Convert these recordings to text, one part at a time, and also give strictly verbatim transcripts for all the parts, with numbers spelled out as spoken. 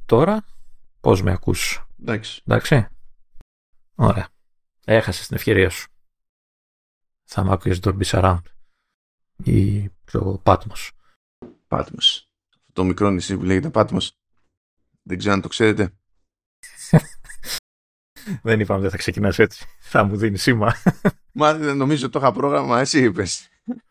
τώρα. Πώς με ακούς? Εντάξει. Εντάξει. Ωραία. Έχασες την ευκαιρία σου. Θα μ' άκουγες το Dolby Surround ή το Patmos. Patmos. Το μικρό νησί που λέγεται Patmos. Δεν ξέρω αν το ξέρετε. Δεν είπαμε δεν θα ξεκινάς έτσι. Θα μου δίνει σήμα. Μα νομίζω το είχα πρόγραμμα, εσύ είπες.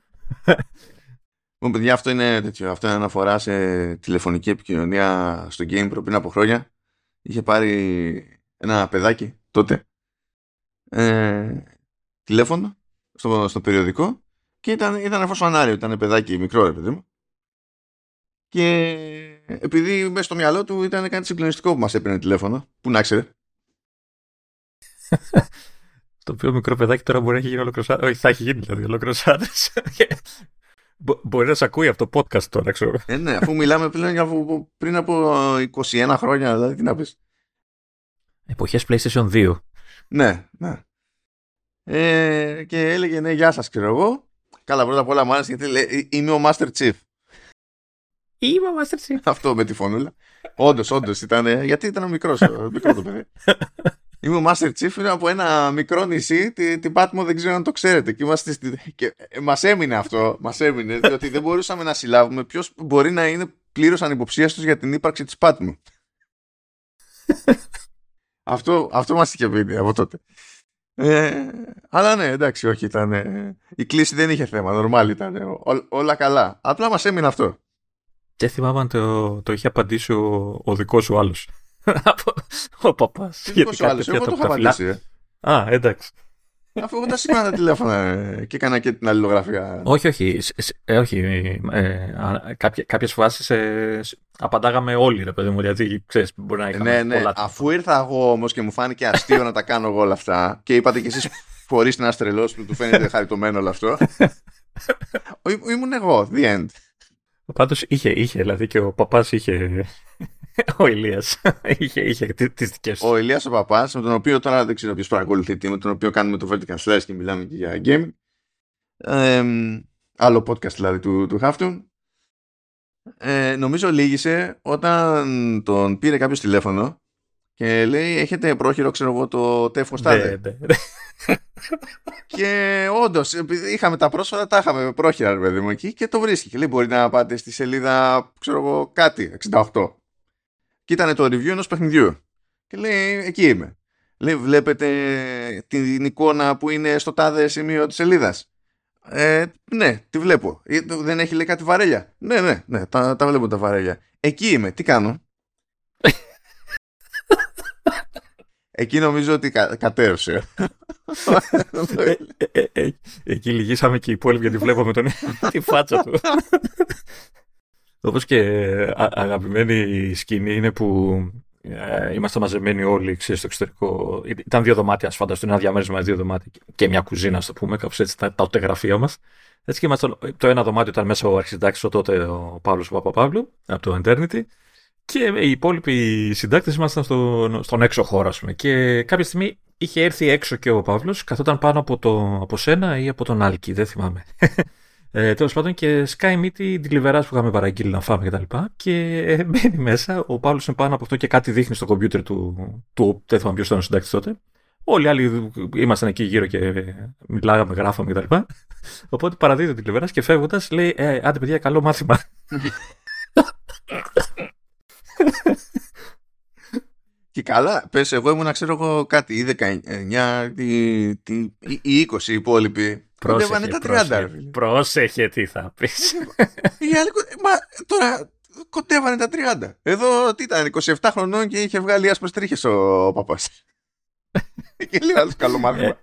Μου παιδιά, αυτό είναι τέτοιο. Αυτό είναι αναφορά σε τηλεφωνική επικοινωνία στο GamePro πριν από χρόνια. Είχε πάρει ένα παιδάκι τότε ε, τηλέφωνο στο, στο περιοδικό και ήταν, ήταν αφού φανάριο, ήταν παιδάκι μικρό ρε παιδί μου. Και επειδή μέσα στο μυαλό του ήταν κάτι συγκλονιστικό που μας έπαιρνε τηλέφωνο, που να ξέρε. Το οποίο μικρό παιδάκι τώρα μπορεί να έχει γίνει ολόκληρος άντρας. Όχι, θα έχει γίνει δηλαδή ολόκληρος άντρας. Μπορεί να σε ακούει αυτό το podcast τώρα, ξέρω. Ε, ναι, αφού μιλάμε πλέον για πριν από είκοσι ένα χρόνια, δηλαδή τι να πεις. Εποχές PlayStation δύο. Ναι, ναι. Ε, και έλεγε ναι, γεια σας, ξέρω εγώ. Καλά, πρώτα απ' όλα μου άρεσε γιατί λέει είμαι ο Master Chief. Είμαι ο Master Chief. Αυτό με τη φωνούλα. Όντως, όντως ήταν. Γιατί ήταν μικρός, μικρό το παιδί. Είμαι ο Master Chief, είναι από ένα μικρό νησί, την τη Patmos δεν ξέρω αν το ξέρετε. Και, είμαστε στη... και ε, μας έμεινε αυτό, μας έμεινε, διότι δεν μπορούσαμε να συλλάβουμε ποιος μπορεί να είναι πλήρως ανυποψίαστος για την ύπαρξη της Patmos. αυτό, αυτό μας είχε πει από τότε. Ε, αλλά ναι, εντάξει, όχι, ήταν. Ε, η κλίση δεν είχε θέμα, νορμάλ ήταν. Ό, όλα καλά. Απλά μας έμεινε αυτό. Και θυμάμαι αν το, το είχε απαντήσει ο, ο δικός σου άλλος. Ο παπάς. Τι δικός σου άλλος, εγώ το είχα απαντήσει. Ε. Α, εντάξει. Αφού εγώ τα σήκωνα τα τηλέφωνα ε, και έκανα και την αλληλογραφία. Όχι, όχι. Ε, όχι ε, κάποιες, κάποιες φάσεις ε, απαντάγαμε όλοι, ρε παιδί μου, γιατί ξέρεις, μπορεί να είχαμε ναι, ναι. πολλά. Αφού ήρθα εγώ όμως και μου φάνηκε αστείο να τα κάνω εγώ όλα αυτά και είπατε κι εσείς χωρίς να είσαι τρελός που του φαίνεται χαριτωμένο όλο αυτό. Ήμουν εγώ, the end. Πάντως είχε, είχε, δηλαδή και ο παπάς είχε. Ο Ηλίας είχε, είχε τις δικές του. Ο Ηλίας ο παπάς, με τον οποίο τώρα δεν ξέρω ποιος παρακολουθεί, με τον οποίο κάνουμε το Vertical Slice και μιλάμε και για gaming. Ε, άλλο podcast δηλαδή του, του Halftone. Ε, νομίζω λύγησε όταν τον πήρε κάποιος τηλέφωνο και λέει έχετε πρόχειρο, ξέρω εγώ, το τεύχος τάδε. Ναι, ναι. Και όντως, επειδή είχαμε τα πρόσφατα, τα είχαμε πρόχειρα, ρε παιδί μου, εκεί και το βρίσκει. Και λέει μπορεί να πάτε στη σελίδα, ξέρω εγώ, κάτι, εξήντα οκτώ. Και ήταν το review ενός παιχνιδιού. Και λέει, εκεί είμαι. Λέει, βλέπετε την εικόνα που είναι στο τάδε σημείο της σελίδας. Ε, ναι, τη βλέπω. Δεν έχει λέει κάτι βαρέλια. Ναι, ναι, ναι, τα, τα βλέπω τα βαρέλια. Εκεί είμαι, τι κάνω. Εκεί νομίζω ότι κα, κατέρευσε. ε, ε, ε, εκεί λυγίσαμε και οι υπόλοιποι γιατί βλέπαμε τον, τη φάτσα του. Όπως και α, αγαπημένη σκηνή είναι που ε, είμαστε μαζεμένοι όλοι ξέρεις, στο εξωτερικό. Ήταν δύο δωμάτια, ας φανταστούν, ένα διαμέρισμα δύο δωμάτια και μια κουζίνα, ας το πούμε, κάπως έτσι τα, τα οτεγραφεία μας. Έτσι και είμαστε, το ένα δωμάτιο ήταν μέσα ο αρχισυντάκτης, ο τότε ο Παύλος ο Παπαπαύλου, από το Eternity. Και οι υπόλοιποι συντάκτες ήμασταν στο, στον έξω χώρο, ας πούμε. Και κάποια στιγμή είχε έρθει έξω και ο Παύλος, καθόταν πάνω από, το, από σένα ή από τον Άλκη, δεν θυμάμαι. Ε, τέλος πάντων και σκάει μύτη τηλεβεράς που είχαμε παραγγείλει να φάμε κτλ. Και, και ε, μπαίνει μέσα, ο Παύλος είναι πάνω από αυτό και κάτι δείχνει στο κομπιούτερ του, του δεν θυμάμαι ποιος ήταν ο συντάκτης τότε. Όλοι οι άλλοι ήμασταν εκεί γύρω και μιλάγαμε, γράφαμε κτλ. Οπότε παραδίδει το τηλεβεράς και φεύγοντας λέει ε, άντε παιδιά, καλό μάθημα. Και καλά, πες, εγώ ήμουν, ξέρω εγώ, κάτι, ή δεκαεννιά, ή είκοσι οι υπόλοιποι. Κοντεύανε τα τριάντα. Πρόσεχε τι θα πεις. Οι άλλοι, μα τώρα κοντεύανε τα τριάντα. Εδώ τι ήταν, είκοσι επτά χρονών και είχε βγάλει άσπρες τρίχες ο παπάς. Και λέει άλλος καλό μάθημα.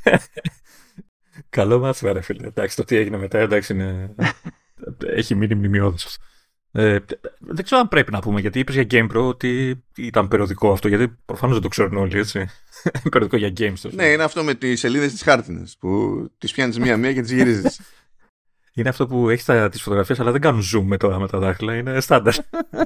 Καλό μάθημα ρε φίλε. Εντάξει, το τι έγινε μετά, εντάξει, είναι... έχει μείνει μνημειώδης. Ε, δεν ξέρω αν πρέπει να πούμε, γιατί είπες για GamePro ότι ήταν περιοδικό αυτό, γιατί προφανώς δεν το ξέρουν όλοι, έτσι. Περιοδικό για games. Τόσο. Ναι, είναι αυτό με τις σελίδες της χάρτινες, που τις πιάνεις μία-μία και τις γυρίζεις. Είναι αυτό που έχεις τα, τις φωτογραφίες, αλλά δεν κάνουν zoom με, το, με τα δάχτυλα, είναι στάνταρ.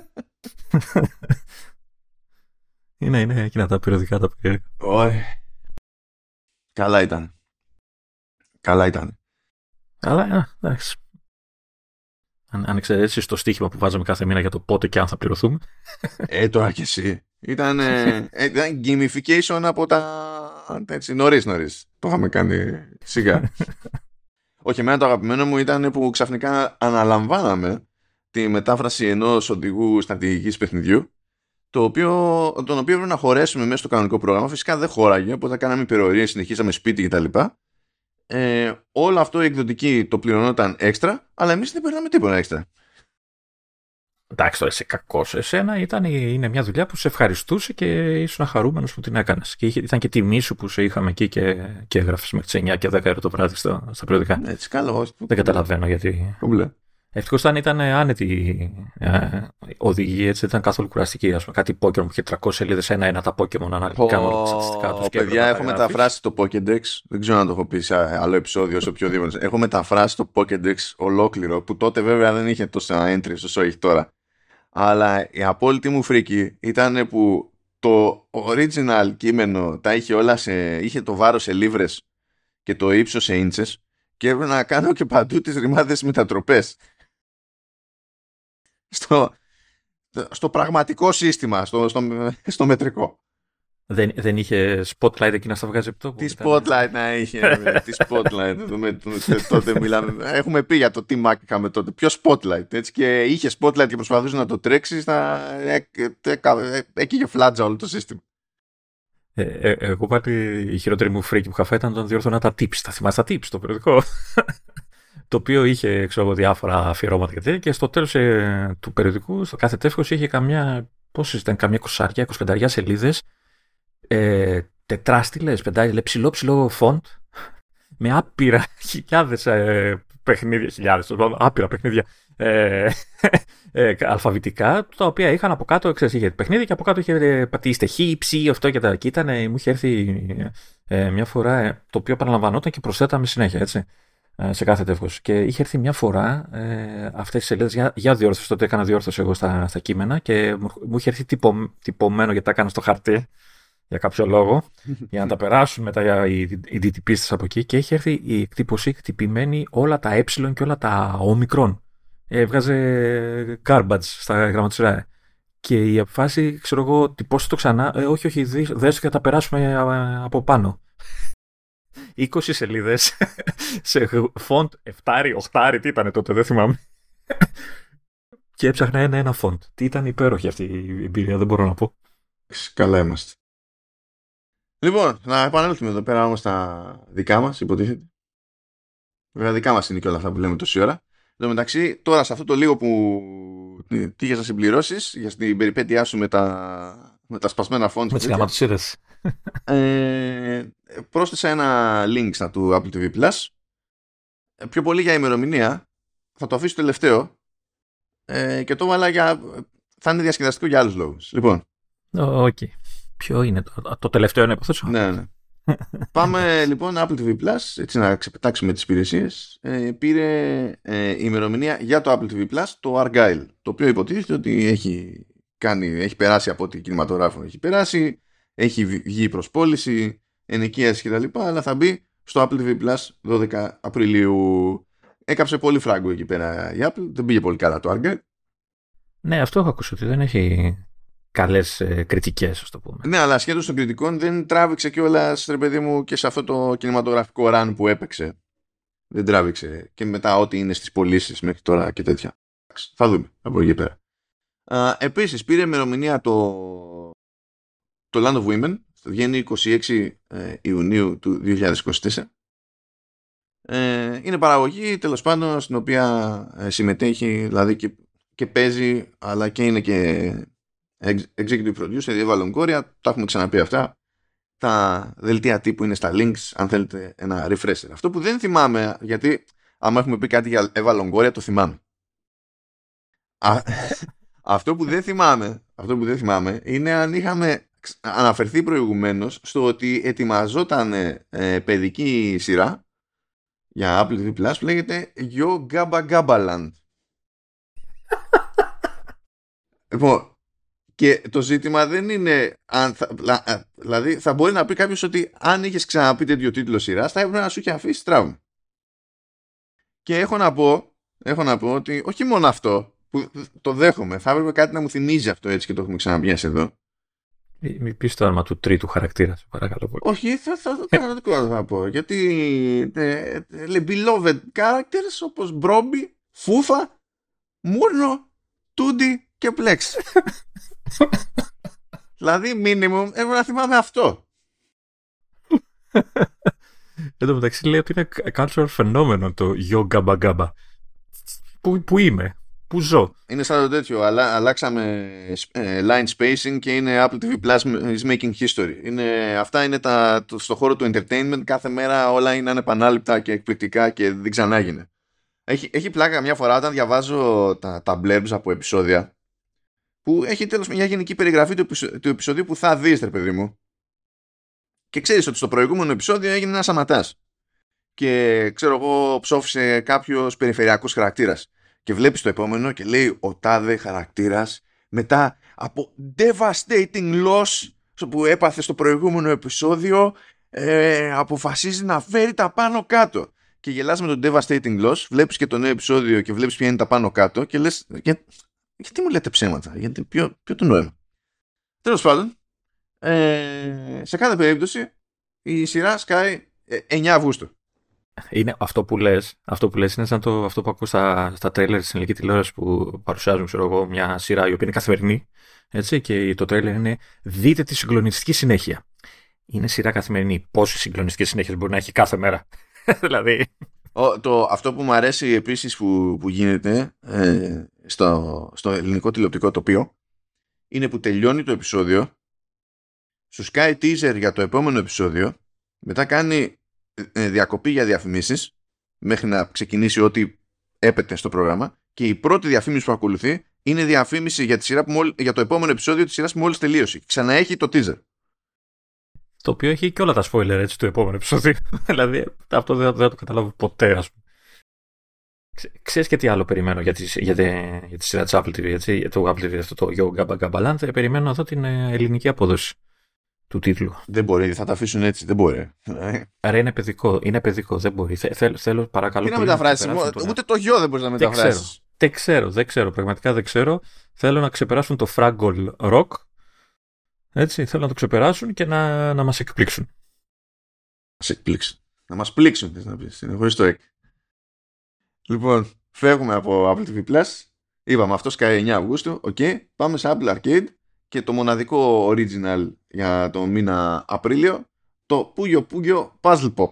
είναι, είναι εκείνα τα περιοδικά τα περίεργα. Όχι. Καλά ήταν. Καλά ήταν. Αλλά, εντάξει. Αν, αν εξαιρέσεις το στοίχημα που βάζαμε κάθε μήνα για το πότε και αν θα πληρωθούμε. Ε, τώρα κι εσύ. Ήταν, ε, ήταν gamification από τα έτσι, νωρίς νωρίς. Το είχαμε κάνει σιγά. Όχι, εμένα το αγαπημένο μου ήταν που ξαφνικά αναλαμβάναμε τη μετάφραση ενός οδηγού στρατηγικής παιχνιδιού, το οποίο, τον οποίο έπρεπε να χωρέσουμε μέσα στο κανονικό πρόγραμμα. Φυσικά δεν χώραγε, οπότε κάναμε υπερορίες, συνεχίσαμε σπίτι κτλ. Ε, όλο αυτό η εκδοτική το πληρωνόταν έξτρα, αλλά εμείς δεν παίρναμε τίποτα έξτρα. Εντάξει, τώρα είσαι κακός. Εσένα ήταν, είναι μια δουλειά που σε ευχαριστούσε και ήσουν χαρούμενος που την έκανες. Και είχε, ήταν και τιμή σου που σε είχαμε εκεί και, και έγραφες μέχρι τις εννιά και δέκα ώρα το βράδυ στα, στα περιοδικά. Έτσι, καλό. Δεν καταλαβαίνω γιατί. Κομπλέ. Ευτυχώς ήταν, ήταν άνετη ε, οδηγή, έτσι, δεν ήταν καθόλου κουραστική. Ας πούμε, κάτι Pokémon που είχε τριακόσιες σελίδες ένα-ένα τα Pokémon αναλυτικά με όλα τα στατιστικά τους. Παιδιά, έχω μεταφράσει το Pokédex. Δεν ξέρω να το έχω πει σε άλλο επεισόδιο, σε οποιοδήποτε. Έχω μεταφράσει το Pokédex ολόκληρο, που τότε βέβαια δεν είχε τόσα entries όσο έχει τώρα. Αλλά η απόλυτη μου φρίκη ήταν που το original κείμενο τα είχε όλα σε, είχε το βάρος σε λίβρες και το ύψος σε ίντσες και έπρεπε να κάνω και παντού τις ρημάδες μετατροπές. Στο, στο πραγματικό σύστημα, στο, στο, στο μετρικό. Δεν, δεν είχε spotlight εκεί να στα βγάζει από το. Τι spotlight να είχε, τι spotlight. Τότε μιλάμε. Έχουμε πει για το τι Mac είχαμε τότε. Ποιο spotlight. Έτσι, και είχε spotlight και προσπαθούσε να το τρέξει. Εκεί είχε φλάτζα όλο το σύστημα. Ε, ε, εγώ πάλι η χειρότερη μου φρίκη που είχα φάει ήταν τον διόρθωνα τα tips. Τα θυμάσαι τα tips, το περιοδικό. Το οποίο είχε ξέρω, διάφορα αφιερώματα και τέτοια. Και στο τέλος ε, του περιοδικού, στο κάθε τεύχος, είχε καμιά. Πόσες ήταν, καμιά είκοσι πέντε σελίδες. Ε, τετράστιλες, πεντάλες, ψηλό ψηλό φοντ με άπειρα χιλιάδες ε, παιχνίδια, χιλιάδες, άπειρα παιχνίδια ε, ε, αλφαβητικά, τα οποία είχαν από κάτω, ξέρεις, είχε παιχνίδια και από κάτω είχε πατήσει χ, ψ, αυτό και τα και ήταν, μου είχε έρθει ε, μια φορά, ε, το οποίο παραλαμβανόταν και προσθέταμε συνέχεια, έτσι, ε, σε κάθε τεύχος. Και είχε έρθει μια φορά ε, αυτές τις σελίδες για, για διόρθωση, τότε έκανα διόρθωση εγώ στα, στα κείμενα και μου, μου είχε έρθει τυπω, τυπωμένο γιατί τα έκανα στο χαρτί. Για κάποιο λόγο, για να τα περάσουν μετά οι, οι ντι τι πίστες από εκεί και έχει έρθει η εκτύπωση χτυπημένη όλα τα ε και όλα τα όμικρον. Έβγαζε garbage στα γραμματοσυρά. Και η αποφάση, ξέρω εγώ, τυπώστε το ξανά. Ε, όχι, όχι, δες και θα τα περάσουμε από πάνω. είκοσι σελίδες σε φοντ εφτάρι, οχτάρι, τι ήταν τότε, δεν θυμάμαι. Και έψαχνα ένα-ένα φοντ. Τι ήταν υπέροχη αυτή η εμπειρία, δεν μπορώ να πω. Καλά είμαστε. Λοιπόν, να επανέλθουμε εδώ πέρα όμως στα δικά μας, υποτίθεται. Βέβαια δικά μας είναι και όλα αυτά που λέμε τόση ώρα. Εν τω μεταξύ, τώρα σε αυτό το λίγο που τύχες να συμπληρώσεις για την περιπέτειά σου με τα, με τα σπασμένα φόντς. Με τις γραμματοσύρες. Ε, πρόσθεσα ένα link στα του Apple τι βι Plus. Πιο πολύ για ημερομηνία. Θα το αφήσω τελευταίο. Ε, και το έβαλα για... θα είναι διασκεδαστικό για άλλους λόγους. Λοιπόν. Οκ. Okay. Ποιο είναι το, το τελευταίο να υποθέσω. Ναι, ναι. Πάμε λοιπόν Apple τι βι Plus, έτσι να ξεπετάξουμε τις υπηρεσίες. Ε, πήρε ε, ημερομηνία για το Apple τι βι Plus το Argyle, το οποίο υποτίθεται ότι έχει, κάνει, έχει περάσει από ό,τι κινηματογράφο έχει περάσει, έχει βγει προς πώληση, ενοικίαση κτλ. Αλλά θα μπει στο Apple τι βι Plus δώδεκα Απριλίου. Έκαψε πολύ φράγκο εκεί πέρα η Apple, δεν πήγε πολύ καλά το Argyle. Ναι, αυτό έχω ακούσει ότι δεν έχει καλές ε, κριτικές, ας το πούμε. Ναι, αλλά σχέτως των κριτικών δεν τράβηξε κιόλας, ρε παιδί μου, και σε αυτό το κινηματογραφικό run που έπαιξε. Δεν τράβηξε και μετά ό,τι είναι στις πωλήσεις μέχρι τώρα και τέτοια. Θα δούμε από εκεί πέρα. Α, επίσης πήρε ημερομηνία το, το Land of Women. Θα βγαίνει είκοσι έξι Ιουνίου του δύο χιλιάδες είκοσι τέσσερα. Ε, είναι παραγωγή τέλος πάντων στην οποία συμμετέχει δηλαδή και, και παίζει αλλά και είναι και executive producer, η Eva Longoria, τα έχουμε ξαναπεί αυτά. Τα δελτία τύπου είναι στα links, αν θέλετε ένα refresher. Αυτό που δεν θυμάμαι, γιατί άμα έχουμε πει κάτι για Eva Longoria, το θυμάμαι. Α, αυτό που δεν θυμάμαι, αυτό που δεν θυμάμαι είναι αν είχαμε αναφερθεί προηγουμένως στο ότι ετοιμαζόταν ε, παιδική σειρά για Apple τι βι Plus που λέγεται Yo Gabba Gabbaland. Λοιπόν, και το ζήτημα δεν είναι αν θα, δηλαδή θα μπορεί να πει κάποιος ότι αν είχες ξαναπεί τέτοιο τίτλο σειράς θα έπρεπε να σου είχε αφήσει τραύμα. Και έχω να πω έχω να πω ότι όχι μόνο αυτό, που το δέχομαι, θα έπρεπε κάτι να μου θυμίζει αυτό έτσι και το έχουμε ξαναπιάσει εδώ. Μην πεις το όνομα του τρίτου χαρακτήρα, σε παρακαλώ πολύ. Όχι, θα, θα το κάνω δικό θα πω. Γιατί ε, ε, beloved characters όπως Μπρόμπι, Φούφα, Μούρνο, Τούντι και Πλέξ. Δηλαδή, minimum, έπρεπε να θυμάμαι αυτό. Εν τω μεταξύ λέει ότι είναι cultural φαινόμενο το Yo Gabba Gabba. Πού, πού είμαι, πού ζω. Είναι σαν το τέτοιο, αλλά αλλάξαμε ε, line spacing και είναι Apple τι βι Plus is making history. Είναι, αυτά είναι τα, το, στο χώρο του entertainment, κάθε μέρα όλα είναι ανεπανάληπτα και εκπληκτικά και δεν ξανάγινε. Έχει, έχει πλάκα μια φορά όταν διαβάζω τα, τα blurbs από επεισόδια που έχει τέλος μια γενική περιγραφή του, του επεισοδίου που θα δεις, ρε παιδί μου. Και ξέρεις ότι στο προηγούμενο επεισόδιο έγινε ένας αματάς. Και ξέρω εγώ ψόφισε κάποιος περιφερειακός χαρακτήρας. Και βλέπεις το επόμενο και λέει ο τάδε χαρακτήρας μετά από devastating loss που έπαθε στο προηγούμενο επεισόδιο ε, αποφασίζει να φέρει τα πάνω κάτω. Και γελάς με τον devastating loss, βλέπεις και το νέο επεισόδιο και βλέπεις ποια είναι τα πάνω κάτω και λες για, γιατί μου λέτε ψέματα, γιατί, ποιο, ποιο το νόημα. Τέλος πάντων, ε, σε κάθε περίπτωση η σειρά σκάει εννιά Αυγούστου. Είναι αυτό που λες, αυτό που λες είναι σαν το, αυτό που ακούω στα, στα τρέιλερ στην ελληνική τηλεόραση που παρουσιάζουν, ξέρω εγώ, μια σειρά η οποία είναι καθημερινή, έτσι, και το τρέιλερ είναι δείτε τη συγκλονιστική συνέχεια. Είναι σειρά καθημερινή. Πόσες συγκλονιστικές συνέχειες μπορεί να έχει κάθε μέρα. Δηλαδή. Ο, το, αυτό που μου αρέσει επίσης που, που γίνεται ε, στο, στο ελληνικό τηλεοπτικό τοπίο είναι που τελειώνει το επεισόδιο, σου σκάει teaser για το επόμενο επεισόδιο, μετά κάνει ε, διακοπή για διαφημίσεις μέχρι να ξεκινήσει ό,τι έπεται στο πρόγραμμα και η πρώτη διαφήμιση που ακολουθεί είναι διαφήμιση για, τη σειρά που μόλι, για το επόμενο επεισόδιο της σειράς που μόλις τελείωσε. Ξαναέχει το teaser. Το οποίο έχει και όλα τα spoiler έτσι του επόμενου επεισόδιο. Δηλαδή αυτό δεν θα το καταλάβω ποτέ, ας πούμε. Ξέρεις και τι άλλο περιμένω για τη, για τη, για τη σειρά της Apple τι βι, έτσι, για το Apple τι βι, αυτό το Yo Gabba Gabba Land, περιμένω εδώ την ελληνική απόδοση του τίτλου. Δεν μπορεί, θα τα αφήσουν έτσι, δεν μπορεί. Άρα είναι παιδικό, είναι παιδικό, δεν μπορεί. Θε, θέλ, θέλω παρακαλώ. Τι να μεταφράσεις, ούτε το γιο δεν μπορείς να μεταφράσεις. Δεν ξέρω, δεν ξέρω, πραγματικά δεν ξέρω. Θέλω να ξεπεράσουν το Fraggle Rock. Έτσι, θέλω να το ξεπεράσουν και να, να μας εκπλήξουν. Να μας εκπλήξουν. Να μας πλήξουν, θες να πεις. Είναι χωρίς το εκ. Λοιπόν, φεύγουμε από Apple τι βι Plus. Είπαμε, αυτό σκάει εννιά Αυγούστου. Okay. Πάμε σε Apple Arcade και το μοναδικό original για το μήνα Απρίλιο, το Puyo Puyo Puzzle Pop.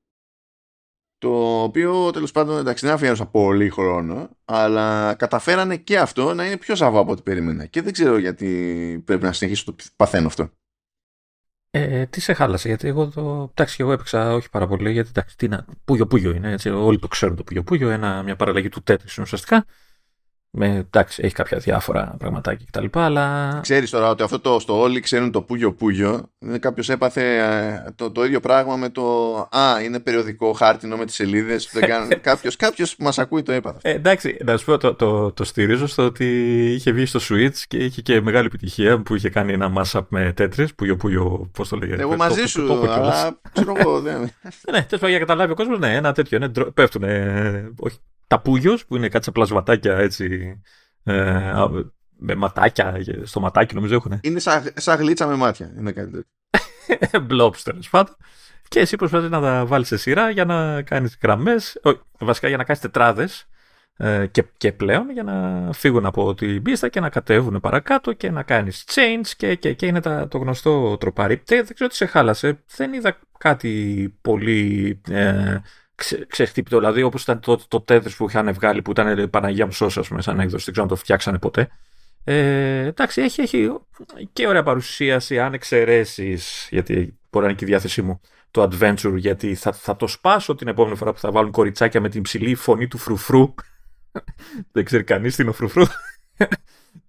Το οποίο τέλος πάντων, εντάξει, δεν αφιέρωσα πολύ χρόνο, αλλά καταφέρανε και αυτό να είναι πιο σαβό από ό,τι περίμενα. Και δεν ξέρω γιατί πρέπει να συνεχίσω το παθαίνω αυτό. Ε, τι σε χάλασε, γιατί εγώ το. Εντάξει, και εγώ έπαιξα όχι πάρα πολύ, γιατί εντάξει, τι να. Πούγιο Πούγιο είναι, έτσι, όλοι το ξέρουν το Πούγιο Πούγιο, ένα, μια παραλλαγή του Tetris ουσιαστικά. Με, εντάξει, έχει κάποια διάφορα πραγματάκια κτλ. Αλλά. Ξέρεις τώρα ότι αυτό το στο όλοι ξέρουν το Πούγιο Πούγιο. Κάποιος έπαθε ε, το, το ίδιο πράγμα με το. Α, είναι περιοδικό χάρτινο με τις σελίδες. κάποιος, κάποιος που μας ακούει το έπαθε. Ε, εντάξει, να σου πω, το, το, το στηρίζω στο ότι είχε βγει στο Switch και είχε και μεγάλη επιτυχία που είχε κάνει ένα mashup με Tetris. Πούγιο Πούγιο, πώς το λέγεται. Εγώ μαζί σου, το, το, το, αλλά ξέρω εγώ. Ναι, τέλος πάντων, για να καταλάβει ο κόσμος, ναι, ένα τέτοιο. Ναι, πέφτουν. Ε, όχι. Τα πούγιος που είναι κάτι σαν πλασματάκια έτσι, ε, με ματάκια, στο ματάκι νομίζω έχουν. Είναι σαν, σαν γλίτσα με μάτια. Είναι κάτι τέτοιο. Μπλόπς τέλος πάντων. Και εσύ προσπαθείς να τα βάλεις σε σειρά για να κάνεις γραμμές, βασικά για να κάνεις τετράδες ε, και, και πλέον για να φύγουν από την πίστα και να κατέβουν παρακάτω και να κάνεις change και, και, και είναι τα, το γνωστό τροπάρι. Δεν ξέρω τι σε χάλασε. Δεν είδα κάτι πολύ... Ε, Ξε, ξεχτύπητο, δηλαδή όπως ήταν το, το Tetris που είχαν βγάλει που ήταν Παναγία μου σώσα, πούμε, σαν έκδοση, δεν ξέρω αν το φτιάξανε ποτέ. Ε, εντάξει, έχει, έχει και ωραία παρουσίαση, αν εξαιρέσεις, γιατί μπορεί να είναι και η διάθεσή μου, το adventure, γιατί θα, θα το σπάσω την επόμενη φορά που θα βάλουν κοριτσάκια με την ψηλή φωνή του φρουφρού. Δεν ξέρει κανείς τι είναι ο φρουφρού.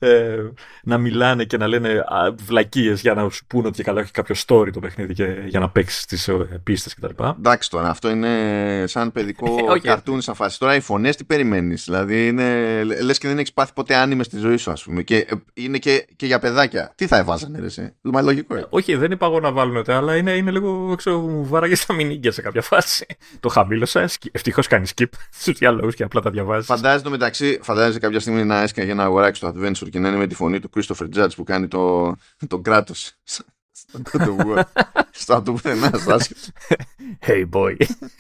ε, να μιλάνε και να λένε βλακίες για να σου πούνε ότι καλά έχει κάποιο story το παιχνίδι και, για να παίξεις τις ε, πίστες κτλ. Εντάξει τώρα, αυτό είναι σαν παιδικό okay. καρτούν σαν φάση. Τώρα οι φωνές τι περιμένεις, δηλαδή είναι, λες και δεν έχεις πάθει ποτέ άνιμε στη ζωή σου, ας πούμε, και είναι και, και για παιδάκια. Τι θα έβαζανε ρε εσύ, μα λογικό. Ε, όχι, δεν είπα εγώ να βάλουν ούτε, αλλά είναι, είναι λίγο, ξέρω, μου βάραγε στα μηνύγκια σε κάποια φάση. Το χαμήλωσα, ευτυχώς κάνει skip στους διαλόγους και απλά τα διαβάζεις. Φαντάζεσαι το μεταξύ, φαντάζεσαι κάποια στιγμή να έσκαγε για να αγοράξει το Adventure και να είναι με τη φωνή του Christopher Judge που κάνει το, το κράτος στο του πουθενά. Hey boy.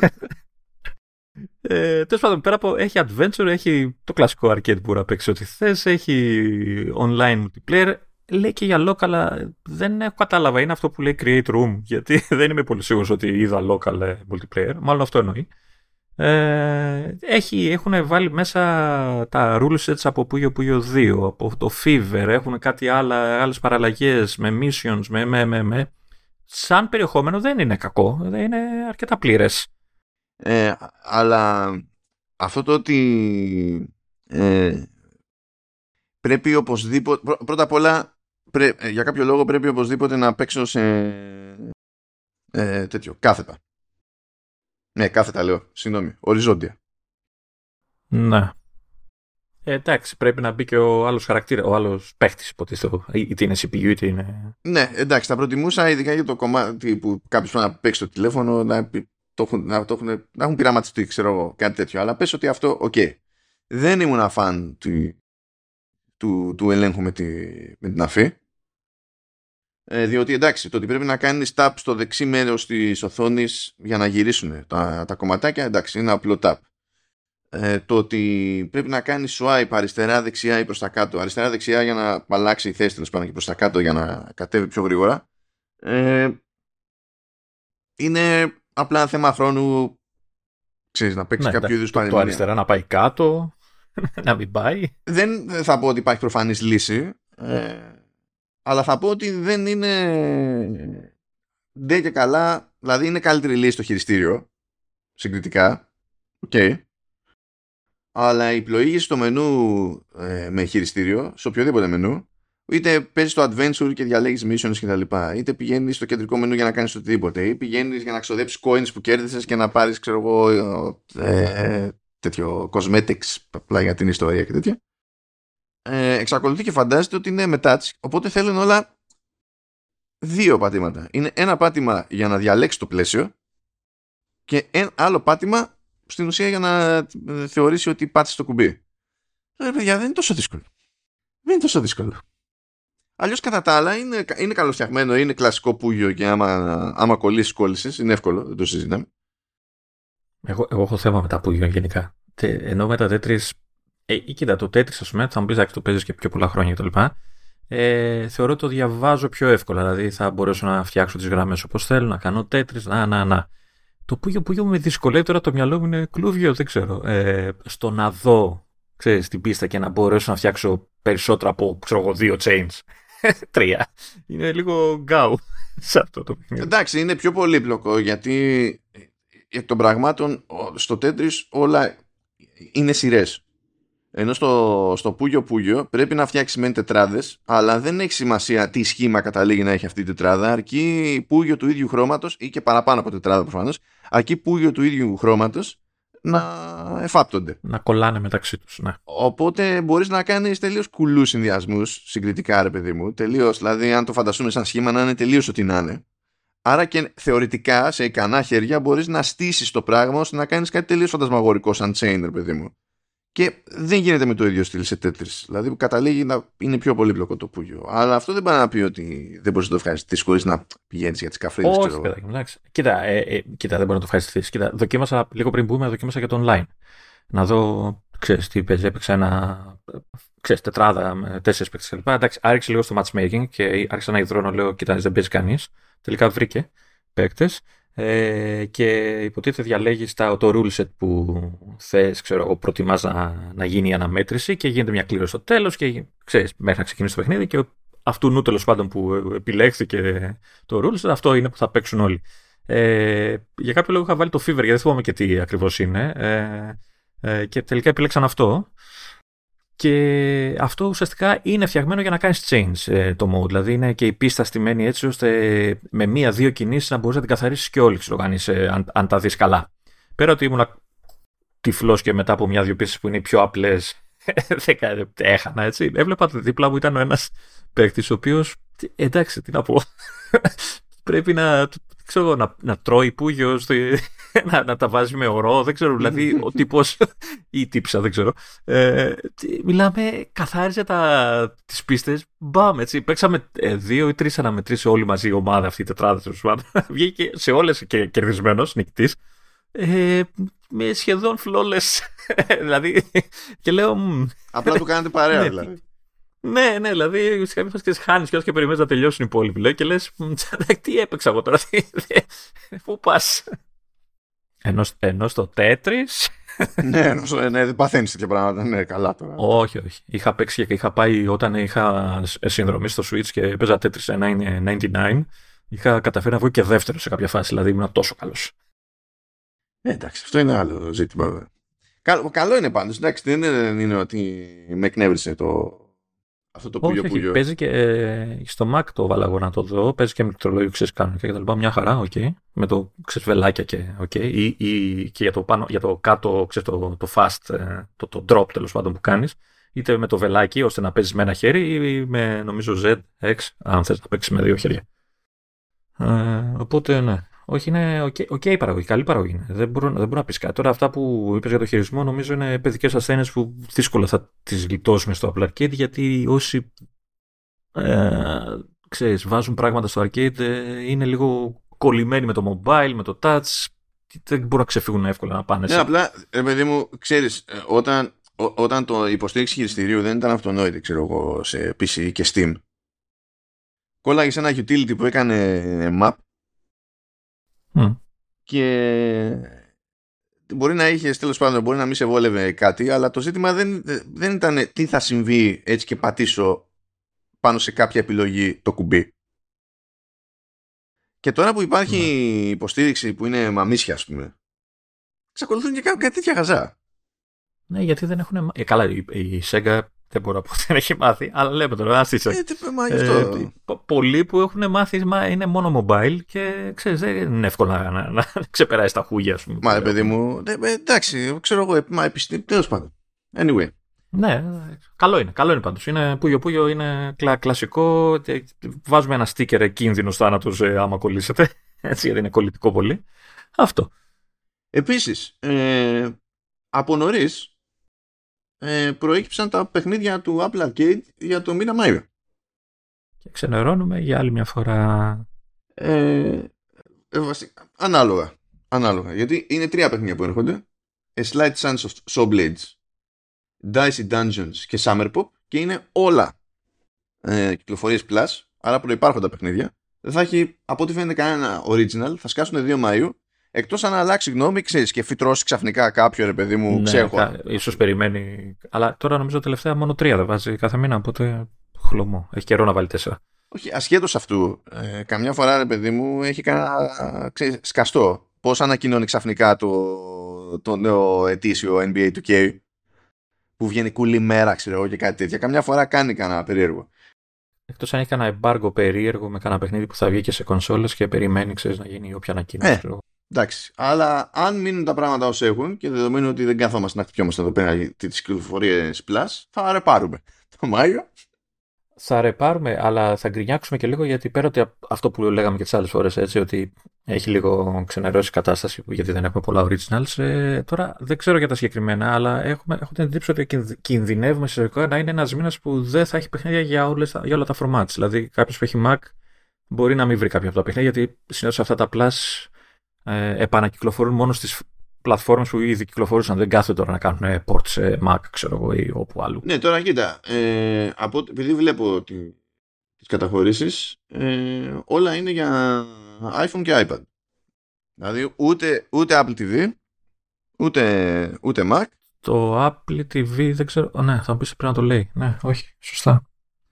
ε, Τέλος πάντων, πέρα από έχει adventure, έχει το κλασικό arcade που μπορεί να παίξει ό,τι θες, έχει online multiplayer, λέει και για local, αλλά δεν έχω κατάλαβα, είναι αυτό που λέει create room, γιατί δεν είμαι πολύ σίγουρος ότι είδα local multiplayer, μάλλον αυτό εννοεί. Ε, έχει, έχουν βάλει μέσα τα rule sets από Puyo Puyo δύο, από το Fever, έχουν κάτι άλλα, άλλες παραλλαγές με missions, με, με, με, με. Σαν περιεχόμενο δεν είναι κακό, δεν είναι αρκετά πλήρες. Ε, αλλά αυτό το ότι ε, πρέπει οπωσδήποτε, πρω, πρώτα απ' όλα πρέ, για κάποιο λόγο πρέπει οπωσδήποτε να παίξω σε ε, τέτοιο, κάθετα. Ναι, κάθετα λέω, συγγνώμη, οριζόντια. Ναι. Ε, εντάξει, πρέπει να μπει και ο άλλος χαρακτήρας, ο άλλος παίχτης, υποτίθεται, είτε είναι σι πι γιου είτε είναι... Ναι, εντάξει, θα προτιμούσα ειδικά για το κομμάτι που κάποιος πρέπει να παίξει το τηλέφωνο να, το έχουν, να, το έχουν, να έχουν πειραματιστεί, ξέρω εγώ, κάτι τέτοιο. Αλλά πες ότι αυτό, οκ. Okay. Δεν ήμουν φαν του, του, του ελέγχου με, τη, με την αφή. Ε, διότι εντάξει, το ότι πρέπει να κάνεις tap στο δεξί μέρος της οθόνης για να γυρίσουν τα, τα κομματάκια, εντάξει, είναι απλό tap. Ε, το ότι πρέπει να κάνεις swipe αριστερά-δεξιά ή προς τα κάτω, αριστερά-δεξιά για να αλλάξει η θέση, τέλος πάντων, και προς τα κάτω για να κατέβει πιο γρήγορα, ε, είναι απλά θέμα χρόνου, ξέρεις, να παίξεις ναι, κάποιο είδους παρεμβολή. Το αριστερά να πάει κάτω, να μην πάει. Δεν θα πω ότι υπάρχει προφανής λύση, ε, αλλά θα πω ότι δεν είναι δεν και καλά, δηλαδή είναι καλύτερη λύση στο χειριστήριο συγκριτικά, οκ. Okay. Αλλά η πλοήγηση στο μενού ε, με χειριστήριο, σε οποιοδήποτε μενού, είτε παίζεις το adventure και διαλέγεις missions κτλ., είτε πηγαίνεις στο κεντρικό μενού για να κάνεις οτιδήποτε, ή πηγαίνεις για να ξοδέψεις coins που κέρδισες και να πάρεις, ξέρω εγώ, ε, τέτοιο cosmetics απλά για την ιστορία και τέτοια. Ε, εξακολουθεί και φαντάζεται ότι είναι με touch, οπότε θέλουν όλα δύο πατήματα. Είναι ένα πάτημα για να διαλέξεις το πλαίσιο και ένα άλλο πάτημα στην ουσία για να θεωρήσει ότι πάτησε το κουμπί. Ε, παιδιά, δεν είναι τόσο δύσκολο. Δεν είναι τόσο δύσκολο. Αλλιώς κατά τα άλλα είναι, είναι καλοφτιαγμένο, είναι κλασικό Puyo και άμα, άμα κολλήσεις κόλλησες, είναι εύκολο, δεν το συζητάμε. Εγώ, εγώ έχω θέμα με τα Puyo γενικά. Τε, ενώ με τα Tetris, ε, ή κοίτα, το Tetris ας πούμε, θα μου πεις ότι το παίζεις και πιο πολλά χρόνια κτλ. Ε, θεωρώ ότι το διαβάζω πιο εύκολα. Δηλαδή θα μπορέσω να φτιάξω τις γραμμές όπως θέλω, να κάνω Tetris, να, να, να. Το Puyo Puyo με δυσκολεύει τώρα, το μυαλό μου είναι κλούβιο, δεν ξέρω. Ε, στο να δω, ξέρεις, την πίστα και να μπορέσω να φτιάξω περισσότερα από, ξέρω εγώ, δύο chains. Τρία. Είναι λίγο γκάου σε αυτό το παιχνίδι. Εντάξει, είναι πιο πολύπλοκο γιατί εκ των πραγμάτων στο Tetris όλα είναι σειρές. Ενώ στο, στο Puyo Puyo πρέπει να φτιάξεις μεν τετράδες, αλλά δεν έχει σημασία τι σχήμα καταλήγει να έχει αυτή η τετράδα, αρκεί Puyo του ίδιου χρώματος ή και παραπάνω από τετράδα προφανώς, αρκεί Puyo του ίδιου χρώματος να εφάπτονται. Να κολλάνε μεταξύ τους, ναι. Οπότε μπορείς να κάνεις τελείως κουλούς συνδυασμούς, συγκριτικά ρε παιδί μου, τελείως, δηλαδή αν το φανταστούμε σαν σχήμα να είναι τελείως ό,τι να είναι. Άρα και θεωρητικά σε ικανά χέρια μπορείς να στήσεις το πράγμα ώστε να κάνεις κάτι τελείως φαντασμαγορικό σαν chain ρε παιδί μου. Και δεν γίνεται με το ίδιο στυλ σε Tetris. Δηλαδή καταλήγει να είναι πιο πολύπλοκο το Puyo. Αλλά αυτό δεν πάει να πει ότι δεν μπορείς να το ευχαριστήσεις χωρίς να πηγαίνεις για τις καφρίδες. Όχι, παιδάκι, εντάξει. Κοίτα, ε, ε, κοίτα, δεν μπορεί να το ευχαριστήσεις. Κοίτα, δοκίμασα λίγο πριν μπούμε, δοκίμασα και το online. Να δω, ξέρεις τι παίζει, έπαιξα ένα, ξέρεις, τετράδα με τέσσερις παίκτες κλπ. Εντάξει, άρχισε λίγο στο matchmaking και άρχισα να υδρώνω, λέω, κοίτα, δεν παίζει κανείς. Τελικά βρήκε παίκτες. Ε, και υποτίθεται διαλέγεις τα, το rule set που θες, ξέρω εγώ, προτιμάς να, να γίνει η αναμέτρηση και γίνεται μια κλήρωση στο τέλος και ξέρεις, μέχρι να ξεκινήσει το παιχνίδι και αυτού νου τέλος πάντων που επιλέχθηκε το rule set, αυτό είναι που θα παίξουν όλοι. Ε, για κάποιο λόγο είχα βάλει το Fever γιατί δεν θυμάμαι και τι ακριβώς είναι, ε, ε, και τελικά επιλέξαν αυτό Και αυτό ουσιαστικά είναι φτιαγμένο για να κάνεις change ε, το mode. Δηλαδή είναι και η πίστα στημένη έτσι ώστε με μία-δύο κινήσεις να μπορείς να την καθαρίσεις και όλη, ξέρω, ε, αν, αν τα δεις καλά. Πέρα ότι ήμουν τυφλός και μετά από μια-δύο πίσεις που είναι οι πιο απλές δεν έχανα, έτσι. Έβλεπα ότι δίπλα μου ήταν ο ένας παίκτης ο οποίος, εντάξει, τι να πω, πρέπει να, ξέρω, να, να τρώει πούγιος, να, να τα βάζει με ωρό, δεν ξέρω, δηλαδή ο τύπος ή η τύψα, δεν ξέρω. Ε, μιλάμε, καθάριζε τα, τις πίστες, μπαμ, έτσι, παίξαμε ε, δύο ή τρεις αναμετρήσεις όλοι μαζί η ομάδα αυτή η τετράδα, βγήκε σε όλες και κερδισμένος, νικητής. Ε, με σχεδόν flawless. Δηλαδή, και λέω. Απλά του κάνετε παρέα, ναι, δηλαδή. Ναι, ναι, δηλαδή σε κάποια φάση χάνει και όσο και περιμένει να τελειώσουν οι υπόλοιποι. Λέει, και λε, τι έπαιξα εγώ τώρα, πού πα. Ενώ, ενώ στο Tetris. Ναι, ενώ, ναι, δεν παθαίνει τέτοια πράγματα. Ναι, καλά τώρα. Όχι, όχι. Είχα παίξει και είχα πάει όταν είχα συνδρομή στο Switch και έπαιζα Tetris εννιακόσια ενενήντα εννιά. Είχα καταφέρει να βγω και δεύτερο σε κάποια φάση. Δηλαδή ήμουν τόσο καλό. Ε, εντάξει, αυτό είναι άλλο ζήτημα. Καλό, καλό είναι πάντως, εντάξει, δεν είναι, δεν είναι ότι με εκνεύρισε το, αυτό το πουλιο πουλιο. Παίζει και ε, στο Mac το βάλα εγώ να το δω, παίζει και με πληκτρολόγιο, ξέρεις, κάνω και τα λοιπά, μια χαρά, οκ, okay, με το, ξέρεις, βελάκια και οκ, okay, ή, ή και για το, πάνω, για το κάτω, ξέρεις, το, το fast, το, το drop τέλος πάντων που κάνεις, είτε με το βελάκι ώστε να παίζεις με ένα χέρι ή με, νομίζω, Z, X, αν θες να παίξεις με δύο χέρια. Ε, οπότε, ναι. Όχι, είναι ok, okay παραγωγή, καλή παραγωγή είναι. Δεν μπορώ, δεν μπορώ να πει κάτι. Τώρα, αυτά που είπες για το χειρισμό, νομίζω είναι παιδικές ασθένειες που δύσκολα θα τις γλιτώσουμε στο Apple Arcade, γιατί όσοι ε, ξέρεις, βάζουν πράγματα στο Arcade ε, είναι λίγο κολλημένοι με το mobile, με το touch. Δεν μπορούν να ξεφύγουν εύκολα να πάνε. Ναι, απλά, ρε παιδί μου, ξέρεις, όταν, ό, όταν το υποστήριξη χειριστηρίου δεν ήταν αυτονόητη, ξέρω εγώ, σε πι σι και Steam, κόλλαγε ένα utility που έκανε map. Mm. Και μπορεί να είχε, τέλος πάντων, μπορεί να μην σε βόλευε κάτι, αλλά το ζήτημα δεν, δεν ήταν τι θα συμβεί έτσι και πατήσω πάνω σε κάποια επιλογή το κουμπί. Και τώρα που υπάρχει mm. υποστήριξη που είναι μαμίσια, ας πούμε, εξακολουθούν και κάνουν κάτι τέτοια χαζά. Ναι, γιατί δεν έχουν. Ε, καλά, η, η Sega δεν μπορώ να πω ότι δεν έχει μάθει, αλλά λέμε τώρα, ας είσαι. Ε, τι, μα, γι' αυτό. Ε, πολλοί που έχουν μάθει μα, είναι μόνο mobile και ξέρεις, δεν είναι εύκολο να, να, να ξεπεράσει τα χούγια, ας πούμε. Μα, παιδί μου, ε, εντάξει, ξέρω εγώ, μα επιστήμη, τέλος πάντων. Anyway. Ναι, καλό είναι, καλό είναι πάντως. Είναι πούγιο πούγιο, είναι κλα, κλασικό. Βάζουμε ένα στίκερ κίνδυνος θάνατος ε, άμα κολλήσετε. Έτσι, γιατί είναι κολλητικό πολύ. Αυτό. Επίσης, ε, από νωρίς, Ε, προέκυψαν τα παιχνίδια του Apple Arcade για το μήνα Μάιο. Και ξενερώνουμε για άλλη μια φορά. Ε, ε, βασικά, ανάλογα, ανάλογα. Γιατί είναι τρία παιχνίδια που έρχονται. A Slight Sense of Showblades, Dicey Dungeons και Summer Pop, και είναι όλα ε, κυκλοφορίες Plus, άρα προϋπάρχοντα παιχνίδια. Δεν θα έχει από ό,τι φαίνεται κανένα original. Θα σκάσουν δύο Μαΐου. Εκτός αν αλλάξει γνώμη, ξέρεις, και φυτρώσει ξαφνικά κάποιο, ρε παιδί μου, ναι, ξέχω. Κα, ίσως περιμένει. Αλλά τώρα νομίζω τελευταία μόνο τρία δεν βάζει κάθε μήνα, οπότε χλωμό. Έχει καιρό να βάλει τέσσερα. Όχι, ασχέτως αυτού, ε, καμιά φορά, ρε παιδί μου, έχει κανένα, ξέρεις, σκαστό. Πώς ανακοινώνει ξαφνικά το, το νέο ετήσιο N B A two K που βγαίνει κουλή μέρα, ξέρω εγώ, και κάτι τέτοια. Καμιά φορά κάνει κανένα περίεργο. Εκτός αν έχει κανένα εμπάργο περίεργο με κανένα παιχνίδι που θα βγει και σε κονσόλες και περιμένει, ξέρεις, να γίνει όποια ανακοίνωση. Ε, εντάξει. Αλλά αν μείνουν τα πράγματα ως έχουν και δεδομένου ότι δεν καθόμαστε να χτυπιόμαστε εδώ πέρα τις κυκλοφορίες Plus, θα ρεπάρουμε το Μάιο. Θα ρεπάρουμε, αλλά θα γκρινιάξουμε και λίγο, γιατί πέρα ότι αυτό που λέγαμε και τις άλλες φορές, έτσι, ότι έχει λίγο ξενερώσει η κατάσταση γιατί δεν έχουμε πολλά originals. Ε, τώρα δεν ξέρω για τα συγκεκριμένα, αλλά έχουμε, έχω την εντύπωση ότι κινδυνεύουμε σε να είναι ένας μήνας που δεν θα έχει παιχνίδια για, όλες, για όλα τα formats. Δηλαδή, κάποιος που έχει Mac μπορεί να μην βρει κάποια από τα παιχνίδια, γιατί συνήθως αυτά τα Plus ε, επανακυκλοφορούν μόνο στις πλατφόρμες που ήδη κυκλοφορούσαν. Δεν κάθονται τώρα να κάνουν port σε Mac, ξέρω εγώ, ή όπου άλλου. Ναι, τώρα κοίτα. Ε, από, επειδή βλέπω τη, τις καταχωρήσεις, ε, όλα είναι για iPhone και iPad. Δηλαδή ούτε, ούτε Apple τι βι, ούτε, ούτε Mac. Το Apple τι βι δεν ξέρω. Ναι, θα μου πεις πρέπει να το λέει. Ναι, όχι, σωστά.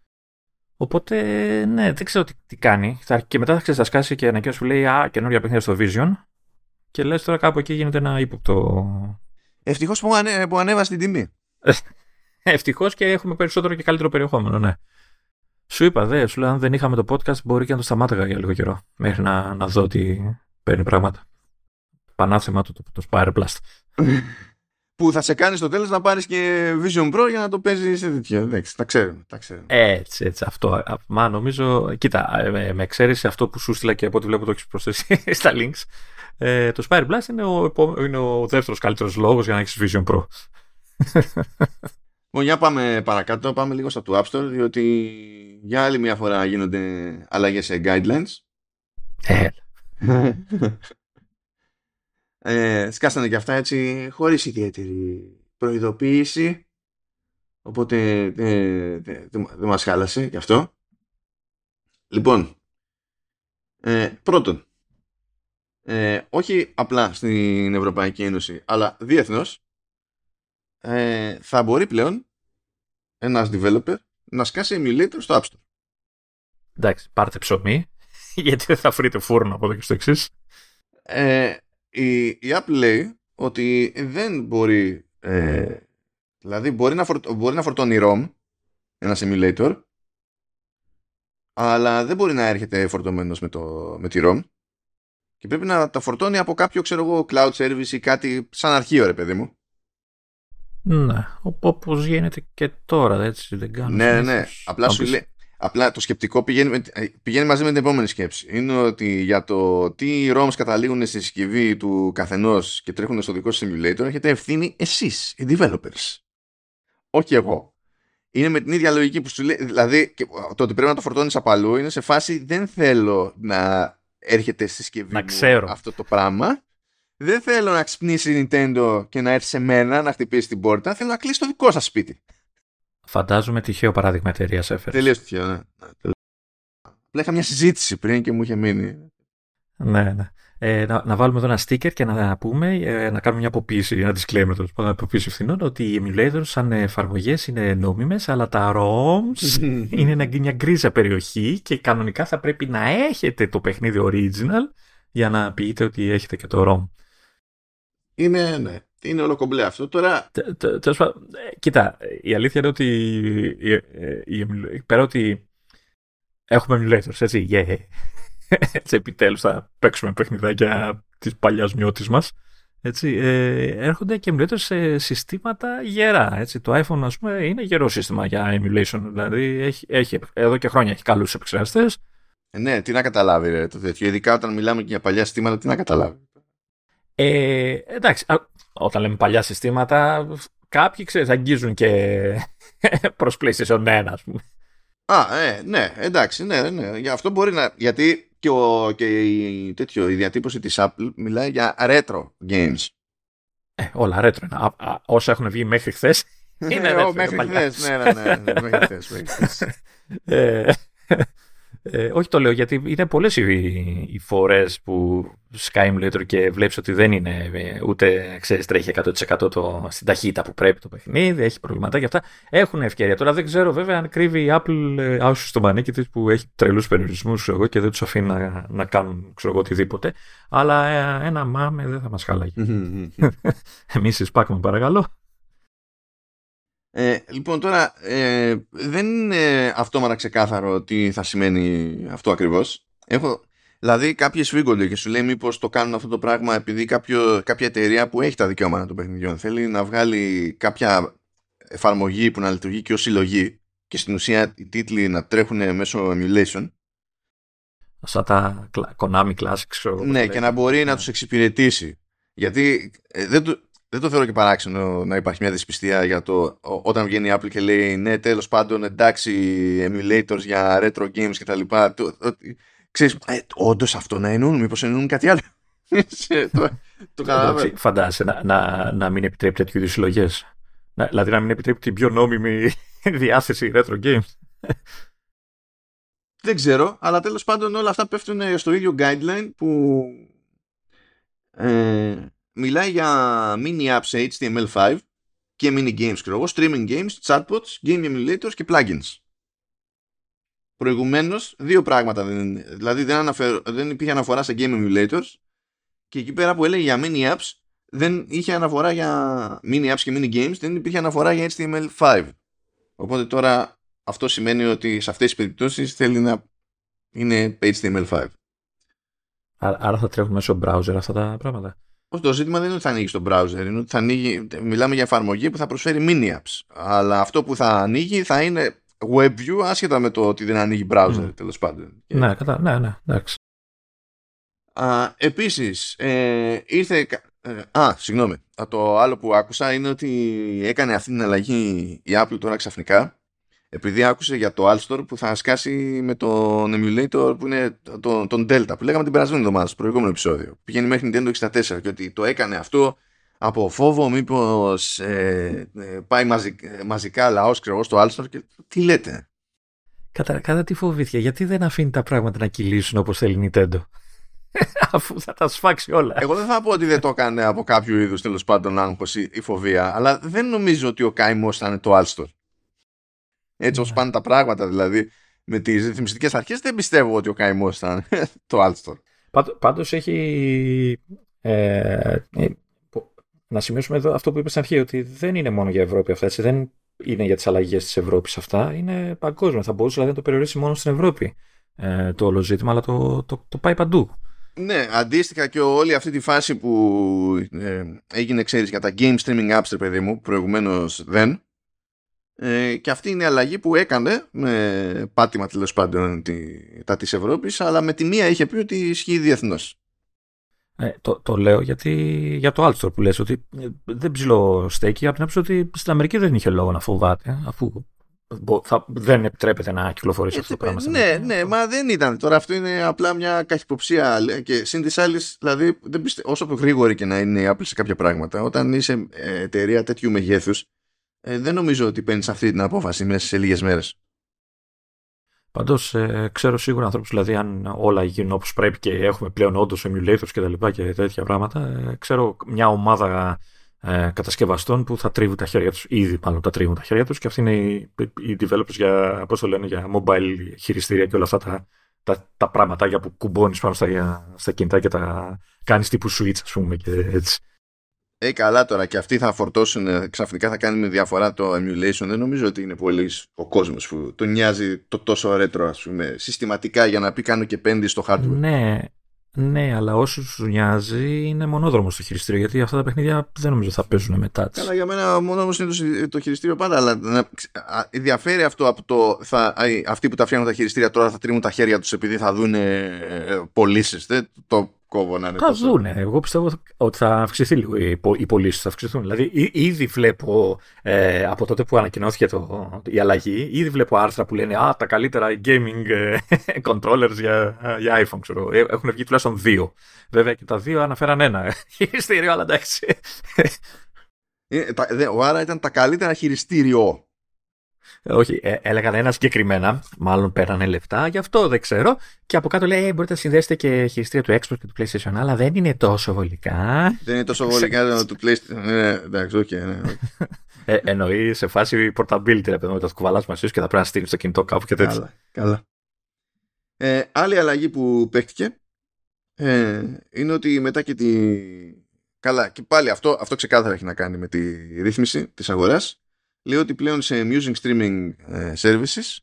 Οπότε, ναι, δεν ξέρω τι, τι κάνει. Και μετά θα ξεστασκάσει και ανακοίνωση που λέει «Α, καινούργια παιχνίδια στο Vision». Και λες τώρα κάπου εκεί γίνεται ένα ύποπτο. Ευτυχώς που, ανε, που ανέβασε την τιμή. Ευτυχώς και έχουμε περισσότερο και καλύτερο περιεχόμενο, ναι. Σου είπα, δε, σου λέω, αν δεν είχαμε το podcast, μπορεί και να το σταμάταγα για λίγο καιρό. Μέχρι να, να δω ότι παίρνει πράγματα. Πανάθεμα του το, το, το Spire Blast. Που θα σε κάνει στο τέλος να πάρεις και Vision Pro για να το παίζεις σε τέτοιο. Εντάξει, τα ξέρουμε, τα ξέρουμε. Έτσι, έτσι, αυτό. Μα νομίζω, κοίτα, με, με εξαίρεση αυτό που σου στείλα και από ό,τι βλέπω το έχεις προσθέσει στα links. Ε, το Spire Blast είναι ο, είναι ο δεύτερος καλύτερος λόγος για να έχεις Vision Pro. Λοιπόν, για πάμε παρακάτω, πάμε λίγο στα του App Store, διότι για άλλη μια φορά γίνονται αλλαγές σε guidelines. Ε. ε, σκάσανε και αυτά έτσι χωρίς ιδιαίτερη προειδοποίηση, οπότε ε, δεν δε, δε μας χάλασε γι' αυτό. Λοιπόν, ε, πρώτον, ε, όχι απλά στην Ευρωπαϊκή Ένωση, αλλά διεθνώς, ε, θα μπορεί πλέον ένας developer να σκάσει emulator στο App Store. Εντάξει, πάρτε ψωμί, γιατί δεν θα βρείτε φούρνο από εδώ και στο εξής. Ε, η, η Apple λέει ότι δεν μπορεί, ε, δηλαδή μπορεί να, φορ, μπορεί να φορτώνει ROM ένας emulator, αλλά δεν μπορεί να έρχεται φορτωμένος με, το, με τη ROM και πρέπει να τα φορτώνει από κάποιο, ξέρω εγώ, cloud service ή κάτι σαν αρχείο, ρε παιδί μου. Ναι, όπως γίνεται και τώρα, έτσι δεν κάνω. Ναι, ναι, απλά σου λέει, απλά το σκεπτικό πηγαίνει, πηγαίνει μαζί με την επόμενη σκέψη. Είναι ότι για το τι ROMs καταλήγουν στη συσκευή του καθενός και τρέχουν στο δικό σας simulator έχετε ευθύνη εσείς, οι developers. Όχι εγώ. Είναι με την ίδια λογική που σου λέει, δηλαδή το ότι πρέπει να το φορτώνεις από αλλού είναι σε φάση δεν θέλω να έρχεται στη συσκευή να μου ξέρω αυτό το πράγμα. Δεν θέλω να ξυπνήσει η Nintendo και να έρθει σε μένα να χτυπήσει την πόρτα. Θέλω να κλείσει το δικό σας σπίτι. Φαντάζομαι τυχαίο παράδειγμα εταιρείας έφερες. Τελείως τυχαίο, ναι. Απλά είχα μια συζήτηση πριν και μου είχε μείνει. Ναι, ναι. Ε, να, να βάλουμε εδώ ένα sticker και να πούμε, ε, να κάνουμε μια αποποίηση, ένα disclaimer τέλος πάντων, αποποίηση ευθυνών, ότι οι emulators σαν εφαρμογές είναι νόμιμες, αλλά τα ROMs είναι μια γκρίζα περιοχή και κανονικά θα πρέπει να έχετε το παιχνίδι original για να πείτε ότι έχετε και το ROM. Είναι, ναι. Είναι όλο κομπλέ αυτό. Τώρα. Τέλος πάντων, κοίτα, η αλήθεια είναι ότι πέρα ότι έχουμε emulators, έτσι, yeah. Έτσι, επιτέλους θα παίξουμε παιχνιδάκια της παλιάς μειώτης μας. Έτσι, ε, έρχονται και emulators σε συστήματα γερά. Έτσι. Το iPhone, ας πούμε, είναι γερό σύστημα για emulation. Δηλαδή, έχει, έχει, εδώ και χρόνια έχει καλούς επεξεργαστές. Ε, ναι, τι να καταλάβει ρε, το τέτοιο. Ειδικά όταν μιλάμε και για παλιά συστήματα, τι να καταλάβει. Ε, εντάξει, όταν λέμε παλιά συστήματα, κάποιοι ξέρεις, αγγίζουν και προς PlayStation ένα, ας πούμε. Α, ε, ναι, εντάξει, ναι, ναι. Για αυτό μπορεί να. Γιατί και, ο, και η, τέτοιο, η διατύπωση της Apple μιλάει για retro games. Ε, όλα retro είναι. Α, α, όσα έχουν βγει μέχρι χθες είναι retro. Μέχρι χθες, ναι, ναι, ναι, ναι, μέχρι χθες, μέχρι χθες. ε, ε, όχι το λέω γιατί είναι πολλές οι, οι φορές που σκάει emulator και βλέπεις ότι δεν είναι ούτε ξέρεις, τρέχει εκατό τοις εκατό το, στην ταχύτητα που πρέπει το παιχνίδι, έχει προβληματάκια αυτά. Έχουν ευκαιρία. Τώρα δεν ξέρω βέβαια αν κρύβει η Apple άσου στο μανίκι της που έχει τρελούς περιορισμούς εγώ, και δεν τους αφήνει να, να κάνουν ξέρω, οτιδήποτε. Αλλά ε, ένα μάμε δεν θα μας χάλαγε. Εμείς εισπάκουμε παρακαλώ. Ε, λοιπόν τώρα ε, δεν είναι αυτόματα ξεκάθαρο τι θα σημαίνει αυτό ακριβώς. Έχω, δηλαδή κάποιοι σφίγγονται και σου λέει μήπως το κάνουν αυτό το πράγμα επειδή κάποιο, κάποια εταιρεία που έχει τα δικαιώματα των παιχνιδιών θέλει να βγάλει κάποια εφαρμογή που να λειτουργεί και ως συλλογή και στην ουσία οι τίτλοι να τρέχουν μέσω emulation. Σαν τα Konami Classics. Ναι, και να μπορεί να τους εξυπηρετήσει. Γιατί ε, δεν το... Δεν το θεωρώ και παράξενο να υπάρχει μια δυσπιστία για το όταν βγαίνει η Apple και λέει ναι τέλος πάντων εντάξει emulators για retro games και τα λοιπά. Το, το, ξέρεις, ε, όντως αυτό να εννοούν, μήπως εννοούν κάτι άλλο. το το καταλαβαίνω. Φαντάζεσαι να, να, να μην επιτρέπει τέτοιου είδους συλλογές. Να, δηλαδή να μην επιτρέπει την πιο νόμιμη διάθεση retro games. Δεν ξέρω, αλλά τέλος πάντων όλα αυτά πέφτουν στο ίδιο guideline που ε, μιλάει για mini apps σε έιτς τι εμ ελ φάιβ και mini games, ξέρω εγώ, streaming games, chatbots, game emulators και plugins. Προηγουμένως, δύο πράγματα δεν, δηλαδή δεν, αναφερ, δεν υπήρχε αναφορά σε game emulators και εκεί πέρα που έλεγε για mini apps δεν είχε αναφορά για mini apps και mini games, δεν υπήρχε αναφορά για έιτς τι εμ ελ φάιβ. Οπότε τώρα αυτό σημαίνει ότι σε αυτές τις περιπτώσεις θέλει να είναι έιτς τι εμ ελ φάιβ. Άρα θα τρέχουν μέσω browser αυτά τα πράγματα. Όχι, το ζήτημα δεν είναι ότι θα ανοίγει στο browser, είναι ότι θα ανοίγει, μιλάμε για εφαρμογή που θα προσφέρει mini apps. Αλλά αυτό που θα ανοίγει θα είναι web view, άσχετα με το ότι δεν ανοίγει browser, mm. τέλος πάντων. Ναι, κατά, ναι, ναι, εντάξει. Α, επίσης, ε, ήρθε... Ε, α, συγγνώμη. Το άλλο που άκουσα είναι ότι έκανε αυτή την αλλαγή η Apple τώρα ξαφνικά, επειδή άκουσε για το Alstor που θα σκάσει με τον emulator που είναι τον, τον Delta, που λέγαμε την περασμένη εβδομάδα στο προηγούμενο επεισόδιο. Πηγαίνει μέχρι Nintendo εξήντα τέσσερα και ότι το έκανε αυτό από φόβο μήπως ε, ε, πάει μαζικ, ε, μαζικά λαός ξέρω, στο Alstor και τι λέτε. Κατά, κατά τι φοβήθηκε, γιατί δεν αφήνει τα πράγματα να κυλήσουν όπως θέλει η Nintendo. Αφού θα τα σφάξει όλα. Εγώ δεν θα πω ότι δεν το έκανε από κάποιο είδους τέλος πάντων άγχος ή, ή φοβία, αλλά δεν νομίζω ότι ο καημός θα είναι το Alstor. Έτσι όπως πάνε τα πράγματα δηλαδή με τις ρυθμιστικές αρχές, δεν πιστεύω ότι ο καημός θα είναι το Alstor. Πάντως έχει ε, ε, να σημειώσουμε εδώ αυτό που είπε στην αρχή, ότι δεν είναι μόνο για Ευρώπη αυτά, έτσι, δεν είναι για τις αλλαγές της Ευρώπης αυτά, είναι παγκόσμια. Θα μπορούσε δηλαδή να το περιορίσει μόνο στην Ευρώπη ε, το όλο ζήτημα, αλλά το, το, το πάει παντού. Ναι, αντίστοιχα και όλη αυτή τη φάση που ε, έγινε, ξέρεις, για τα game streaming apps, παιδί μου, προηγουμένως δεν. Ε, και αυτή είναι η αλλαγή που έκανε με πάτημα τέλος πάντων τη, τα της Ευρώπης, αλλά με τη μία είχε πει ότι ισχύει διεθνώς. Ε, το, το λέω γιατί για το Alstor που λες ότι δεν ψηλό στέκει, από την άποψη ότι στην Αμερική δεν είχε λόγο να φοβάται, αφού θα, δεν επιτρέπεται να κυκλοφορήσει αυτό το πράγμα. Ναι, ναι, μα δεν ήταν. Τώρα αυτό είναι απλά μια καχυποψία και συν της άλλης, δηλαδή δεν πιστε, όσο πιο γρήγορη και να είναι η Apple σε κάποια πράγματα, όταν είσαι εταιρεία τέτοιου μεγέθους, ε, δεν νομίζω ότι παίρνεις αυτή την απόφαση μέσα σε λίγες μέρες. Πάντως ε, ξέρω σίγουρα ανθρώπους, δηλαδή αν όλα γίνουν όπως πρέπει και έχουμε πλέον όντως emulators και τα λοιπά και τέτοια πράγματα, ε, ξέρω μια ομάδα ε, κατασκευαστών που θα τρίβουν τα χέρια τους, ήδη μάλλον τα τρίβουν τα χέρια τους, και αυτοί είναι οι, οι developers για, πώς το λένε, για mobile χειριστήρια και όλα αυτά τα, τα, τα πραγματάκια που κουμπώνεις πάνω στα, στα κινητά και τα κάνεις τύπου switch, ας πούμε, και έτσι. Ε, καλά τώρα, και αυτοί θα φορτώσουν, ξαφνικά θα κάνει με διαφορά το emulation. Δεν νομίζω ότι είναι πολύ ο κόσμος που τον νοιάζει το τόσο ρέτρο, ας πούμε, συστηματικά για να πει κάνω και πέντε στο hardware. Ναι, ναι, αλλά όσους σου νοιάζει είναι μονόδρομο στο χειριστήριο, γιατί αυτά τα παιχνίδια δεν νομίζω θα παίζουν μετά. Καλά, για μένα μονόδρομος είναι το, το χειριστήριο πάντα, αλλά να, διαφέρει αυτό από το θα, αυτοί που τα φτιάχνουν τα χειριστήρια τώρα θα τρίβουν τα χέρια τους επειδή θα δουν ε, πωλήσεις. Δεν το κόβω να είναι θα τόσο. Δούνε. Εγώ πιστεύω ότι θα αυξηθεί λίγο οι, οι πωλήσεις, θα αυξηθούν. Δηλαδή, ήδη βλέπω ε, από τότε που ανακοινώθηκε το, η αλλαγή, ήδη βλέπω άρθρα που λένε «Α, τα καλύτερα gaming ε, controllers για, για iPhone». Ξέρω. Έχουν βγει τουλάχιστον δύο. Βέβαια και τα δύο αναφέραν ένα χειριστήριο, αλλά εντάξει. Ε, τα, δε, ο άρα ήταν τα καλύτερα χειριστήριο. Όχι, ε, έλεγαν ένα συγκεκριμένα, μάλλον πέρανε λεφτά, γι' αυτό δεν ξέρω. Και από κάτω λέει: μπορείτε να συνδέσετε και χειριστήρια του Xbox και του PlayStation, αλλά δεν είναι τόσο βολικά. Δεν είναι τόσο βολικά του PlayStation. Ναι, εντάξει, οκ. Okay, ναι, okay. ε, εννοεί σε φάση portability, ρε παιδί μου, το κουβαλάς μαζί σου και θα πρέπει να στείλει το κινητό κάπου και τέτοια. Καλά. καλά. Ε, άλλη αλλαγή που παίχτηκε ε, είναι ότι μετά και τη. Καλά, και πάλι αυτό, αυτό ξεκάθαρα έχει να κάνει με τη ρύθμιση της αγοράς. Λέει ότι πλέον σε music streaming services,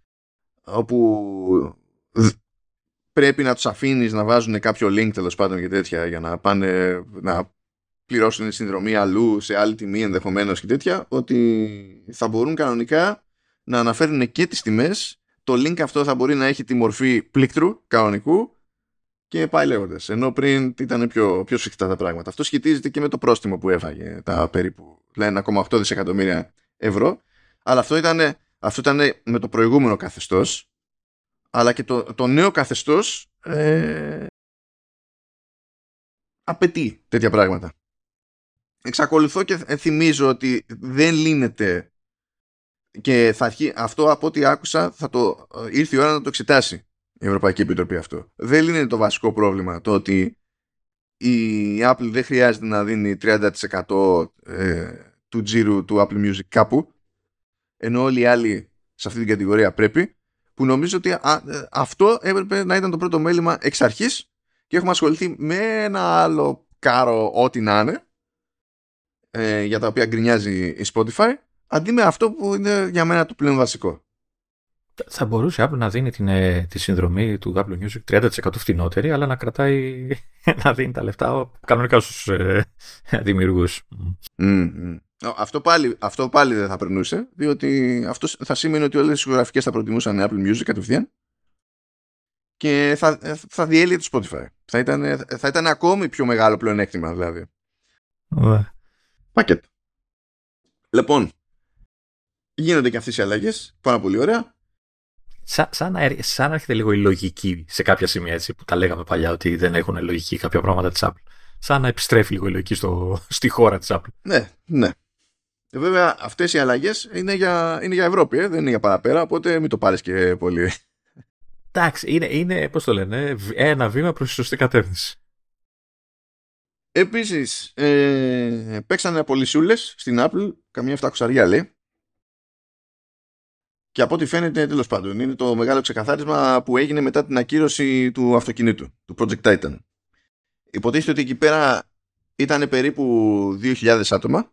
όπου πρέπει να τους αφήνεις να βάζουν κάποιο link τέλος πάντων και τέτοια για να πάνε να πληρώσουν συνδρομή αλλού σε άλλη τιμή ενδεχομένως και τέτοια, ότι θα μπορούν κανονικά να αναφέρουν και τις τιμές. Το link αυτό θα μπορεί να έχει τη μορφή πλήκτρου κανονικού και πάει λέγοντας. Ενώ πριν ήταν πιο, πιο σφιχτά τα πράγματα. Αυτό σχετίζεται και με το πρόστιμο που έφαγε, τα περίπου ένα κόμμα οκτώ δισεκατομμύρια ευρώ. Αλλά αυτό ήταν, αυτό ήταν με το προηγούμενο καθεστώς. Αλλά και το, το νέο καθεστώς ε, απαιτεί τέτοια πράγματα. Εξακολουθώ και θυμίζω ότι δεν λύνεται, και θα αρχί, αυτό από ό,τι άκουσα θα το, ήρθε η ώρα να το εξετάσει η Ευρωπαϊκή Επιτροπή αυτό. Δεν λύνεται το βασικό πρόβλημα, το ότι η Apple δεν χρειάζεται να δίνει τριάντα τοις εκατό ε, του τζίρου του Apple Music κάπου, ενώ όλοι οι άλλοι σε αυτή την κατηγορία πρέπει, που νομίζω ότι α, αυτό έπρεπε να ήταν το πρώτο μέλημα εξ αρχής, και έχουμε ασχοληθεί με ένα άλλο κάρο ό,τι να είναι, ε, για τα οποία γκρινιάζει η Spotify, αντί με αυτό που είναι για μένα το πλέον βασικό. Θα μπορούσε η Apple να δίνει την, ε, τη συνδρομή του Apple Music τριάντα τοις εκατό φτηνότερη, αλλά να κρατάει, να δίνει τα λεφτά κανονικά στους ε, δημιουργούς. Mm-hmm. Αυτό, πάλι, αυτό πάλι δεν θα περνούσε, διότι αυτό θα σήμαινε ότι όλες οι δισκογραφικές θα προτιμούσαν Apple Music κατευθείαν και θα, θα διέλυε το Spotify. Θα ήταν, θα ήταν ακόμη πιο μεγάλο πλεονέκτημα, δηλαδή. Yeah. Πακέτο. Λοιπόν, γίνονται και αυτές οι αλλαγές, πάρα πολύ ωραία. Σαν, σαν, να, σαν να έρχεται λίγο η λογική σε κάποια σημεία, έτσι, που τα λέγαμε παλιά ότι δεν έχουν λογική κάποια πράγματα της Apple. Σαν να επιστρέφει λίγο η λογική στο, στη χώρα της Apple. Ναι, ναι. Βέβαια, αυτές οι αλλαγές είναι για, είναι για Ευρώπη, ε, δεν είναι για παραπέρα, οπότε μην το πάρεις και πολύ. Εντάξει, είναι, είναι, πώς το λένε, ένα βήμα προς τη σωστή κατεύθυνση. Επίσης, ε, παίξανε απολυσούλες στην Apple, καμιά επτακόσια λέει. Και από ό,τι φαίνεται, τέλος πάντων, είναι το μεγάλο ξεκαθάρισμα που έγινε μετά την ακύρωση του αυτοκινήτου, του Project Titan. Υποτίθεται ότι εκεί πέρα ήταν περίπου δύο χιλιάδες άτομα.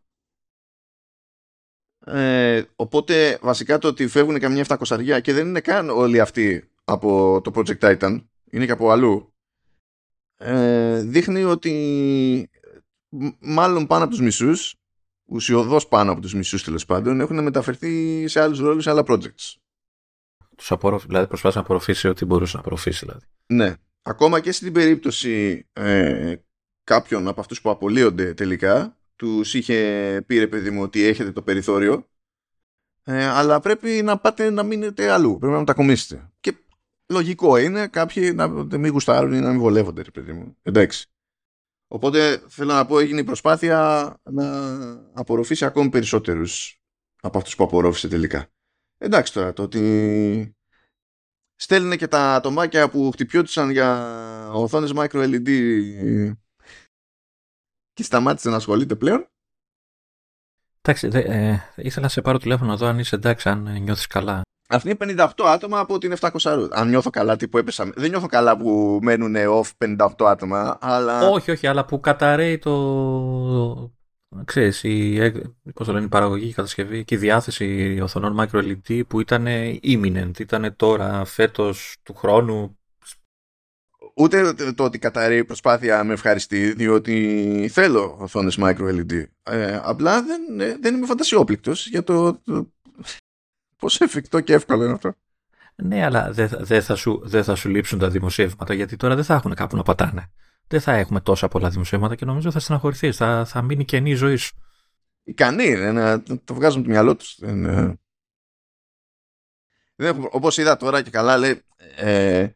Ε, οπότε βασικά το ότι φεύγουν καμιά επτακόσια και δεν είναι καν όλοι αυτοί από το Project Titan, είναι και από αλλού, ε, δείχνει ότι μάλλον πάνω από τους μισούς, ουσιοδός πάνω από τους μισούς τέλος πάντων, έχουν μεταφερθεί σε άλλους ρόλους, σε άλλα projects. Τους απορροφ... Δηλαδή προσπάθησε να απορροφήσει ό,τι μπορούσε να απορροφήσει, δηλαδή. Ναι. Ακόμα και στην περίπτωση ε, κάποιων από αυτούς που απολύονται τελικά, τους είχε πει, ρε παιδί μου, ότι έχετε το περιθώριο, ε, αλλά πρέπει να πάτε να μείνετε αλλού, πρέπει να μετακομίσετε. Και λογικό είναι κάποιοι να μην γουστάρουν ή να μην βολεύονται, ρε παιδί μου. Εντάξει. Οπότε θέλω να πω, έγινε η προσπάθεια να απορροφήσει ακόμη περισσότερους από αυτούς που απορρόφησε τελικά. Εντάξει τώρα, το ότι στέλνουν και τα ατομάκια που χτυπιόντουσαν για οθόνες micro ελ ι ντι και σταμάτησε να ασχολείται πλέον. Εντάξει, δε, ε, ήθελα να σε πάρω τηλέφωνο να δω αν είσαι εντάξει, αν νιώθεις καλά. Αυτή είναι πενήντα οκτώ άτομα από την επτακόσια. Αν νιώθω καλά, τι που έπεσα. Δεν νιώθω καλά που μένουν off πενήντα οκτώ άτομα, αλλά. Όχι, όχι, αλλά που καταραίει το. Ξέρεις, η, πώς το λένε, η παραγωγή, η κατασκευή και η διάθεση οθονών micro ελ ι ντι που ήταν imminent, ήταν τώρα, φέτος, του χρόνου. Ούτε το ότι καταραίει η προσπάθεια με ευχαριστεί, διότι θέλω οθόνες micro ελ ι ντι. Ε, απλά δεν, δεν είμαι φαντασιόπληκτος για το, το πόσο εφικτό και εύκολο είναι αυτό. Ναι, αλλά δεν δε θα, δε θα σου λείψουν τα δημοσιεύματα, γιατί τώρα δεν θα έχουν κάπου να πατάνε. Δεν θα έχουμε τόσα πολλά δημοσιεύματα και νομίζω θα στεναχωρηθείς, θα, θα μείνει κενή η ζωή σου. Ικανοί να το βγάζουν το μυαλό τους. Δεν, ε... δεν, όπως είδα τώρα και καλά, λέει, ε,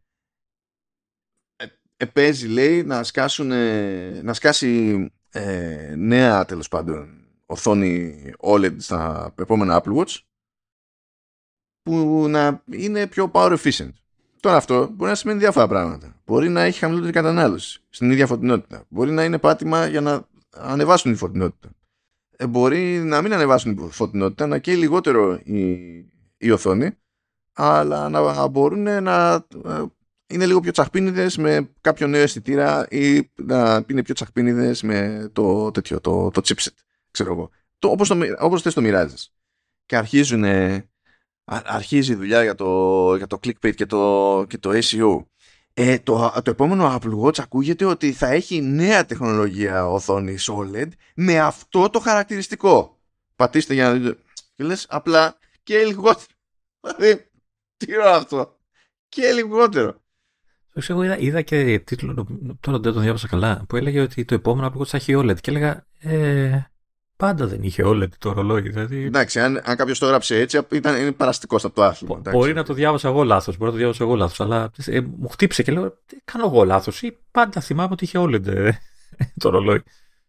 ε, παίζει, λέει, να, σκάσουν, να σκάσει ε, νέα, τέλος πάντων, οθόνη ο ελ ι ντι στα επόμενα Apple Watch, που να είναι πιο power efficient. Τώρα αυτό μπορεί να σημαίνει διάφορα πράγματα. Μπορεί να έχει χαμηλότερη κατανάλωση στην ίδια φωτεινότητα. Μπορεί να είναι πάτημα για να ανεβάσουν τη φωτεινότητα. Ε, μπορεί να μην ανεβάσουν τη φωτεινότητα, να καίει λιγότερο η, η οθόνη, αλλά να μπορούν να είναι λίγο πιο τσαχπίνιδες με κάποιο νέο αισθητήρα ή να είναι πιο τσαχπίνιδες με το τέτοιο, το, το chipset. Ξέρω εγώ. Το, όπως, το, όπως θες το μοιράζεις. Και αρχίζουν αρχίζει η δουλειά για το, για το clickbait και το, και το ες ι ο. Ε, το, το επόμενο Apple Watch ακούγεται ότι θα έχει νέα τεχνολογία οθόνης ο ελ ι ντι με αυτό το χαρακτηριστικό. Πατήστε για να δείτε. Και λες απλά και λιγότερο. Δηλαδή, τι είναι αυτό. Και λιγότερο. Εγώ είδα, είδα και τίτλο, τώρα δεν τον διάβασα καλά, που έλεγε ότι το επόμενο Apple Watch θα έχει ο ελ ι ντι και έλεγα ε, πάντα δεν είχε ο ελ ι ντι το ρολόι. Δηλαδή... Εντάξει, αν, αν κάποιος το έγραψε έτσι, ήταν, είναι παραστικός από το άθλημα. Μπο, μπορεί να το διάβασα εγώ λάθος, μπορεί να το διάβασα εγώ λάθος, αλλά ε, μου χτύπησε και λέω, τι κάνω εγώ λάθος, ή πάντα θυμάμαι ότι είχε ο ελ ι ντι ε, το ρολόι.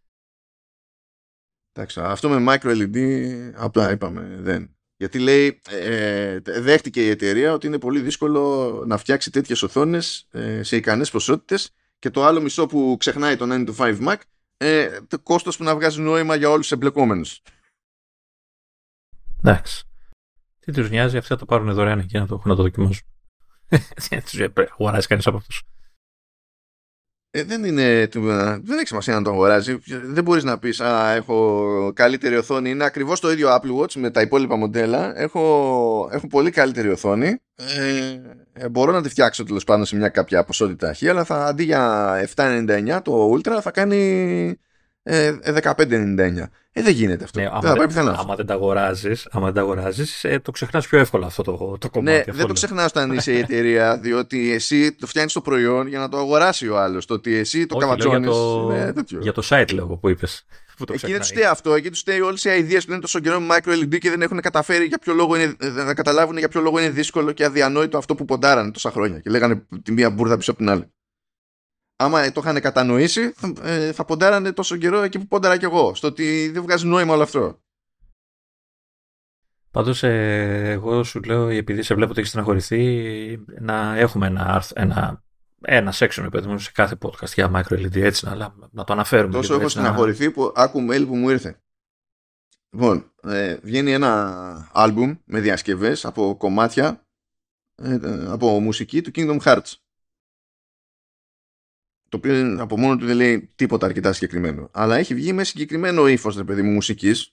Εντάξει, αυτό με micro ελ ι ντι απλά είπαμε δεν. Γιατί λέει, ε, δέχτηκε η εταιρεία ότι είναι πολύ δύσκολο να φτιάξει τέτοιες οθόνες ε, σε ικανές ποσότητες, και το άλλο μισό που ξεχνάει το nine to five Mac, ε, το κόστος που να βγάζει νόημα για όλους τους εμπλεκόμενους. Εντάξει. Τι τους νοιάζει, αυτοί θα το πάρουν δωρεάν εκεί να το, να το δοκιμάσουν. Δεν τους αγοράσει κανείς από αυτούς. Ε, δεν είναι, δεν έχει σημασία να το αγοράζει. Δεν μπορείς να πεις «Α, έχω καλύτερη οθόνη». Είναι ακριβώς το ίδιο Apple Watch με τα υπόλοιπα μοντέλα. Έχω, έχω πολύ καλύτερη οθόνη. Ε, ε, μπορώ να τη φτιάξω τέλος πάντων σε μια κάποια ποσότητα χ, αλλά θα, αντί για επτακόσια ενενήντα εννιά το Ultra θα κάνει ε, δεκαπέντε ενενήντα εννιά. Ε, δεν γίνεται αυτό. Ναι, δεν άμα, θα πάει πιθανά. άμα δεν τα αγοράζεις, άμα δεν τα αγοράζεις, ε, το ξεχνάς πιο εύκολα αυτό το, το κομμάτι. Ναι, αυτό δεν το ξεχνάς όταν είσαι η εταιρεία, διότι εσύ το φτιάχνεις το προϊόν για να το αγοράσει ο άλλος. Το ότι εσύ το καβατζώνεις. Για, το... για το site λέω που είπες. Εκεί δεν του φταίει αυτό. Εκεί του φταίει όλες οι ιδέες που είναι τόσο καιρό με micro ελ ι ντι και δεν έχουν καταφέρει για ποιο λόγο είναι, να καταλάβουν για ποιο λόγο είναι δύσκολο και αδιανόητο αυτό που ποντάρανε τόσα χρόνια. Και λέγανε τη μία μπουρδα πίσω από την άλλη. Άμα το είχαν κατανοήσει, θα, ε, θα ποντάρανε τόσο καιρό εκεί που πόνταρα κι εγώ. Στο ότι δεν βγάζει νόημα όλο αυτό. Πάντως, ε, εγώ σου λέω, επειδή σε βλέπω ότι έχεις στεναχωρηθεί, να έχουμε ένα, ένα, ένα section παιδί, σε κάθε podcast για micro ελ ι ντι, έτσι, να, να το αναφέρουμε. Τόσο έχω στεναχωρηθεί να... που άκου mail που μου ήρθε. Λοιπόν, ε, βγαίνει ένα άλμπουμ με διασκευές από κομμάτια ε, από μουσική του Kingdom Hearts. Το οποίο από μόνο του δεν λέει τίποτα αρκετά συγκεκριμένο. Αλλά έχει βγει με συγκεκριμένο ύφος, ρε παιδί μου, μουσικής.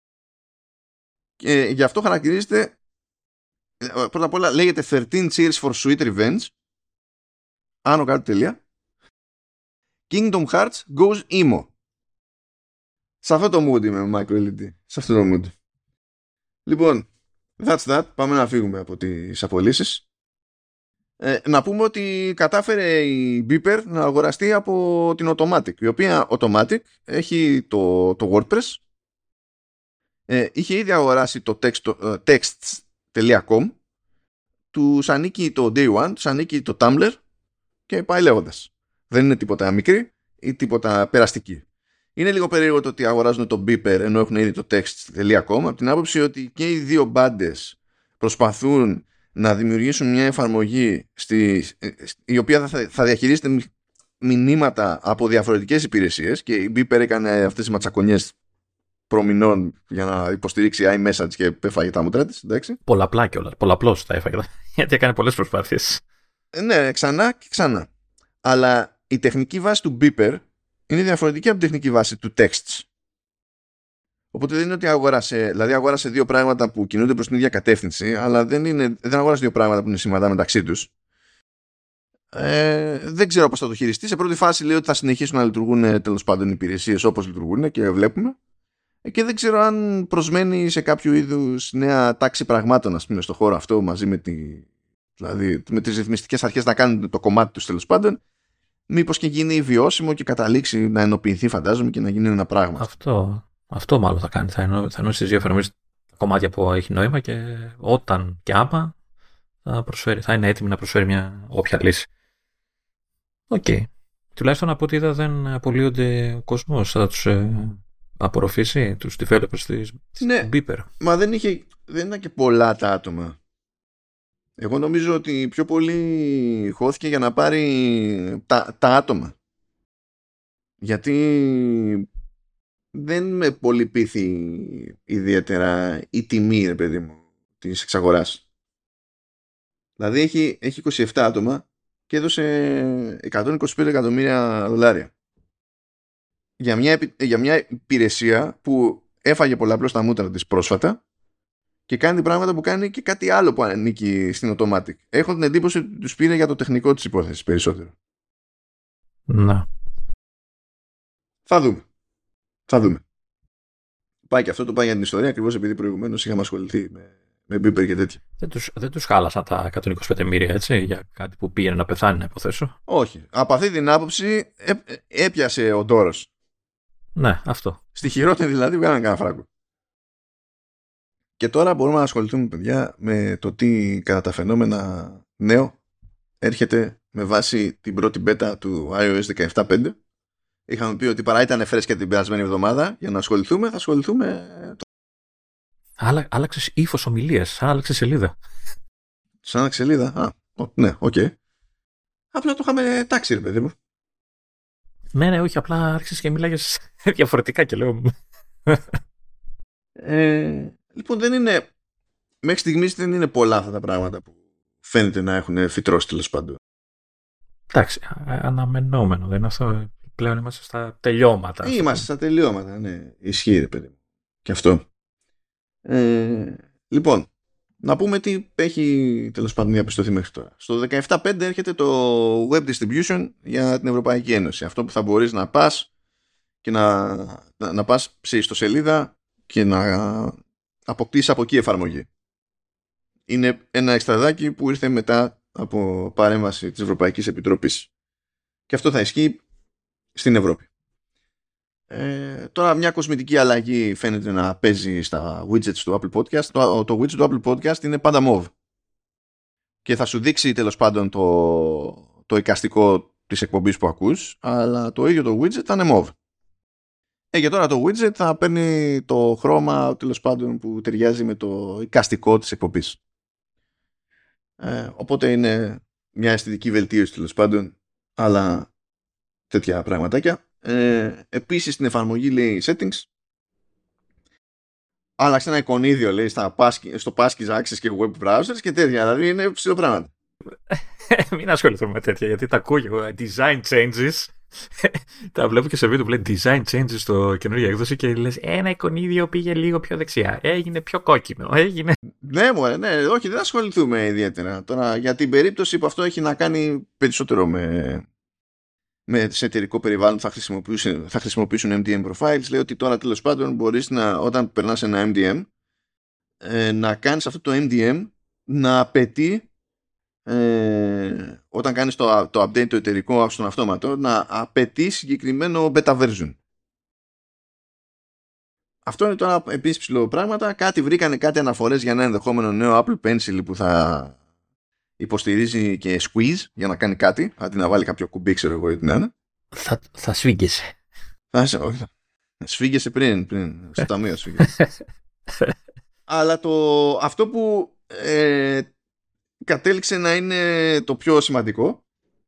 Και γι' αυτό χαρακτηρίζεται, πρώτα απ' όλα λέγεται thirteen Cheers for Sweet Revenge. Άνω κάτω τελεία. Kingdom Hearts goes emo. Σε αυτό το mood είμαι με micro ελ ι ντι. Σε αυτό το mood. Λοιπόν, that's that. Πάμε να φύγουμε από τις απολύσεις. Ε, να πούμε ότι κατάφερε η Beeper να αγοραστεί από την Automatic, η οποία Automatic έχει το, το WordPress, ε, είχε ήδη αγοράσει το text, text τελεία com, τους ανήκει το Day One, τους ανήκει το Tumblr και πάει λέγοντας. Δεν είναι τίποτα μικρή ή τίποτα περαστική. Είναι λίγο περίεργο το ότι αγοράζουν το Beeper ενώ έχουν ήδη το text τελεία com, από την άποψη ότι και οι δύο μπάντες προσπαθούν να δημιουργήσουν μια εφαρμογή στη, η οποία θα, θα διαχειρίζεται μηνύματα από διαφορετικές υπηρεσίες, και η Beeper έκανε αυτές τις ματσακονιές προμηνών για να υποστηρίξει iMessage και έφαγε τα μούτρα της, εντάξει. Πολλαπλά κιόλας, πολλαπλώς τα έφαγε, γιατί έκανε πολλές προσπάθειες. Ναι, ξανά και ξανά. Αλλά η τεχνική βάση του Beeper είναι διαφορετική από την τεχνική βάση του Texts. Οπότε δεν είναι ότι αγόρασε, δηλαδή αγόρασε δύο πράγματα που κινούνται προς την ίδια κατεύθυνση, αλλά δεν, είναι, δεν αγόρασε δύο πράγματα που είναι συμβατά μεταξύ τους. Ε, δεν ξέρω πώς θα το χειριστεί. Σε πρώτη φάση λέει ότι θα συνεχίσουν να λειτουργούν τέλος πάντων οι υπηρεσίες όπως λειτουργούν και βλέπουμε. Ε, και δεν ξέρω αν προσμένει σε κάποιο είδους νέα τάξη πραγμάτων, ας πούμε, στο χώρο αυτό, μαζί με, τη, δηλαδή, με τις ρυθμιστικές αρχές να κάνουν το κομμάτι τους τέλος πάντων. Μήπως και γίνει βιώσιμο και καταλήξει να ενοποιηθεί, φαντάζομαι, και να γίνει ένα πράγμα. Αυτό. Αυτό μάλλον θα κάνει. Θα ενώσει τις δύο εφαρμογές τα κομμάτια που έχει νόημα, και όταν και άμα θα, προσφέρει, θα είναι έτοιμη να προσφέρει μια όποια λύση. Οκ. Okay. Τουλάχιστον από ό,τι είδα δεν απολύονται ο κόσμος. Θα τους ε, απορροφήσει τους developers της ναι, Beeper. Μα δεν, είχε, δεν ήταν και πολλά τα άτομα. Εγώ νομίζω ότι πιο πολύ χώθηκε για να πάρει τα, τα άτομα. Γιατί δεν με πολύ πείθει ιδιαίτερα η τιμή, ρε παιδί μου, της εξαγοράς. Δηλαδή έχει, έχει είκοσι επτά άτομα και έδωσε εκατόν είκοσι πέντε εκατομμύρια δολάρια για μια, για μια υπηρεσία που έφαγε πολλαπλώς τα μούτρα της πρόσφατα και κάνει πράγματα που κάνει και κάτι άλλο που ανήκει στην Automatic. Έχω την εντύπωση ότι τους πήρε για το τεχνικό της υπόθεσης περισσότερο. Να. Θα δούμε. Θα δούμε. Πάει και αυτό, το πάει για την ιστορία, ακριβώς επειδή προηγουμένως είχαμε ασχοληθεί με, με Beeper και τέτοια. Δεν τους, δεν τους χάλασαν τα εκατόν είκοσι πέντε μοίρια, έτσι, για κάτι που πήγαινε να πεθάνει, να υποθέσω. Όχι. Από αυτή την άποψη έ, έπιασε ο Ντόρος. Ναι, αυτό. Στη χειρότερη δηλαδή βγάλανε κανένα φράγκο. Και τώρα μπορούμε να ασχοληθούμε, παιδιά, με το τι κατά τα φαινόμενα νέο έρχεται με βάση την πρώτη beta του iOS δεκαεπτά πέντε. Είχαμε πει ότι παρά ήταν φρέσκια την περασμένη εβδομάδα, για να ασχοληθούμε, θα ασχοληθούμε. Άλλα, άλλαξες ύφος ομιλίας, άλλαξες σελίδα. Σαν άλλαξε σελίδα. Α, ναι, οκ. Okay. Απλά το είχαμε τάξει, ρε παιδί μου. Ναι, ναι, όχι, απλά άρχισες και μίλαγες διαφορετικά και λέω. ε, λοιπόν, δεν είναι. Μέχρι στιγμής δεν είναι πολλά αυτά τα πράγματα που φαίνεται να έχουν φυτρώσει, τέλος πάντων. Εντάξει, αναμενόμενο. Δεν είναι αυτό. Πλέον είμαστε στα τελειώματα. Είμαστε στα τελειώματα, ναι. Ισχύει, ρε παιδί. Και αυτό. Ε, λοιπόν, να πούμε τι έχει τέλος πάντων διαπιστωθεί μέχρι τώρα. Στο δεκαεπτά πέντε έρχεται το Web Distribution για την Ευρωπαϊκή Ένωση. Αυτό που θα μπορείς να πας και να, να, να πας σε ιστοσελίδα και να αποκτήσεις από εκεί εφαρμογή. Είναι ένα εξτραδάκι που ήρθε μετά από παρέμβαση της Ευρωπαϊκής Επιτροπής. Και αυτό θα ισχύει στην Ευρώπη. Ε, τώρα μια κοσμητική αλλαγή φαίνεται να παίζει στα widgets του Apple Podcast. Το, το widget του Apple Podcast είναι πάντα mauve. Και θα σου δείξει τέλος πάντων το, το εικαστικό της εκπομπής που ακούς, αλλά το ίδιο το widget θα είναι mauve. Ε, και τώρα το widget θα παίρνει το χρώμα τέλος πάντων που ταιριάζει με το εικαστικό της εκπομπής. Ε, οπότε είναι μια αισθητική βελτίωση τέλος πάντων, αλλά τέτοια πραγματάκια. Ε, επίσης στην εφαρμογή λέει settings, άλλαξε ένα εικονίδιο λέει στα Pasky, στο Pasky's Access και web browsers και τέτοια, δηλαδή είναι ψηλό πράγματα. Μην ασχοληθούμε με τέτοια, γιατί τα ακούω εγώ. Design changes. Τα βλέπω και σε βίντεο που λέει design changes στο καινούργια έκδοση και λες ένα εικονίδιο πήγε λίγο πιο δεξιά. Έγινε πιο κόκκινο. Έγινε... Ναι, μωρέ, ναι, όχι, δεν ασχοληθούμε ιδιαίτερα. Τώρα, για την περίπτωση που αυτό έχει να κάνει περισσότερο με, με σε εταιρικό περιβάλλον θα χρησιμοποιήσουν, θα χρησιμοποιήσουν εμ ντι εμ profiles. Λέει ότι τώρα τέλος πάντων μπορείς να, όταν περνάς ένα εμ ντι εμ, ε, να κάνεις αυτό το εμ ντι εμ να απαιτεί Ε, όταν κάνεις το, το update το εταιρικό στον αυτόματο να απαιτεί συγκεκριμένο beta version. Αυτό είναι τώρα επίσης ψηλό πράγματα. Κάτι βρήκανε κάτι αναφορές για ένα ενδεχόμενο νέο Apple Pencil που θα υποστηρίζει και squeeze για να κάνει κάτι, αντί να βάλει κάποιο κουμπί, ξέρω εγώ τι να είναι. Θα, θα σφίγγεσαι. Θα, όχι, θα, σφίγγεσαι πριν, πριν στο ταμείο σφίγγεσαι. Αλλά το, αυτό που ε, κατέληξε να είναι το πιο σημαντικό,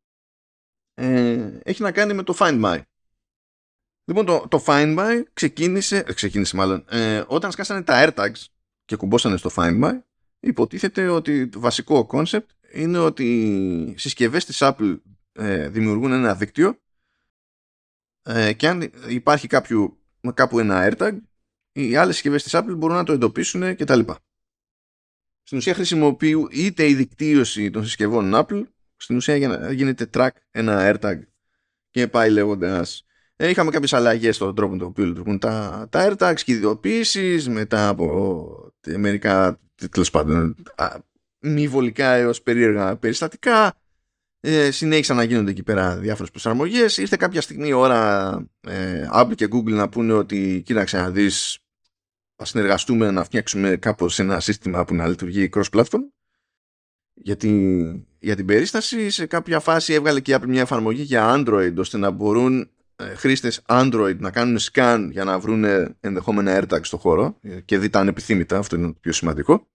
ε, έχει να κάνει με το Find My. Λοιπόν, το, το Find My ξεκίνησε, ε, ξεκίνησε μάλλον, ε, όταν σκάσανε τα AirTags και κουμπώσανε στο Find My, υποτίθεται ότι το βασικό concept είναι ότι οι συσκευές της Apple ε, δημιουργούν ένα δίκτυο ε, και αν υπάρχει κάποιο, κάπου ένα AirTag, οι άλλες συσκευές της Apple μπορούν να το εντοπίσουν κτλ. Στην ουσία χρησιμοποιείται η δικτύωση των συσκευών Apple στην ουσία για να γίνεται track ένα AirTag και πάει λέγοντας. Ε, είχαμε κάποιες αλλαγές στον τρόπο τον οποίο λειτουργούν τα, τα AirTags και ειδοποιήσεις μετά από μερικά τέλος πάντων μη βολικά έως περίεργα περιστατικά. Ε, συνέχισαν να γίνονται εκεί πέρα διάφορες προσαρμογές. Ήρθε κάποια στιγμή η ώρα ε, Apple και Google να πούνε ότι κοίταξε να δεις, θα συνεργαστούμε να φτιάξουμε κάπως ένα σύστημα που να λειτουργεί cross-platform. Γιατί για την περίσταση σε κάποια φάση έβγαλε και Apple μια εφαρμογή για Android ώστε να μπορούν ε, χρήστες Android να κάνουν scan για να βρουν ενδεχόμενα AirTags στο χώρο και δει τα ανεπιθύμητα, αυτό είναι το πιο σημαντικό.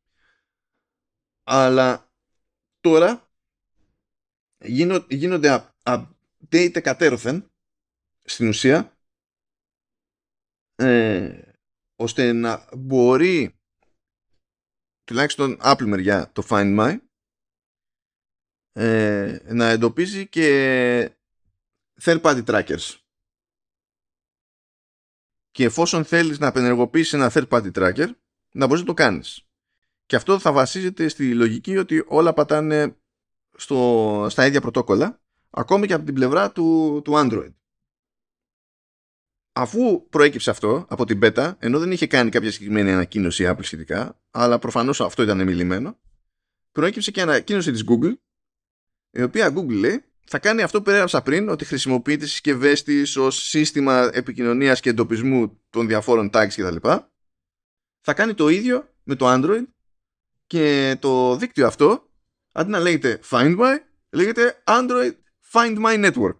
Αλλά τώρα γίνο, γίνονται update εκατέρωθεν στην ουσία ε, ώστε να μπορεί τουλάχιστον Apple μεριά το Find My ε, να εντοπίζει και third party trackers. Και εφόσον θέλεις να απενεργοποιήσεις ένα third party tracker, να μπορείς να το κάνεις. Και αυτό θα βασίζεται στη λογική ότι όλα πατάνε στο, στα ίδια πρωτόκολλα, ακόμη και από την πλευρά του, του Android. Αφού προέκυψε αυτό από την beta, ενώ δεν είχε κάνει κάποια συγκεκριμένη ανακοίνωση Apple σχετικά, αλλά προφανώς αυτό ήταν εμιλημένο, προέκυψε και ανακοίνωση της Google, η οποία Google λέει θα κάνει αυτό που περιέγραψα πριν, ότι χρησιμοποιεί τις συσκευές της ως σύστημα επικοινωνίας και εντοπισμού των διαφόρων tags κτλ. Θα κάνει το ίδιο με το Android και το δίκτυο αυτό, αντί να λέγεται Find My, λέγεται Android Find My Network.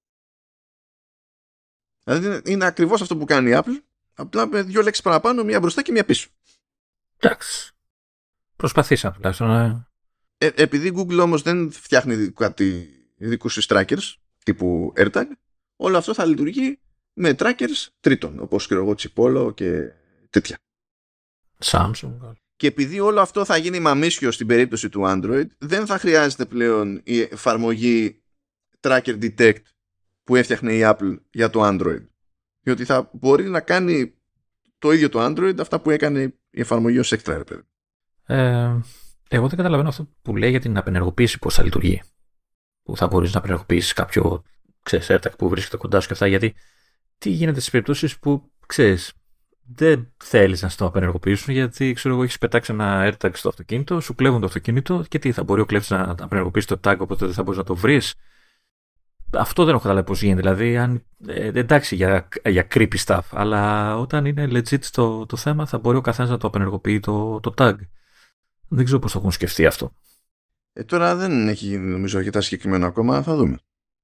Δηλαδή είναι ακριβώς αυτό που κάνει η Apple, απλά με δύο λέξεις παραπάνω, μία μπροστά και μία πίσω. Εντάξει. Προσπαθήσαν τουλάχιστον. Ε, επειδή η Google όμως δεν φτιάχνει κάτι δικούς τους trackers τύπου AirTag, όλο αυτό θα λειτουργεί με trackers τρίτων, όπως και εγώ Chipolo και τέτοια. Samsung. Και επειδή όλο αυτό θα γίνει μαμίσιο στην περίπτωση του Android, δεν θα χρειάζεται πλέον η εφαρμογή tracker detect που έφτιαχνε η Apple για το Android. Διότι θα μπορεί να κάνει το ίδιο το Android αυτά που έκανε η εφαρμογή ως extra. Ε, εγώ δεν καταλαβαίνω αυτό που λέει για την απενεργοποίηση πώς θα λειτουργεί. Που θα μπορείς να απενεργοποιήσεις κάποιο, ξέρεις, AirTag που βρίσκεται κοντά σου και αυτά. Γιατί τι γίνεται στις περιπτώσεις που, ξέρεις, δεν θέλεις να στο απενεργοποιήσουν, γιατί, ξέρω εγώ, έχεις πετάξει ένα AirTag στο αυτοκίνητο, σου κλέβουν το αυτοκίνητο και τι, θα μπορεί ο κλέφτης να απενεργοποιήσει το tag, οπότε δεν θα μπορείς να το βρεις. Αυτό δεν έχω καταλάβει πώς γίνεται. Δηλαδή, αν, ε, εντάξει για, για creepy stuff, αλλά όταν είναι legit το, το θέμα, θα μπορεί ο καθένας να το απενεργοποιεί το, το tag. Δεν ξέρω πώς το έχουν σκεφτεί αυτό. Ε, τώρα δεν έχει γίνει, νομίζω, αρκετά συγκεκριμένο ακόμα. Θα δούμε.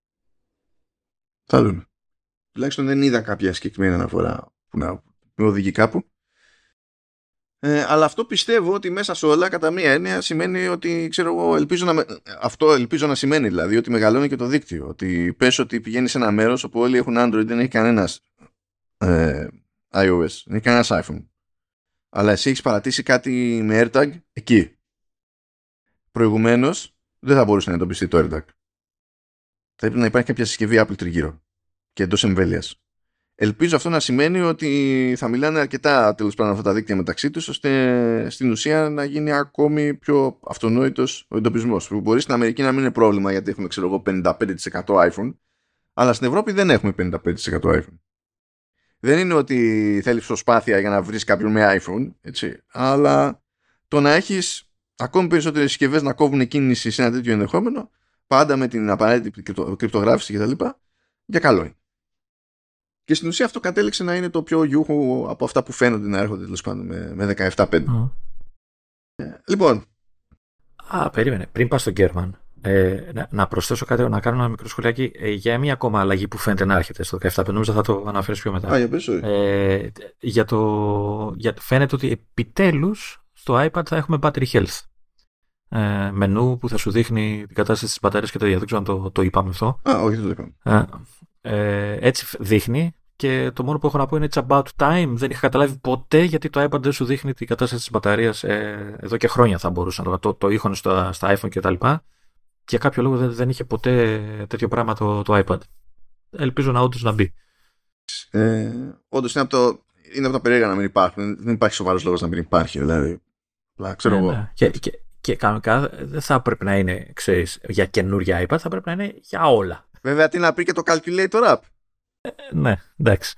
Θα δούμε. Τουλάχιστον δεν είδα κάποια συγκεκριμένη αναφορά που να με οδηγεί κάπου. Ε, αλλά αυτό πιστεύω ότι μέσα σε όλα κατά μία έννοια σημαίνει ότι, ξέρω εγώ, ελπίζω να, αυτό ελπίζω να σημαίνει δηλαδή ότι μεγαλώνει και το δίκτυο. Ότι πες ότι πηγαίνεις σε ένα μέρος όπου όλοι έχουν Android, δεν έχει κανένας ε, iOS, δεν έχει κανένας iPhone. Αλλά εσύ έχεις παρατήσει κάτι με AirTag εκεί. Προηγουμένως δεν θα μπορούσε να εντοπιστεί το AirTag. Θα έπρεπε να υπάρχει κάποια συσκευή Apple τριγύρω και εντός εμβέλειας. Ελπίζω αυτό να σημαίνει ότι θα μιλάνε αρκετά τέλος πάντων αυτά τα δίκτυα μεταξύ τους, ώστε στην ουσία να γίνει ακόμη πιο αυτονόητος ο εντοπισμός. Που μπορεί στην Αμερική να μην είναι πρόβλημα γιατί έχουμε, ξέρω εγώ, πενήντα πέντε τοις εκατό iPhone, αλλά στην Ευρώπη δεν έχουμε πενήντα πέντε τοις εκατό iPhone. Δεν είναι ότι θέλεις προσπάθεια για να βρεις κάποιον με iPhone, έτσι, αλλά το να έχεις ακόμη περισσότερες συσκευές να κόβουν κίνηση σε ένα τέτοιο ενδεχόμενο, πάντα με την απαραίτητη κρυπτογράφηση κτλ., για καλό είναι. Και στην ουσία αυτό κατέληξε να είναι το πιο γιούχο από αυτά που φαίνονται να έρχονται τέλος πάντων με, με δεκαεπτά πέντε. Mm. Ε, λοιπόν. Α, περίμενε. Πριν πας στο German, ε, να, να προσθέσω κάτι, να κάνω ένα μικρό σχολιάκι ε, για μια ακόμα αλλαγή που φαίνεται να έρχεται στο δεκαεπτά πέντε. Νομίζω θα το αναφέρεις πιο μετά. Α, για πες, ε, για το, για, φαίνεται ότι επιτέλους στο iPad θα έχουμε battery health. Ε, μενού που θα σου δείχνει την κατάσταση της μπαταρίας και τα ίδια. Δεν ξέρω αν το, το είπαμε αυτό. Α, όχι, δεν το είπαμε. Ε, ε, έτσι δείχνει. Και το μόνο που έχω να πω είναι it's about time. Δεν είχα καταλάβει ποτέ γιατί το iPad δεν σου δείχνει την κατάσταση της μπαταρίας. Ε, εδώ και χρόνια θα μπορούσα να το, το, το ήχον στα, στα iPhone κτλ. Και για κάποιο λόγο δεν, δεν είχε ποτέ τέτοιο πράγμα το, το iPad. Ελπίζω να όντως να μπει. Ε, όντως είναι από, το, είναι από τα περίεργα να μην υπάρχουν. Δεν υπάρχει σοβαρός λόγος να μην υπάρχει. Δηλαδή. Λά, ξέρω ε, εγώ. Ναι. Και, και, και κανονικά δεν θα πρέπει να είναι, ξέρεις, για καινούρια iPad, θα πρέπει να είναι για όλα. Βέβαια, τι να πει και το calculator app. Ε, ναι, εντάξει.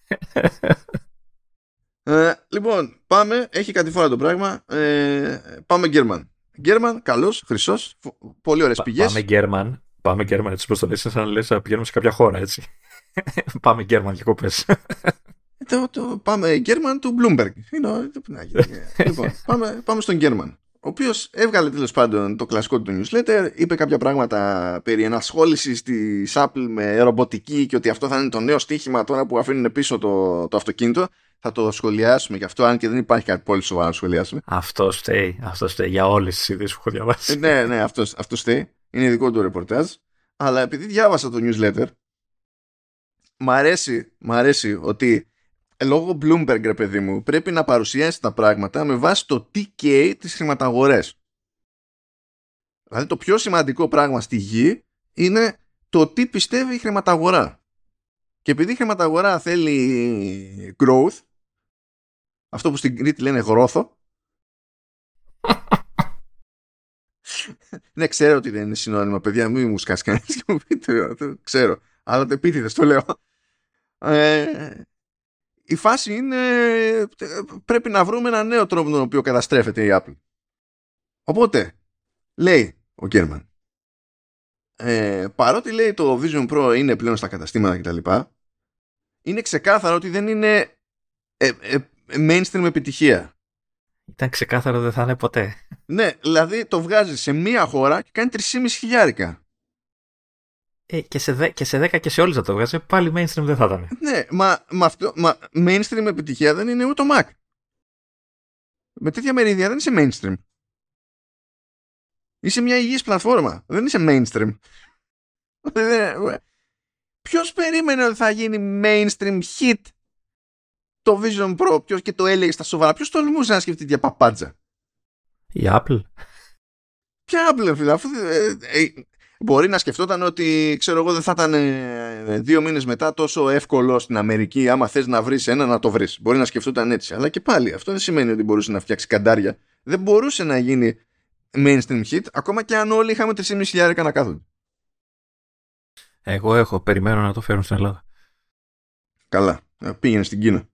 ε, λοιπόν, πάμε. Έχει κάτι φορά το πράγμα. Ε, πάμε German. German, καλός, χρυσός, πολύ ωραίες πηγές. Πάμε German. Πάμε German, έτσι πως το λες, σαν να λες να πηγαίνουμε σε κάποια χώρα, έτσι. Πάμε German, διακοπές. το, το, πάμε German του Bloomberg. Είναι, το, λοιπόν, πάμε, πάμε στον German. Ο οποίος έβγαλε τέλος πάντων το κλασικό του newsletter, είπε κάποια πράγματα περί ενασχόλησης της Apple με ρομποτική και ότι αυτό θα είναι το νέο στοίχημα τώρα που αφήνουν πίσω το, το αυτοκίνητο. Θα το σχολιάσουμε και αυτό, αν και δεν υπάρχει κάτι πολύ σοβαρό να σχολιάσουμε. Αυτό φταίει, αυτό φταίει για όλες τις ιδέες που έχω διαβάσει. Ε, ναι, ναι, αυτό, αυτό φταίει. Είναι δικό του ρεπορτάζ. Αλλά επειδή διάβασα το newsletter, μ' αρέσει, μ' αρέσει ότι λόγω Bloomberg, ρε παιδί μου, πρέπει να παρουσιάσει τα πράγματα με βάση το τι καίει τις χρηματαγορές. Δηλαδή το πιο σημαντικό πράγμα στη γη είναι το τι πιστεύει η χρηματαγορά. Και επειδή η χρηματαγορά θέλει growth, αυτό που στην Κρήτη λένε γρόθο, ναι, ξέρω ότι δεν είναι συνώνυμα, παιδιά, μην μου σκάσει κανένας και μου πείτε, το ξέρω, αλλά το επίτηδες, το λέω. Ε, η φάση είναι πρέπει να βρούμε ένα νέο τρόπο τον οποίο καταστρέφεται η Apple. Οπότε λέει ο Γκέρμαν, ε, παρότι λέει το Vision Pro είναι πλέον στα καταστήματα κτλ, είναι ξεκάθαρο ότι δεν είναι ε, ε, mainstream επιτυχία. Ήταν ξεκάθαρο δεν θα είναι ποτέ. Ναι, δηλαδή το βγάζει σε μία χώρα και κάνει τρεις και μισό χιλιάρικα. Ε, και, σε δε, και σε δέκα και σε όλες θα το βγάζει, πάλι mainstream δεν θα ήταν. Ναι, μα, μα, αυτό, μα mainstream επιτυχία δεν είναι ούτε το Mac. Με τέτοια μερίδια δεν είσαι mainstream. Είσαι μια υγιής πλατφόρμα. Δεν είσαι mainstream. Ποιος περίμενε ότι θα γίνει mainstream hit το Vision Pro? Ποιος και το έλεγε στα σοβαρά? Ποιος τολμούσε να σκεφτεί για παπάντζα? Η Apple. Ποια Apple, φίλε? Αφού, ε, ε, μπορεί να σκεφτόταν ότι, ξέρω εγώ, δεν θα ήταν ε, δύο μήνες μετά τόσο εύκολο στην Αμερική, άμα θες να βρεις ένα, να το βρεις. Μπορεί να σκεφτόταν έτσι. Αλλά και πάλι, αυτό δεν σημαίνει ότι μπορούσε να φτιάξει καντάρια. Δεν μπορούσε να γίνει mainstream hit, ακόμα και αν όλοι είχαμε τρεις και μισό χιλιάδες να κάθονται. Εγώ έχω, περιμένω να το φέρουν στην Ελλάδα. Καλά, πήγαινε στην Κίνα.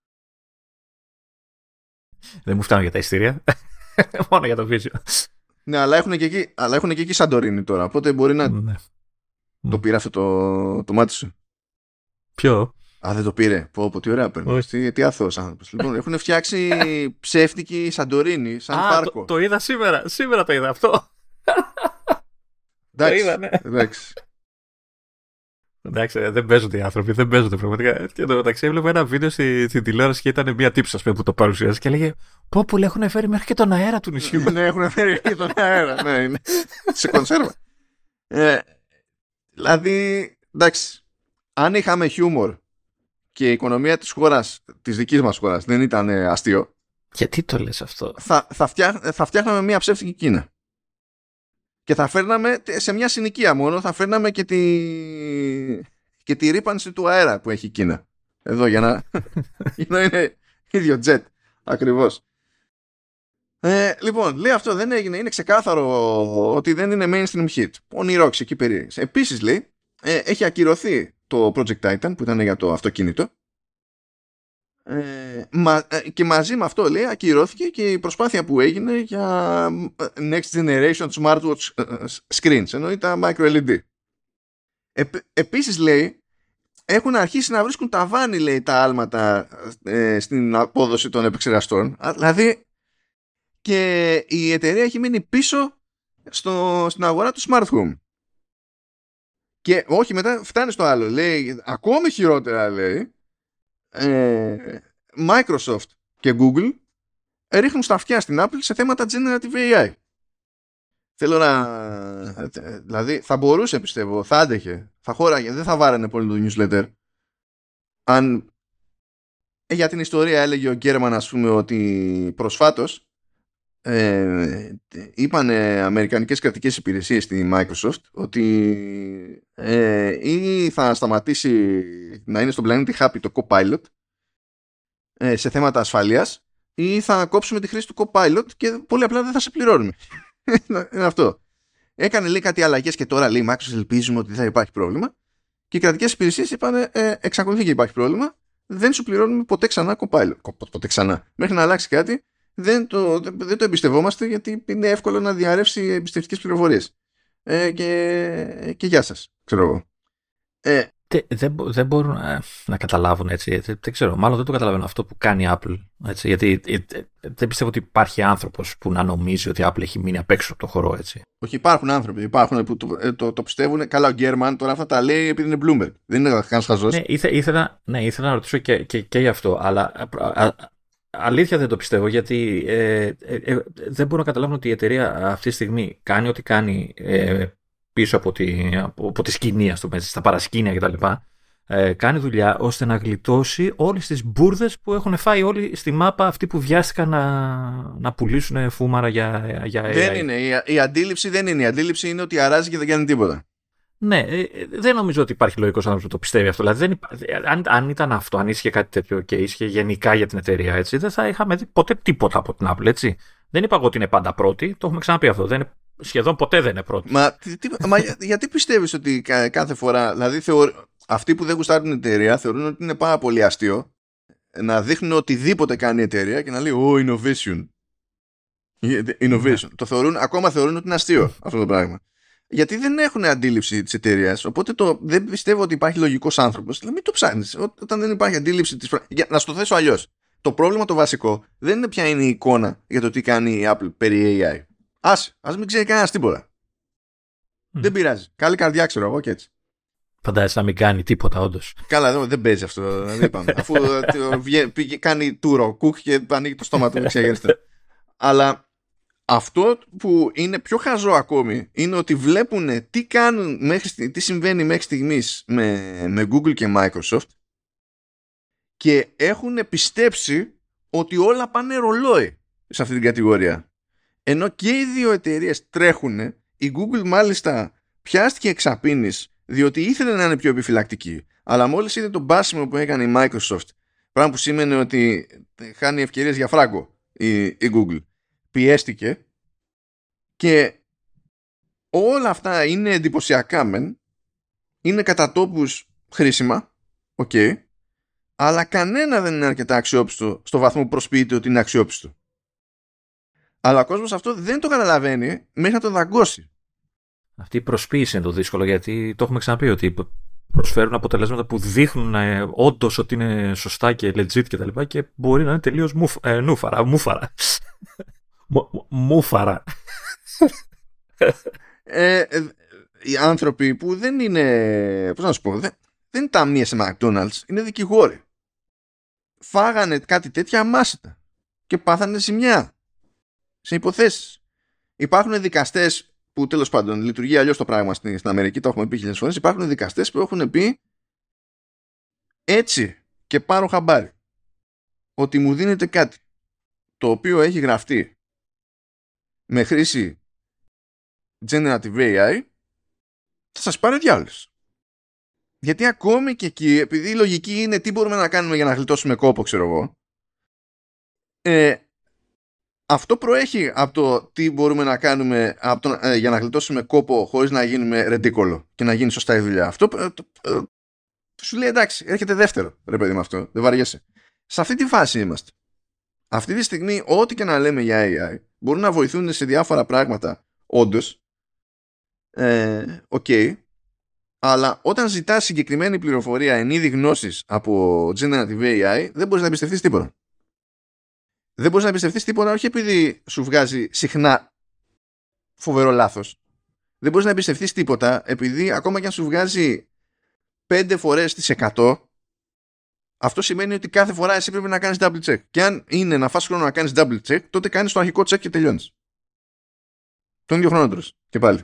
Δεν μου φτάνουν για τα ειστήρια. Μόνο για το βίντεο. Ναι, αλλά έχουν και εκεί, αλλά έχουν και εκεί Σαντορίνη τώρα. Οπότε μπορεί να. Ναι. Το πήρε αυτό το, το μάτι σου. Ποιο? Α, δεν το πήρε. Πω, πω, τι ωραία παίρνει. Τι, τι άθεος άνθρωπος. Λοιπόν, έχουν φτιάξει ψεύτικη Σαντορίνη σαν Α, πάρκο. Το, το είδα σήμερα. Σήμερα το είδα αυτό. Εντάξει. Το είδα, ναι. Εντάξει. Εντάξει, δεν παίζονται οι άνθρωποι, δεν παίζονται πραγματικά. Και το μεταξύ έβλεπα ένα βίντεο στη, στη τηλεόραση και ήταν μια τύψα που το παρουσίασε και έλεγε πω που έχουν φέρει μέχρι και τον αέρα του νησιού. Ναι, έχουν φέρει και τον αέρα. Ναι, είναι. Σε κονσέρβα. Ε, δηλαδή, εντάξει, αν είχαμε χιούμορ και η οικονομία της χώρας, της δικής μας χώρας, δεν ήταν αστείο. Γιατί το λες αυτό? Θα, θα, φτιά, θα φτιάχναμε μια ψεύτικη Κίνα. Και θα φέρναμε σε μια συνοικία μόνο, θα φέρναμε και τη, και τη ρύπανση του αέρα που έχει η Κίνα. Εδώ για να, για να είναι ίδιο τζετ. Ακριβώς. Ε, λοιπόν, λέει αυτό δεν έγινε. Είναι ξεκάθαρο ότι δεν είναι mainstream hit. Ονειρόξη εκεί περίεργες. Επίσης λέει, ε, έχει ακυρωθεί το Project Titan που ήταν για το αυτοκίνητο. Ε, μα, και μαζί με αυτό λέει ακυρώθηκε και η προσπάθεια που έγινε για next generation smartwatch screens, εννοεί τα micro ελ ι ντι. Ε, επίσης λέει έχουν αρχίσει να βρίσκουν ταβάνι, λέει, τα άλματα ε, στην απόδοση των επεξεργαστών. Δηλαδή και η εταιρεία έχει μείνει πίσω στο, στην αγορά του smart home. Και όχι, μετά φτάνει στο άλλο, λέει ακόμη χειρότερα, λέει, Ε, Microsoft και Google ρίχνουν στα αυτιά στην Apple σε θέματα generative έι άι. Θέλω να... Δηλαδή θα μπορούσε, πιστεύω, θα άντεχε, θα χώραγε, δεν θα βάρανε πολύ το newsletter αν ε, για την ιστορία έλεγε ο Γκέρμαν, ας πούμε, ότι προσφάτως ε, είπαν αμερικανικές κρατικές υπηρεσίες στη Microsoft ότι ε, ή θα σταματήσει να είναι στον πλανήτη Happy το Copilot ε, σε θέματα ασφαλείας, ή θα κόψουμε τη χρήση του Copilot και πολύ απλά δεν θα σε πληρώνουμε. Είναι αυτό. Έκανε, λέει, κάτι αλλαγές και τώρα, λέει, η Microsoft ελπίζουμε ότι δεν θα υπάρχει πρόβλημα, και οι κρατικές υπηρεσίες είπαν ε, εξακολουθεί και υπάρχει πρόβλημα, δεν σου πληρώνουμε ποτέ ξανά Copilot. Ποτέ ξανά. Μέχρι να αλλάξει κάτι δεν το, δεν το εμπιστευόμαστε, γιατί είναι εύκολο να διαρρεύσει εμπιστευτικές πληροφορίες. Ε, και, και γεια σας, ξέρω εγώ. Ε, δεν, δεν μπορούν να, να καταλάβουν, έτσι. Δεν, δεν ξέρω, μάλλον δεν το καταλαβαίνω αυτό που κάνει η Apple. Έτσι, γιατί ε, ε, δεν πιστεύω ότι υπάρχει άνθρωπος που να νομίζει ότι η Apple έχει μείνει απ' έξω από το χορό, έτσι. Όχι, υπάρχουν άνθρωποι υπάρχουν που το, το, το, το πιστεύουν. Καλά, ο Γκέρμαν τώρα αυτά τα λέει επειδή είναι Bloomberg. Δεν είναι κανένας χαζός. Ναι, ήθε, ήθελα, ναι, ήθελα να ρωτήσω και, και, και γι' αυτό, αλλά α, α, αλήθεια δεν το πιστεύω, γιατί ε, ε, ε, δεν μπορώ να καταλάβω ότι η εταιρεία αυτή τη στιγμή κάνει ό,τι κάνει ε, πίσω από τη, από, από τη σκηνή, ας το πούμε, στα παρασκήνια κτλ. Ε, κάνει δουλειά ώστε να γλιτώσει όλες τις μπουρδες που έχουν φάει όλοι στη μάπα, αυτοί που βιάστηκαν να, να πουλήσουν φούμαρα για, για δεν έι άι. Είναι. Η, η αντίληψη δεν είναι. Η αντίληψη είναι ότι αράζει και δεν κάνει τίποτα. Ναι, ε, δεν νομίζω ότι υπάρχει λογικός άνθρωπος που το πιστεύει αυτό. Δηλαδή, δεν υπά... αν, αν ήταν αυτό, αν ίσχυε κάτι τέτοιο και ίσχυε γενικά για την εταιρεία, έτσι, δεν θα είχαμε δει ποτέ τίποτα από την Apple, έτσι. Δεν είπα εγώ ότι είναι πάντα πρώτη, το έχουμε ξαναπεί αυτό. Δεν είναι... Σχεδόν ποτέ δεν είναι πρώτη. Μα, τι, μα γιατί πιστεύεις ότι κάθε φορά, δηλαδή θεωρ... αυτοί που δεν γουστάρουν την εταιρεία θεωρούν ότι είναι πάρα πολύ αστείο να δείχνουν οτιδήποτε κάνει η εταιρεία και να λέει oh, innovation. Innovation. Yeah. Το θεωρούν, ακόμα θεωρούν ότι είναι αστείο αυτό το πράγμα. Γιατί δεν έχουν αντίληψη της εταιρείας, οπότε το, δεν πιστεύω ότι υπάρχει λογικός άνθρωπος. Δηλαδή, μην το ψάχνεις. Όταν δεν υπάρχει αντίληψη της. Για, να στο θέσω αλλιώς. Το πρόβλημα το βασικό δεν είναι ποια είναι η εικόνα για το τι κάνει η Apple περί έι άι. Ας, ας μην ξέρει κανένας τίποτα. Mm. Δεν πειράζει. Καλή καρδιά, ξέρω εγώ, και έτσι. Φαντάζεσαι να μην κάνει τίποτα, όντως. Καλά, δεν, δεν παίζει αυτό. Δεν είπαμε. Αφού πήγε, κάνει τούρο κουκ και ανοίγει το στόμα του, ξεγέρστε. Αλλά αυτό που είναι πιο χαζό ακόμη είναι ότι βλέπουν τι κάνουν, μέχρι, τι συμβαίνει μέχρι στιγμής με, με Google και Microsoft, και έχουν πιστέψει ότι όλα πάνε ρολόι σε αυτή την κατηγορία. Ενώ και οι δύο εταιρείες τρέχουν, η Google μάλιστα πιάστηκε εξαπίνης διότι ήθελε να είναι πιο επιφυλακτική, αλλά μόλις είδε το μπάσιμο που έκανε η Microsoft, πράγμα που σήμαινε ότι χάνει ευκαιρίες για φράγκο η, η Google, πιέστηκε, και όλα αυτά είναι εντυπωσιακά μεν, είναι κατά τόπους χρήσιμα, οκ, okay, αλλά κανένα δεν είναι αρκετά αξιόπιστο στο βαθμό που προσποιείται ότι είναι αξιόπιστο. Αλλά ο κόσμος αυτό δεν το καταλαβαίνει μέχρι να το δαγκώσει. Αυτή η προσποίηση είναι το δύσκολο, γιατί το έχουμε ξαναπεί ότι προσφέρουν αποτελέσματα που δείχνουν ε, όντως ότι είναι σωστά και legit και τα λοιπά, και μπορεί να είναι τελείως μουφ, ε, νούφαρα, μούφαρα. Μούφαρα. ε, ε, οι άνθρωποι που δεν είναι, πώς να σου πω, δεν, δεν είναι ταμείες σε McDonald's, είναι δικηγόροι. Φάγανε κάτι τέτοια αμάσιτα και πάθανε ζημιά σε υποθέσεις. Υπάρχουν δικαστές που, τέλος πάντων, λειτουργεί αλλιώς το πράγμα στην, στην Αμερική, το έχουμε πει χίλιες φορές. Υπάρχουν δικαστές που έχουν πει έτσι και πάρω χαμπάρι ότι μου δίνετε κάτι το οποίο έχει γραφτεί με χρήση generative έι άι, θα σας πάρει διάολος. Γιατί ακόμη και εκεί, επειδή η λογική είναι τι μπορούμε να κάνουμε για να γλιτώσουμε κόπο, ξέρω εγώ, ε, αυτό προέχει από το τι μπορούμε να κάνουμε από το, ε, για να γλιτώσουμε κόπο χωρίς να γίνουμε ρεντίκολο και να γίνει σωστά η δουλειά. Αυτό ε, το, ε, σου λέει εντάξει, έρχεται δεύτερο, ρε παιδί με αυτό, δεν βαριέσαι. Σε αυτή τη φάση είμαστε. Αυτή τη στιγμή, ό,τι και να λέμε για έι άι, μπορούν να βοηθούν σε διάφορα πράγματα, όντως, ε, ok, αλλά όταν ζητάς συγκεκριμένη πληροφορία εν είδη γνώσης από generative έι άι, δεν μπορείς να εμπιστευτείς τίποτα. Δεν μπορείς να εμπιστευτείς τίποτα, όχι επειδή σου βγάζει συχνά φοβερό λάθος. Δεν μπορείς να εμπιστευτείς τίποτα επειδή ακόμα και αν σου βγάζει πέντε φορές τις εκατό, αυτό σημαίνει ότι κάθε φορά εσύ πρέπει να κάνεις double check. Και αν είναι να φας χρόνο να κάνεις double check, τότε κάνεις το αρχικό check και τελειώνεις. Τον ίδιο χρόνο τρως. Και πάλι.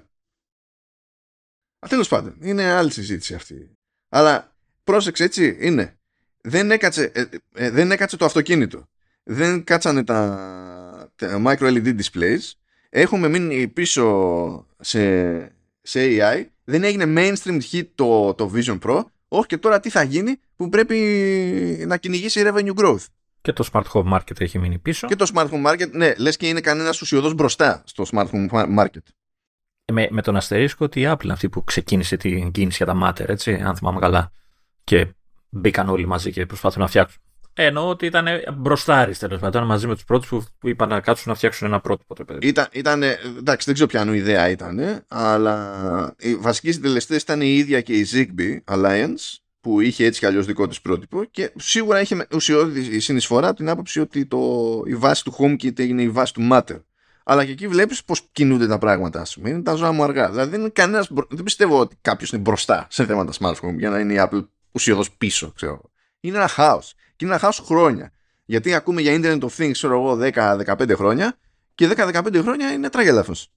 Τέλος πάντων, είναι άλλη συζήτηση αυτή. Αλλά πρόσεξε, έτσι είναι. Δεν έκατσε, ε, ε, δεν έκατσε το αυτοκίνητο. Δεν κάτσανε τα, τα micro ελ ι ντι displays. Έχουμε μείνει πίσω σε, σε έι άι. Δεν έγινε mainstream hit το, το Vision Pro. Όχι, και τώρα τι θα γίνει που πρέπει να κυνηγήσει revenue growth. Και το smart home market έχει μείνει πίσω. Και το smart home market, ναι, λες και είναι κανένας ουσιοδός μπροστά στο smart home market. Με, με τον αστερίσκο ότι η Apple αυτή που ξεκίνησε την κίνηση για τα Matter, έτσι, αν θυμάμαι καλά. Και μπήκαν όλοι μαζί και προσπάθουν να φτιάξουν. Εννοώ ότι ήταν μπροστάρις, τέλος πάντων, μαζί με τους πρώτους που είπαν να κάτσουν να φτιάξουν ένα πρότυπο. Ήταν, ήταν, εντάξει, δεν ξέρω ποιανού ιδέα ήταν, αλλά οι βασικοί συντελεστές ήταν η ίδια και η Zigbee Alliance, που είχε έτσι κι αλλιώς δικό της πρότυπο, και σίγουρα είχε ουσιώδη συνεισφορά από την άποψη ότι το, η βάση του HomeKit έγινε η βάση του Matter. Αλλά και εκεί βλέπεις πώς κινούνται τα πράγματα, ας πούμε. Είναι τα ζώα μου αργά. Δηλαδή δεν, είναι κανένας, δεν πιστεύω ότι κάποιος είναι μπροστά σε θέματα smart home για να είναι η Apple ουσιοδός πίσω, ξέρω. Είναι ένα χάος. Και είναι ένα χάος χρόνια. Γιατί ακούμε για Internet of Things, ξέρω εγώ, δέκα με δεκαπέντε χρόνια, και δέκα με δεκαπέντε χρόνια είναι τραγελάφος.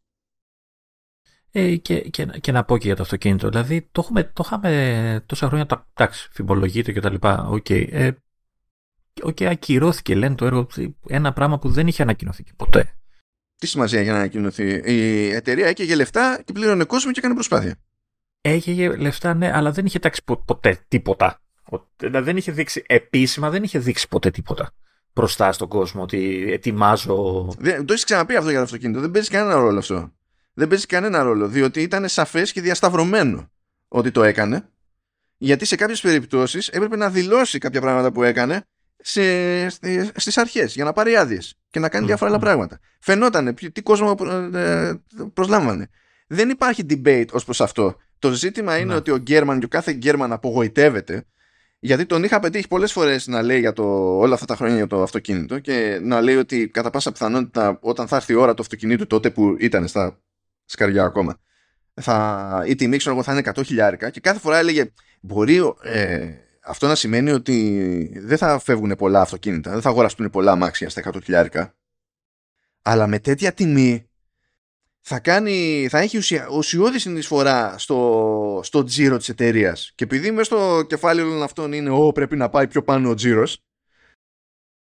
Ε, και, και, και να πω και για το αυτοκίνητο. Δηλαδή το, έχουμε, το είχαμε τόσα χρόνια, εντάξει, φιμπολογείται και τα λοιπά. Οκ. Okay. Ε, okay, ακυρώθηκε, λένε το έργο, ένα πράγμα που δεν είχε ανακοινωθεί ποτέ. Τι σημασία για να ανακοινωθεί? Η εταιρεία έκαιγε λεφτά και πλήρωνε κόσμο και έκανε προσπάθεια. Έκαιγε λεφτά, ναι, αλλά δεν είχε τάξει ποτέ τίποτα. Δηλαδή δεν είχε δείξει επίσημα, δεν είχε δείξει ποτέ τίποτα μπροστά στον κόσμο ότι ετοιμάζω. Δεν, το έχεις ξαναπεί αυτό για το αυτοκίνητο. Δεν παίζει κανένα ρόλο αυτό. Δεν παίζει κανένα ρόλο, διότι ήταν σαφές και διασταυρωμένο ότι το έκανε, γιατί σε κάποιες περιπτώσεις έπρεπε να δηλώσει κάποια πράγματα που έκανε σε, στις αρχές για να πάρει άδειες και να κάνει διάφορα άλλα πράγματα. Φαινότανε τι κόσμο προσλάμβανε. Δεν υπάρχει debate ως προς αυτό. Το ζήτημα είναι, ναι, ότι ο Γκέρμαν και ο κάθε Γκέρμαν απογοητεύεται, γιατί τον είχα πετύχει πολλές φορές να λέει για το, όλα αυτά τα χρόνια για το αυτοκίνητο, και να λέει ότι κατά πάσα πιθανότητα όταν θα έρθει η ώρα του αυτοκινήτου, τότε που ήταν στα σκαριά ακόμα, θα, η τιμή ξέρω εγώ θα είναι εκατό χιλιάρικα, και κάθε φορά έλεγε μπορεί ε, αυτό να σημαίνει ότι δεν θα φεύγουν πολλά αυτοκίνητα, δεν θα αγοραστούν πολλά αμάξια στα εκατό χιλιάρικα, αλλά με τέτοια τιμή θα, κάνει, θα έχει ουσια, ουσιώδη συνεισφορά στο, στο τζίρο της εταιρείας. Και επειδή μέσα στο κεφάλι όλων αυτών είναι «Ω, πρέπει να πάει πιο πάνω ο τζίρος»,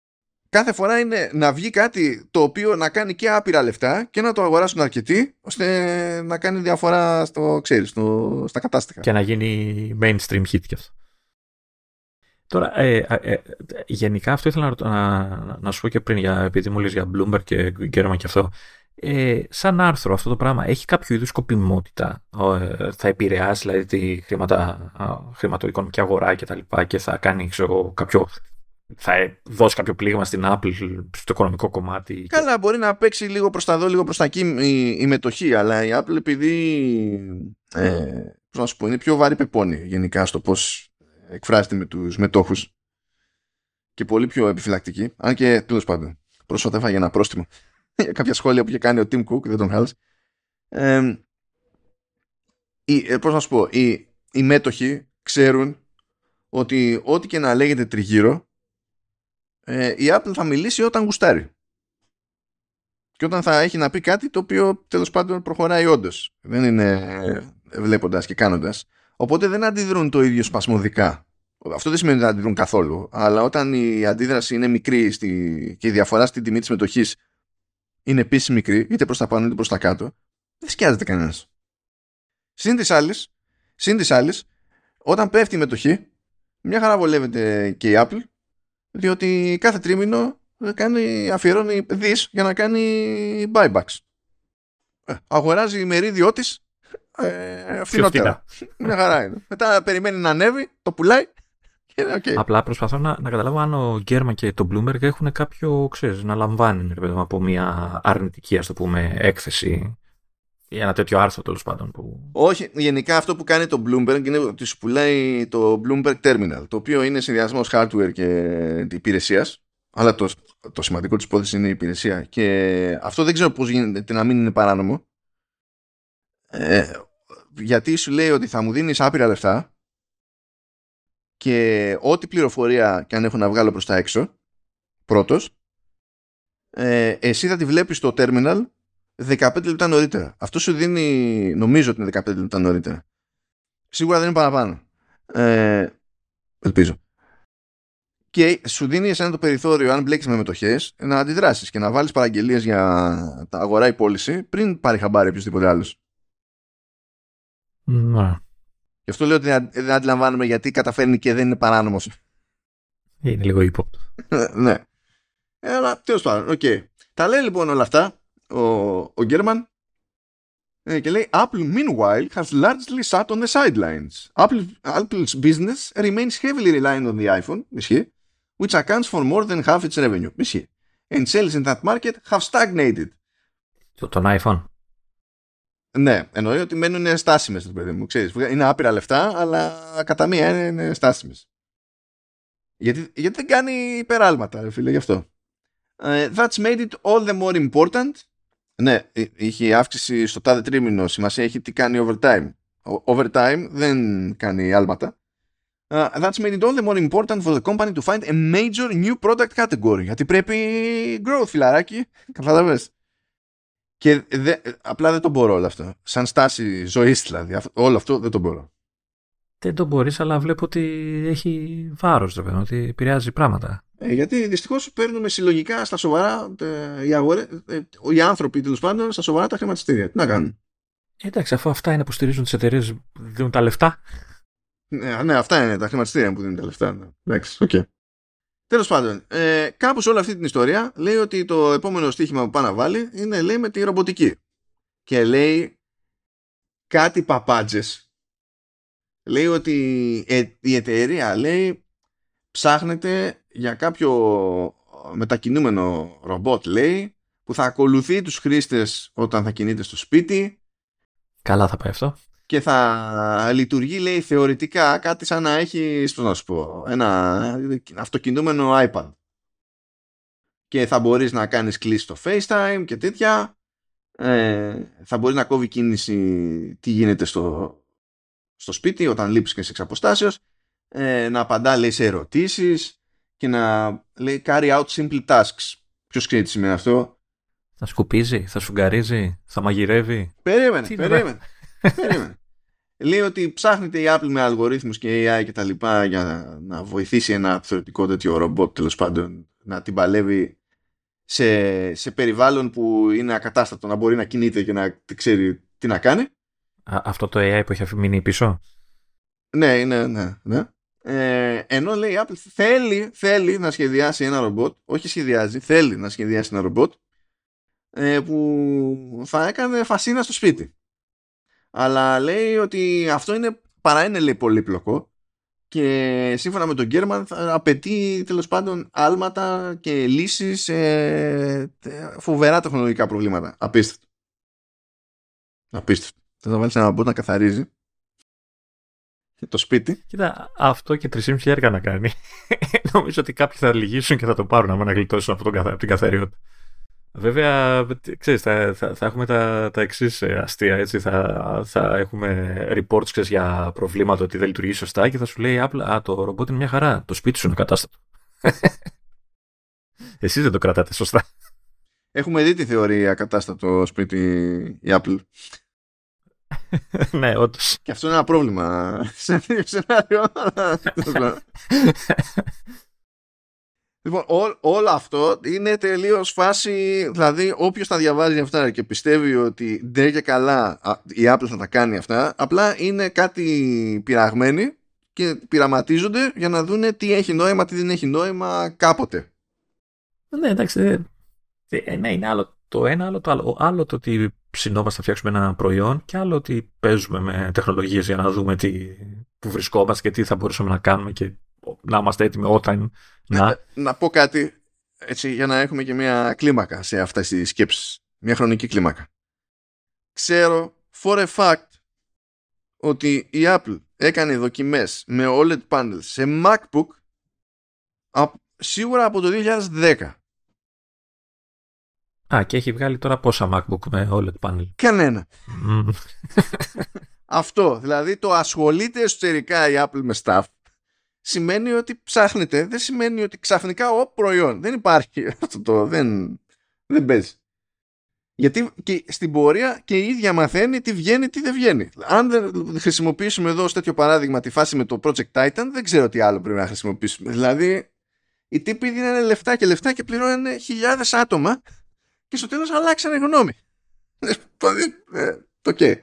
κάθε φορά είναι να βγει κάτι το οποίο να κάνει και άπειρα λεφτά και να το αγοράσουν αρκετοί ώστε να κάνει διαφορά στο, ξέρεις, στο, στα κατάστοιχα. Και να γίνει mainstream hit κι αυτό. Τώρα, ε, ε, ε, γενικά αυτό ήθελα να, να, να σου πω και πριν, για, επειδή μου λες για Bloomberg και Γκέρμαν και αυτό. Ε, σαν άρθρο αυτό το πράγμα έχει κάποιο είδους σκοπιμότητα? Ε, θα επηρεάσει δηλαδή τη χρήματα, χρηματοοικονομική αγορά και τα λοιπά και θα κάνει ξέρω, κάποιο, θα δώσει κάποιο πλήγμα στην Apple στο οικονομικό κομμάτι? Καλά, μπορεί να παίξει λίγο προς τα δω, λίγο προς τα εκεί η, η μετοχή, αλλά η Apple επειδή ε, πώς να σου πω, είναι πιο βαρύ πεπόνι γενικά στο πώς εκφράζεται με τους μετόχους και πολύ πιο επιφυλακτική, αν και τέλος πάντων πρόσφατα έφαγε ένα πρόστιμο για κάποια σχόλια που είχε κάνει ο Tim Cook, δεν τον χάλασε. Ε, ε, πώς να σου πω, οι, οι μέτοχοι ξέρουν ότι ό,τι και να λέγεται τριγύρω, ε, η Apple θα μιλήσει όταν γουστάρει και όταν θα έχει να πει κάτι το οποίο τέλος πάντων προχωράει όντως, δεν είναι βλέποντας και κάνοντας. Οπότε δεν αντιδρούν το ίδιο σπασμωδικά. Αυτό δεν σημαίνει ότι δεν αντιδρούν καθόλου, αλλά όταν η αντίδραση είναι μικρή στη... και η διαφορά στην τιμή της μετοχής είναι επίσης μικρή, είτε προς τα πάνω είτε προς τα κάτω, δεν σκιάζεται κανένας. Συν της άλλης, συν της άλλης, όταν πέφτει η μετοχή, μια χαρά βολεύεται και η Apple, διότι κάθε τρίμηνο κάνει, αφιερώνει δις για να κάνει buybacks. Ε, αγοράζει μερίδιό της ε, φθηνότερα. Μια χαρά είναι. Μετά περιμένει να ανέβει, το πουλάει. Okay. Απλά προσπαθώ να, να καταλάβω αν ο Γκέρμαν και το Bloomberg έχουν κάποιο, ξέρεις, να λαμβάνουν ρε, από μια αρνητική, ας το πούμε, έκθεση ή ένα τέτοιο άρθρο τέλος πάντων. Που... Όχι, γενικά αυτό που κάνει το Bloomberg είναι ότι σου πουλάει το Bloomberg Terminal, το οποίο είναι συνδυασμός hardware και υπηρεσίας, αλλά το, το σημαντικό της υπόθεσης είναι η υπηρεσία και αυτό δεν ξέρω πώς γίνεται να μην είναι παράνομο, ε, γιατί σου λέει ότι θα μου δίνεις άπειρα λεφτά και ό,τι πληροφορία και αν έχω να βγάλω προς τα έξω πρώτος, ε, εσύ θα τη βλέπεις στο terminal δεκαπέντε λεπτά νωρίτερα. Αυτό σου δίνει, νομίζω ότι είναι δεκαπέντε λεπτά νωρίτερα, σίγουρα δεν είναι παραπάνω, ε, ελπίζω, και σου δίνει εσένα το περιθώριο, αν μπλέκεις με μετοχές, να αντιδράσεις και να βάλεις παραγγελίες για τα αγορά ή πώληση πριν πάρει χαμπάρι οποιοδήποτε άλλος. Ναι. Γι' αυτό λέω ότι δεν αντιλαμβάνομαι γιατί καταφέρνει και δεν είναι παράνομος. Είναι λίγο ύποπτο. Ναι. Αλλά τέλος πάντων, οκ. Okay. Τα λέει λοιπόν όλα αυτά ο, ο Γκέρμαν και λέει Apple meanwhile has largely sat on the sidelines. Apple, Apple's business remains heavily reliant on the iPhone, ισχύει, which accounts for more than half its revenue, ισχύει. And sales in that market have stagnated. Το, τον iPhone. Ναι, εννοεί ότι μένουν στάσιμες, το παιδί μου, ξέρεις. Είναι άπειρα λεφτά, αλλά κατά μία είναι, είναι στάσιμες. Γιατί, γιατί δεν κάνει υπεράλματα, ρε φίλε, γι' αυτό. Uh, that's made it all the more important. Ναι, είχε αύξηση στο τάδε τρίμηνο, σημασία έχει τι κάνει overtime. Overtime δεν κάνει άλματα. Uh, that's made it all the more important for the company to find a major new product category. Γιατί πρέπει growth, φιλαράκι. Καταλαβες. Και δε, απλά δεν το μπορώ όλο αυτό. Σαν στάση ζωής δηλαδή. Όλο αυτό δεν το μπορώ. Δεν το μπορείς, αλλά βλέπω ότι έχει βάρος, ρε παιδί, ότι επηρεάζει πράγματα. Ε, γιατί δυστυχώς παίρνουμε συλλογικά στα σοβαρά ε, οι, αγορέ, ε, οι άνθρωποι τέλος πάντων στα σοβαρά τα χρηματιστήρια. Τι να κάνουν. Εντάξει, αφού αυτά είναι που στηρίζουν τις εταιρείες που δίνουν τα λεφτά. Ναι, ναι, αυτά είναι τα χρηματιστήρια που δίνουν τα λεφτά. Ναι. Εντάξει, οκ. Okay. Τέλος πάντων, ε, κάπου σε όλη αυτή την ιστορία λέει ότι το επόμενο στοίχημα που πάει να βάλει είναι, λέει, με τη ρομποτική. Και λέει κάτι παπάντζες. Λέει ότι ε, η εταιρεία, λέει, ψάχνεται για κάποιο μετακινούμενο ρομπότ, λέει, που θα ακολουθεί τους χρήστες όταν θα κινείται στο σπίτι. Καλά θα πάει αυτό. Και θα λειτουργεί, λέει, θεωρητικά κάτι σαν να έχει, πώς να σου πω, ένα αυτοκινούμενο iPad. Και θα μπορείς να κάνεις κλίση στο FaceTime και τέτοια. Ε, θα μπορείς να κόβει κίνηση τι γίνεται στο, στο σπίτι όταν λείπεις και σε εξ αποστάσεως. Ε, να απαντά, λέει, σε ερωτήσεις και να, λέει, carry out simple tasks. Ποιος ξέρει τι σημαίνει αυτό? Θα σκουπίζει, θα σουγκαρίζει, θα μαγειρεύει. Περίμενε, τι περίμενε. περίμενε. Λέει ότι ψάχνεται η Apple με αλγορίθμους και έι άι και τα λοιπά για να βοηθήσει ένα θεωρητικό τέτοιο ρομπότ, τέλος πάντων, να την παλεύει σε, σε περιβάλλον που είναι ακατάστατο, να μπορεί να κινείται και να ξέρει τι να κάνει. Α, αυτό το έι άι που έχει μείνει πίσω. Ναι, ναι, ναι, ναι. Ε, ενώ λέει η Apple θέλει, θέλει να σχεδιάσει ένα ρομπότ, όχι σχεδιάζει, θέλει να σχεδιάσει ένα ρομπότ ε, που θα έκανε φασίνα στο σπίτι. Αλλά λέει ότι αυτό είναι, παρά είναι λέει πολύπλοκο και σύμφωνα με τον Γκέρμαν θα απαιτεί τέλος πάντων άλματα και λύσεις σε φοβερά τεχνολογικά προβλήματα. Απίστευτο. Απίστευτο. Θα βάλεις ένα ρομπότ να καθαρίζει το σπίτι. Κοίτα, αυτό και τρεις και μισή έργα να κάνει. Νομίζω ότι κάποιοι θα λυγίσουν και θα το πάρουν άμα να γλιτώσουν από, τον, από την καθαριότητα. Βέβαια, ξέρεις, θα, θα, θα έχουμε τα, τα εξής αστεία, έτσι. Θα, θα έχουμε reports, ξέρεις, για προβλήματα ότι δεν λειτουργεί σωστά και θα σου λέει Apple, α, το ρομπότ είναι μια χαρά, το σπίτι σου είναι ακατάστατο. Εσείς δεν το κρατάτε σωστά. Έχουμε δει τη θεωρία ακατάστατο σπίτι η Apple. Ναι, όντως. Και αυτό είναι ένα πρόβλημα σε αυτό το σενάριο. Λοιπόν, ό, όλο αυτό είναι τελείως φάση, δηλαδή όποιος τα διαβάζει αυτά και πιστεύει ότι δεν και καλά η Apple θα τα κάνει αυτά, απλά είναι κάτι πειραγμένοι και πειραματίζονται για να δούνε τι έχει νόημα, τι δεν έχει νόημα κάποτε. Ναι, εντάξει, ναι, είναι άλλο το ένα, άλλο το άλλο. Άλλο το ότι ψινόμαστε να φτιάξουμε ένα προϊόν και άλλο ότι παίζουμε με τεχνολογίες για να δούμε τι, που βρισκόμαστε και τι θα μπορούσαμε να κάνουμε και να είμαστε έτοιμοι όταν να... Να, να πω κάτι έτσι, για να έχουμε και μια κλίμακα σε αυτές τις σκέψεις. Μια χρονική κλίμακα. Ξέρω for a fact ότι η Apple έκανε δοκιμές με ο ελ ι ντι panels σε MacBook α, σίγουρα από το δύο χιλιάδες δέκα. Α, και έχει βγάλει τώρα πόσα MacBook με ο ελ ι ντι panel. Κανένα. Mm. Αυτό, δηλαδή το ασχολείται εσωτερικά η Apple με stuff σημαίνει ότι ψάχνετε, δεν σημαίνει ότι ξαφνικά ο προϊόν. Δεν υπάρχει αυτό το, δεν, δεν παίζει. Γιατί και στην πορεία και η ίδια μαθαίνει τι βγαίνει, τι δεν βγαίνει. Αν δεν χρησιμοποιήσουμε εδώ ως τέτοιο παράδειγμα τη φάση με το Project Titan, δεν ξέρω τι άλλο πρέπει να χρησιμοποιήσουμε. Δηλαδή, οι τύποι δίνανε λεφτά και λεφτά και πληρώνανε χιλιάδες άτομα και στο τέλος αλλάξανε γνώμη. Το και.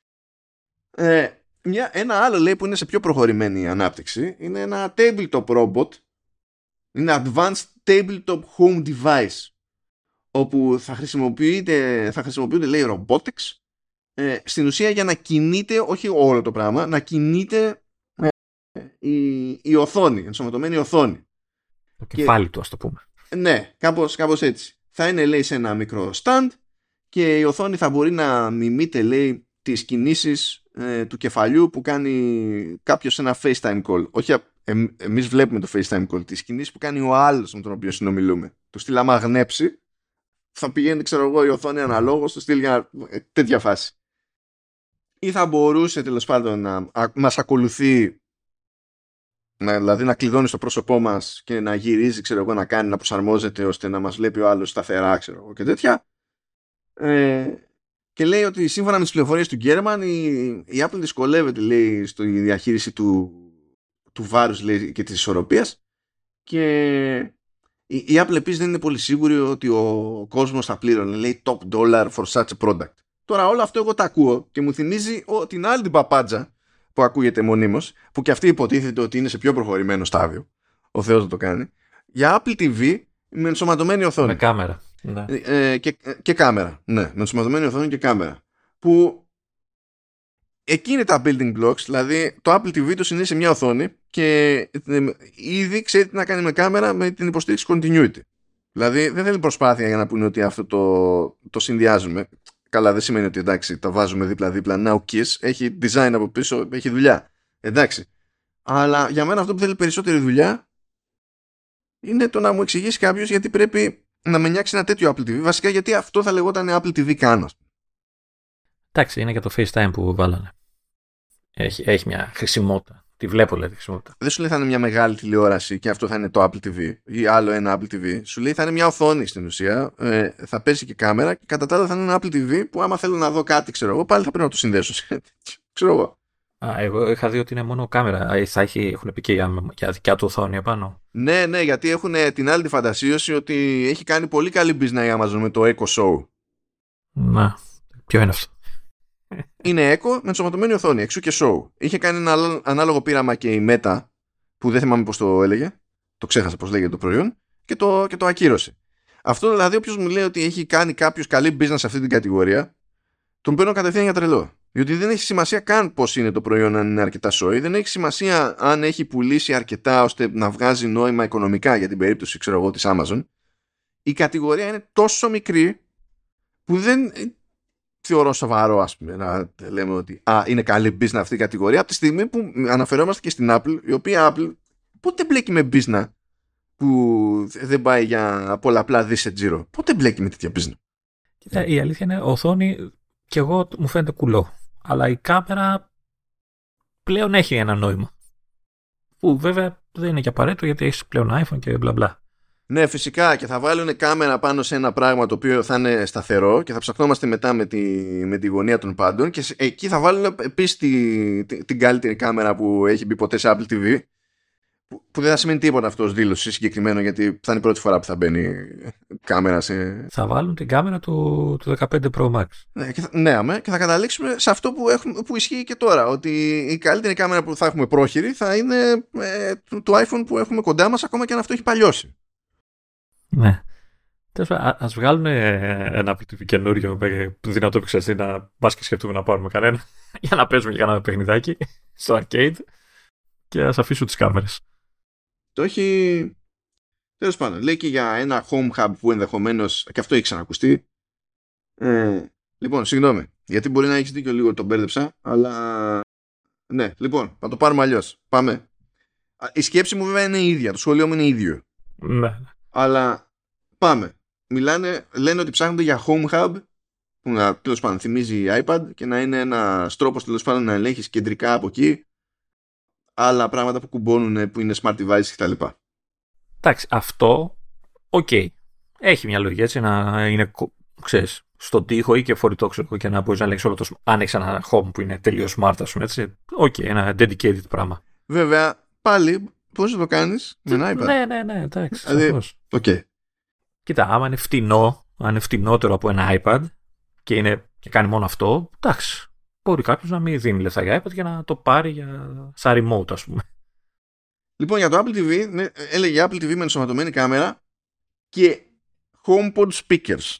Ε, μια, ένα άλλο λέει που είναι σε πιο προχωρημένη ανάπτυξη είναι ένα tabletop robot, είναι advanced tabletop home device, όπου θα χρησιμοποιείται, θα χρησιμοποιούνται λέει robotics ε, στην ουσία για να κινείται, όχι όλο το πράγμα, να κινείται ε, η, η οθόνη, ενσωματωμένη οθόνη. Το κεφάλι και, του, ας το πούμε. Ναι, κάπως, κάπως έτσι. Θα είναι λέει σε ένα μικρό stand και η οθόνη θα μπορεί να μιμείται λέει τις κινήσεις ε, του κεφαλιού που κάνει κάποιος σε ένα FaceTime call. Όχι, ε, εμείς βλέπουμε το FaceTime call, τις κινήσεις που κάνει ο άλλος με τον οποίο συνομιλούμε. Του στυλ άμα γνέψει, θα πηγαίνει, ξέρω εγώ, η οθόνη αναλόγως, του στυλ για ε, τέτοια φάση. Ή θα μπορούσε τέλος πάντων να α, μας ακολουθεί, να, δηλαδή να κλειδώνει στο πρόσωπό μας και να γυρίζει, ξέρω εγώ, να κάνει, να προσαρμόζεται ώστε να μας βλέπει ο άλλος σταθερά, ξέρω εγώ, και τέτοια. Ε, και λέει ότι σύμφωνα με τις πληροφορίες του Γκέρμαν η, η Apple δυσκολεύεται λέει στη διαχείριση του, του βάρους λέει, και της ισορροπίας και η, η Apple επίσης δεν είναι πολύ σίγουρη ότι ο κόσμος θα πλήρωνε λέει top dollar for such a product. Τώρα όλο αυτό εγώ τα ακούω και μου θυμίζει ο, την άλλη την παπάντζα που ακούγεται μονίμως, που και αυτή υποτίθεται ότι είναι σε πιο προχωρημένο στάδιο, ο Θεός να το κάνει, για Apple τι βι με ενσωματωμένη οθόνη. Με κάμερα. Ναι. Ε, και, και κάμερα. Ναι, με ενσωματωμένη οθόνη και κάμερα. Που εκεί είναι τα building blocks, δηλαδή το Apple τι βι του είναι σε μια οθόνη και ε, ήδη ξέρει τι να κάνει με κάμερα με την υποστήριξη continuity. Δηλαδή δεν θέλει προσπάθεια για να πούνε ότι αυτό το, το συνδυάζουμε. Καλά, δεν σημαίνει ότι εντάξει, τα βάζουμε δίπλα-δίπλα. Now kiss, έχει design από πίσω, έχει δουλειά. Εντάξει. Αλλά για μένα αυτό που θέλει περισσότερη δουλειά είναι το να μου εξηγήσει κάποιος γιατί πρέπει να με νιάξει ένα τέτοιο Apple τι βι. Βασικά γιατί αυτό θα λεγόταν Apple τι βι καν. Εντάξει, είναι και το FaceTime που βάλανε. Έχει, έχει μια χρησιμότητα. Τη βλέπω, λέει, τη χρησιμότητα. Δεν σου λέει θα είναι μια μεγάλη τηλεόραση και αυτό θα είναι το Apple τι βι ή άλλο ένα Apple τι βι. Σου λέει θα είναι μια οθόνη στην ουσία. Ε, θα πέσει και κάμερα και κατά τα άλλα θα είναι ένα Apple τι βι που άμα θέλω να δω κάτι, ξέρω εγώ, πάλι θα πρέπει να το συνδέσω. Ξέρω εγώ. Α, εγώ είχα δει ότι είναι μόνο κάμερα. Θα έχει, έχουν πει και για, για δικιά του οθόνη επάνω. Ναι, ναι, γιατί έχουν την άλλη τη φαντασίωση ότι έχει κάνει πολύ καλή business η Amazon με το Echo Show. Να, ποιο είναι αυτό? Είναι Echo με ενσωματωμένη οθόνη, εξού και Show. Είχε κάνει ένα ανάλογο πείραμα και η Meta, που δεν θυμάμαι πώς το έλεγε, το ξέχασα πώς λέγεται το προϊόν, και το, και το ακύρωσε. Αυτό δηλαδή, όποιος μου λέει ότι έχει κάνει κάποιος καλή business σε αυτή την κατηγορία, τον παίρνω κατευθείαν για τρελό. Διότι δεν έχει σημασία καν πώς είναι το προϊόν, αν είναι αρκετά σόι, δεν έχει σημασία αν έχει πουλήσει αρκετά ώστε να βγάζει νόημα οικονομικά για την περίπτωση, ξέρω εγώ, της Amazon. Η κατηγορία είναι τόσο μικρή που δεν θεωρώ σοβαρό, ας πούμε, να λέμε ότι α, είναι καλή business αυτή η κατηγορία, από τη στιγμή που αναφερόμαστε και στην Apple, η οποία Apple πότε μπλέκει με business που δεν πάει για πολλαπλά δις σε τζίρο. Πότε μπλέκει με τέτοια business? Κοίτα, η αλήθεια είναι, οθόνη και εγώ μου φαίνεται κουλό. Αλλά η κάμερα πλέον έχει ένα νόημα. Που βέβαια δεν είναι και απαραίτητο, γιατί έχει πλέον iPhone και μπλα μπλα. Ναι, φυσικά, και θα βάλουν κάμερα πάνω σε ένα πράγμα το οποίο θα είναι σταθερό και θα ψαχνόμαστε μετά με τη, με τη γωνία των πάντων, και εκεί θα βάλουν επίσης τη, τη, την καλύτερη κάμερα που έχει μπει ποτέ σε Apple τι βι, που, που δεν θα σημαίνει τίποτα αυτό ως δήλωση συγκεκριμένο, γιατί θα είναι η πρώτη φορά που θα μπαίνει κάμερα σε... Θα βάλουν την κάμερα του, του δεκαπέντε Pro Max. Ναι, και θα, ναι, αμέ, και θα καταλήξουμε σε αυτό που, έχουμε, που ισχύει και τώρα, ότι η καλύτερη κάμερα που θα έχουμε πρόχειρη θα είναι ε, το, το iPhone που έχουμε κοντά μας, ακόμα και αν αυτό έχει παλιώσει. Ναι. Ας βγάλουν ένα Apple τι βι καινούριο με δυνατό επεξεργαστή, να μπας και σκεφτούμε να πάρουμε κανένα για να παίζουμε και κανένα παιχνιδάκι στο arcade, και ας αφήσουν τις κάμερες. Το έχει... Τέλος πάντων, λέει και για ένα home hub που ενδεχομένως και αυτό έχει ξανακουστεί. Ε, λοιπόν, συγγνώμη, γιατί μπορεί να έχεις δίκιο, λίγο τον μπέρδεψα, αλλά ναι, λοιπόν, θα το πάρουμε αλλιώς. Πάμε. Η σκέψη μου βέβαια είναι η ίδια, το σχολείο μου είναι ίδιο. Ναι. Αλλά πάμε. Μιλάνε, λένε ότι ψάχνονται για home hub που να, τέλος πάντων, θυμίζει iPad και να είναι ένας τρόπος, τέλος πάντων, να ελέγχεις κεντρικά από εκεί άλλα πράγματα που κουμπώνουν, που είναι smart devices κτλ. Εντάξει, αυτό, οκ. Okay. Έχει μια λογική, έτσι, να είναι, ξέρεις, στον τοίχο ή και φορητό, ξέρω, και να μπορείς να ελέγξεις όλο το... Αν έχεις ένα home που είναι τελείως smart, ας πούμε, έτσι. Οκ, okay, ένα dedicated πράγμα. Βέβαια, πάλι, πώς θα το κάνεις με ένα iPad? Ναι, ναι, ναι, εντάξει. Δηλαδή, okay. Κοίτα, άμα είναι φτηνό, αν είναι φτηνότερο από ένα iPad και, είναι, και κάνει μόνο αυτό, εντάξει. Μπορεί κάποιος να μην δίνει λεφτά για iPad για να το πάρει για... σαν remote, ας πούμε. Λοιπόν, για το Apple τι βι, ναι, έλεγε Apple τι βι με ενσωματωμένη κάμερα και HomePod speakers.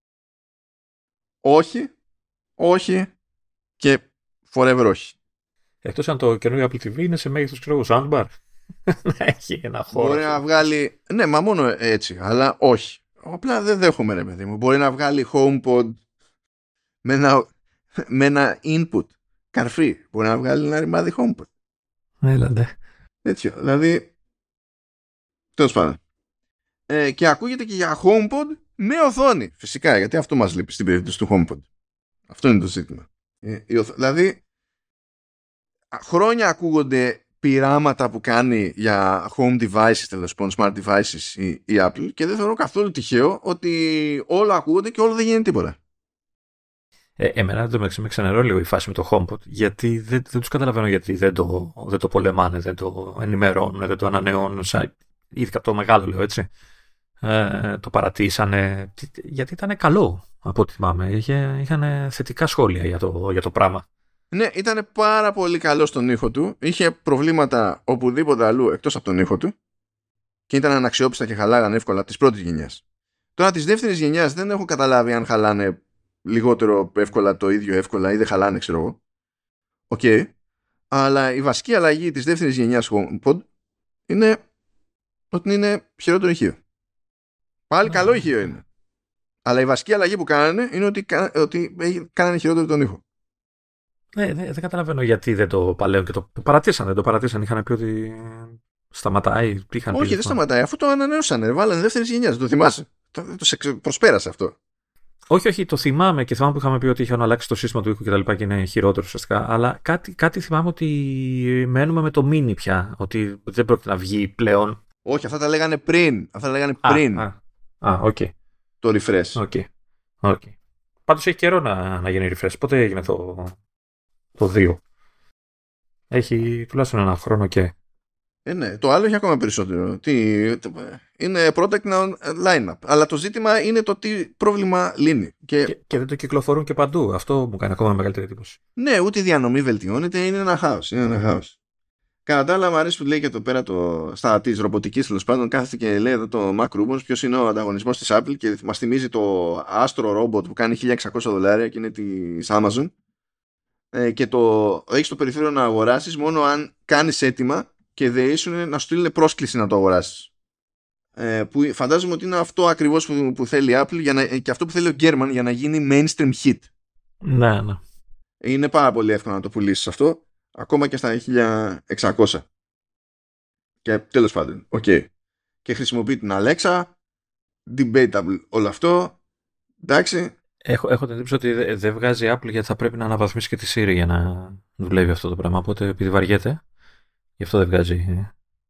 Όχι, όχι και forever όχι. Εκτός αν το καινούριο Apple τι βι είναι σε μέγεθος, ξέρω εγώ, soundbar. Να έχει ένα χώρο. Μπορεί να βγάλει, ναι, μα μόνο έτσι, αλλά όχι. Απλά δεν δέχομαι, ρε παιδί μου. Μπορεί να βγάλει HomePod με ένα, με ένα input καρφί. Μπορεί να βγάλει ένα ρημάδι HomePod. Έλατε. Έτσι, δηλαδή, τέλος πάντων. Ε, και ακούγεται και για HomePod με οθόνη. Φυσικά, γιατί αυτό μας λείπει στην περίπτωση του HomePod. Αυτό είναι το ζήτημα. Ε, η οθ... Δηλαδή, χρόνια ακούγονται πειράματα που κάνει για home devices, τέλος πάντων, smart devices η, η Apple, και δεν θεωρώ καθόλου τυχαίο ότι όλο ακούγονται και όλο δεν γίνεται τίποτα. Ε, εμένα δεν με ξενερώ λίγο η φάση με το HomePod, γιατί δεν, δεν τους καταλαβαίνω γιατί δεν το, δεν το πολεμάνε, δεν το ενημερώνουν, δεν το ανανεώνουν, σαν, ειδικά το μεγάλο λέω, έτσι. Ε, το παρατήσανε, γιατί ήταν καλό από ό,τι θυμάμαι. Είχε, είχαν θετικά σχόλια για το, για το πράγμα. Ναι, ήταν πάρα πολύ καλό στον ήχο του. Είχε προβλήματα οπουδήποτε αλλού εκτός από τον ήχο του και ήταν αναξιόπιστα και χαλάγανε εύκολα της πρώτης γενιάς. Τώρα της δεύτερης γενιάς δεν έχω καταλάβει αν χαλάνε λιγότερο εύκολα, το ίδιο εύκολα, ή δεν χαλάνε, ξέρω εγώ. Οκ. Okay. Αλλά η βασική αλλαγή της δεύτερης γενιάς HomePod είναι ότι είναι χειρότερο ηχείο. Πάλι καλό ηχείο είναι. Αλλά η βασική αλλαγή που κάνανε είναι ότι, ότι κάνανε χειρότερο τον ήχο. Ναι, δεν δε καταλαβαίνω γιατί δεν το παλαιούν και το, το παρατήσαν. Δεν το παρατήσαν. Είχαν πει ότι σταματάει. Είχαν Όχι, πει, δεν σταματάει. Αφού το ανανέωσαν. Βάλανε δεύτερη γενιά. Το θυμάσαι. Το, το σε προσπέρασε αυτό. Όχι, όχι, το θυμάμαι και θυμάμαι που είχαμε πει ότι είχαν αλλάξει το σύστημα του ήχου και τα λοιπά και είναι χειρότερο ουσιαστικά. Αλλά κάτι, κάτι θυμάμαι ότι μένουμε με το mini πια. Ότι δεν πρόκειται να βγει πλέον. Όχι, αυτά τα λέγανε πριν. Αυτά τα λέγανε πριν. Α, α, οκ. Okay. Το refresh. Okay. Okay. Πάντως έχει καιρό να, να γίνει refresh. Πότε έγινε το, το δύο? Έχει τουλάχιστον ένα χρόνο και. Ε, ναι, το άλλο έχει ακόμα περισσότερο. Τι, είναι product line-up. Αλλά το ζήτημα είναι το τι πρόβλημα λύνει. Και... Και, και δεν το κυκλοφορούν και παντού. Αυτό μου κάνει ακόμα μεγαλύτερη εντύπωση. Ναι, ούτε η διανομή βελτιώνεται. Είναι ένα χάος. Είναι ένα χάος. Κατά τα άλλα, μου αρέσει που λέει και εδώ πέρα το, στα τη ρομποτική τέλος πάντων. Κάθεται και λέει εδώ το Mac Rumors ποιος είναι ο ανταγωνισμός της Apple και μας θυμίζει το Astro Robot που κάνει χίλια εξακόσια δολάρια και είναι της Amazon. Ε, και το έχεις το περιθώριο να αγοράσεις μόνο αν κάνεις αίτημα και δεν ήσουν να σου στείλουν πρόσκληση να το αγοράσεις. Ε, που φαντάζομαι ότι είναι αυτό ακριβώς που, που θέλει η Apple για να, και αυτό που θέλει ο Γκέρμαν για να γίνει mainstream hit. Ναι, ναι. Είναι πάρα πολύ εύκολο να το πουλήσεις αυτό, ακόμα και στα χίλια εξακόσια. Και τέλος πάντων, οκ. Okay. Και χρησιμοποιεί την Alexa, debatable όλο αυτό, εντάξει. Έχω, έχω την εντύπωση ότι δεν βγάζει η Apple γιατί θα πρέπει να αναβαθμίσει και τη Siri για να δουλεύει αυτό το πράγμα. Οπότε επειδή βαριέται, γι' αυτό δεν βγάζει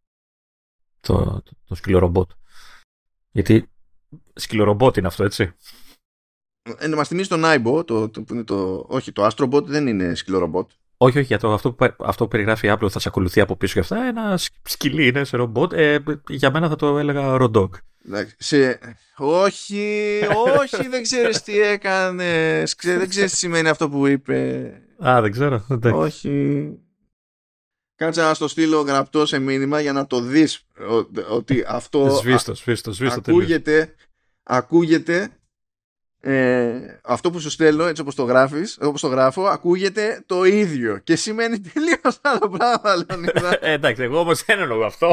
το, το, το σκυλορομπότ. Γιατί σκυλορομπότ είναι αυτό, έτσι. Ε, μας θυμίζει τον Aibo, το, το, το, το, όχι, το Astrobot δεν είναι σκυλορομπότ. Όχι, όχι, για το, αυτό, που, αυτό που περιγράφει η Apple θα σε ακολουθεί από πίσω και αυτά. Ένα σκυλί είναι σε ρομπότ. Ε, για μένα θα το έλεγα ροντόγκ. Σε... Όχι, όχι, δεν ξέρεις τι έκανες. Δεν ξέρεις τι σημαίνει αυτό που είπε. Α, δεν ξέρω. Όχι. Κάτσε να στο στείλω γραπτό σε μήνυμα για να το δεις ότι αυτό σβήστο, σβήστο, σβήστο, ακούγεται, ακούγεται ε, αυτό που σου στέλνω έτσι όπως το γράφεις, όπως το γράφω, ακούγεται το ίδιο και σημαίνει τελείως άλλο πράγμα, Λεωνίδα. ε, εντάξει, εγώ όμως δεν εννοώ αυτό.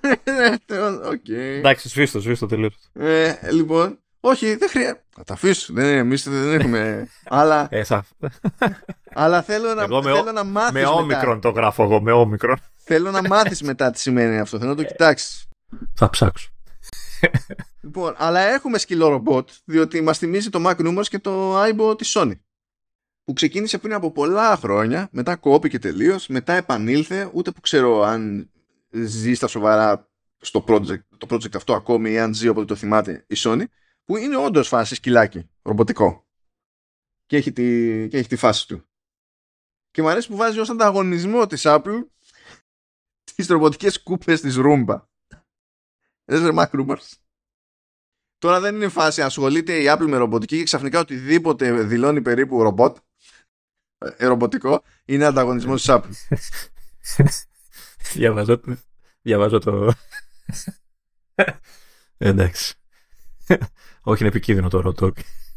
okay. Εντάξει, σβήστο, σβήστο τελείως. Ε, λοιπόν, όχι, δεν χρειάζεται. Θα τα αφήσω, δεν, εμείς δεν έχουμε. αλλά, ε, θα... αλλά θέλω να, εγώ θέλω με, να μάθεις με μετά. όμικρον το γράφω εγώ, με όμικρον. Θέλω να μάθεις μετά τι σημαίνει αυτό, θέλω να το κοιτάξεις. Θα ψάξω. Λοιπόν, αλλά έχουμε σκυλό ρομπότ, διότι μας θυμίζει το Mac Rumors και το Aibo της Sony, που ξεκίνησε πριν από πολλά χρόνια, μετά κόπηκε τελείως, μετά επανήλθε, ούτε που ξέρω αν ζει στα σοβαρά στο project, το project αυτό ακόμη ή αν ζει όποτε το θυμάται η Sony, που είναι όντως φάση σκυλάκι, ρομποτικό. Και έχει τη, και έχει τη φάση του. Και μου αρέσει που βάζει ως ανταγωνισμό της Apple τις ρομποτικές κούπες της Roomba. Έζερ Mac Rumors. Τώρα δεν είναι φάση, ασχολείται η Apple με ρομποτική και ξαφνικά οτιδήποτε δηλώνει περίπου ρομπότ, ε, ρομποτικό, είναι ανταγωνισμός της Apple. διαβάζω, διαβάζω το... Εντάξει. Όχι, είναι επικίνδυνο το ρωτόκ.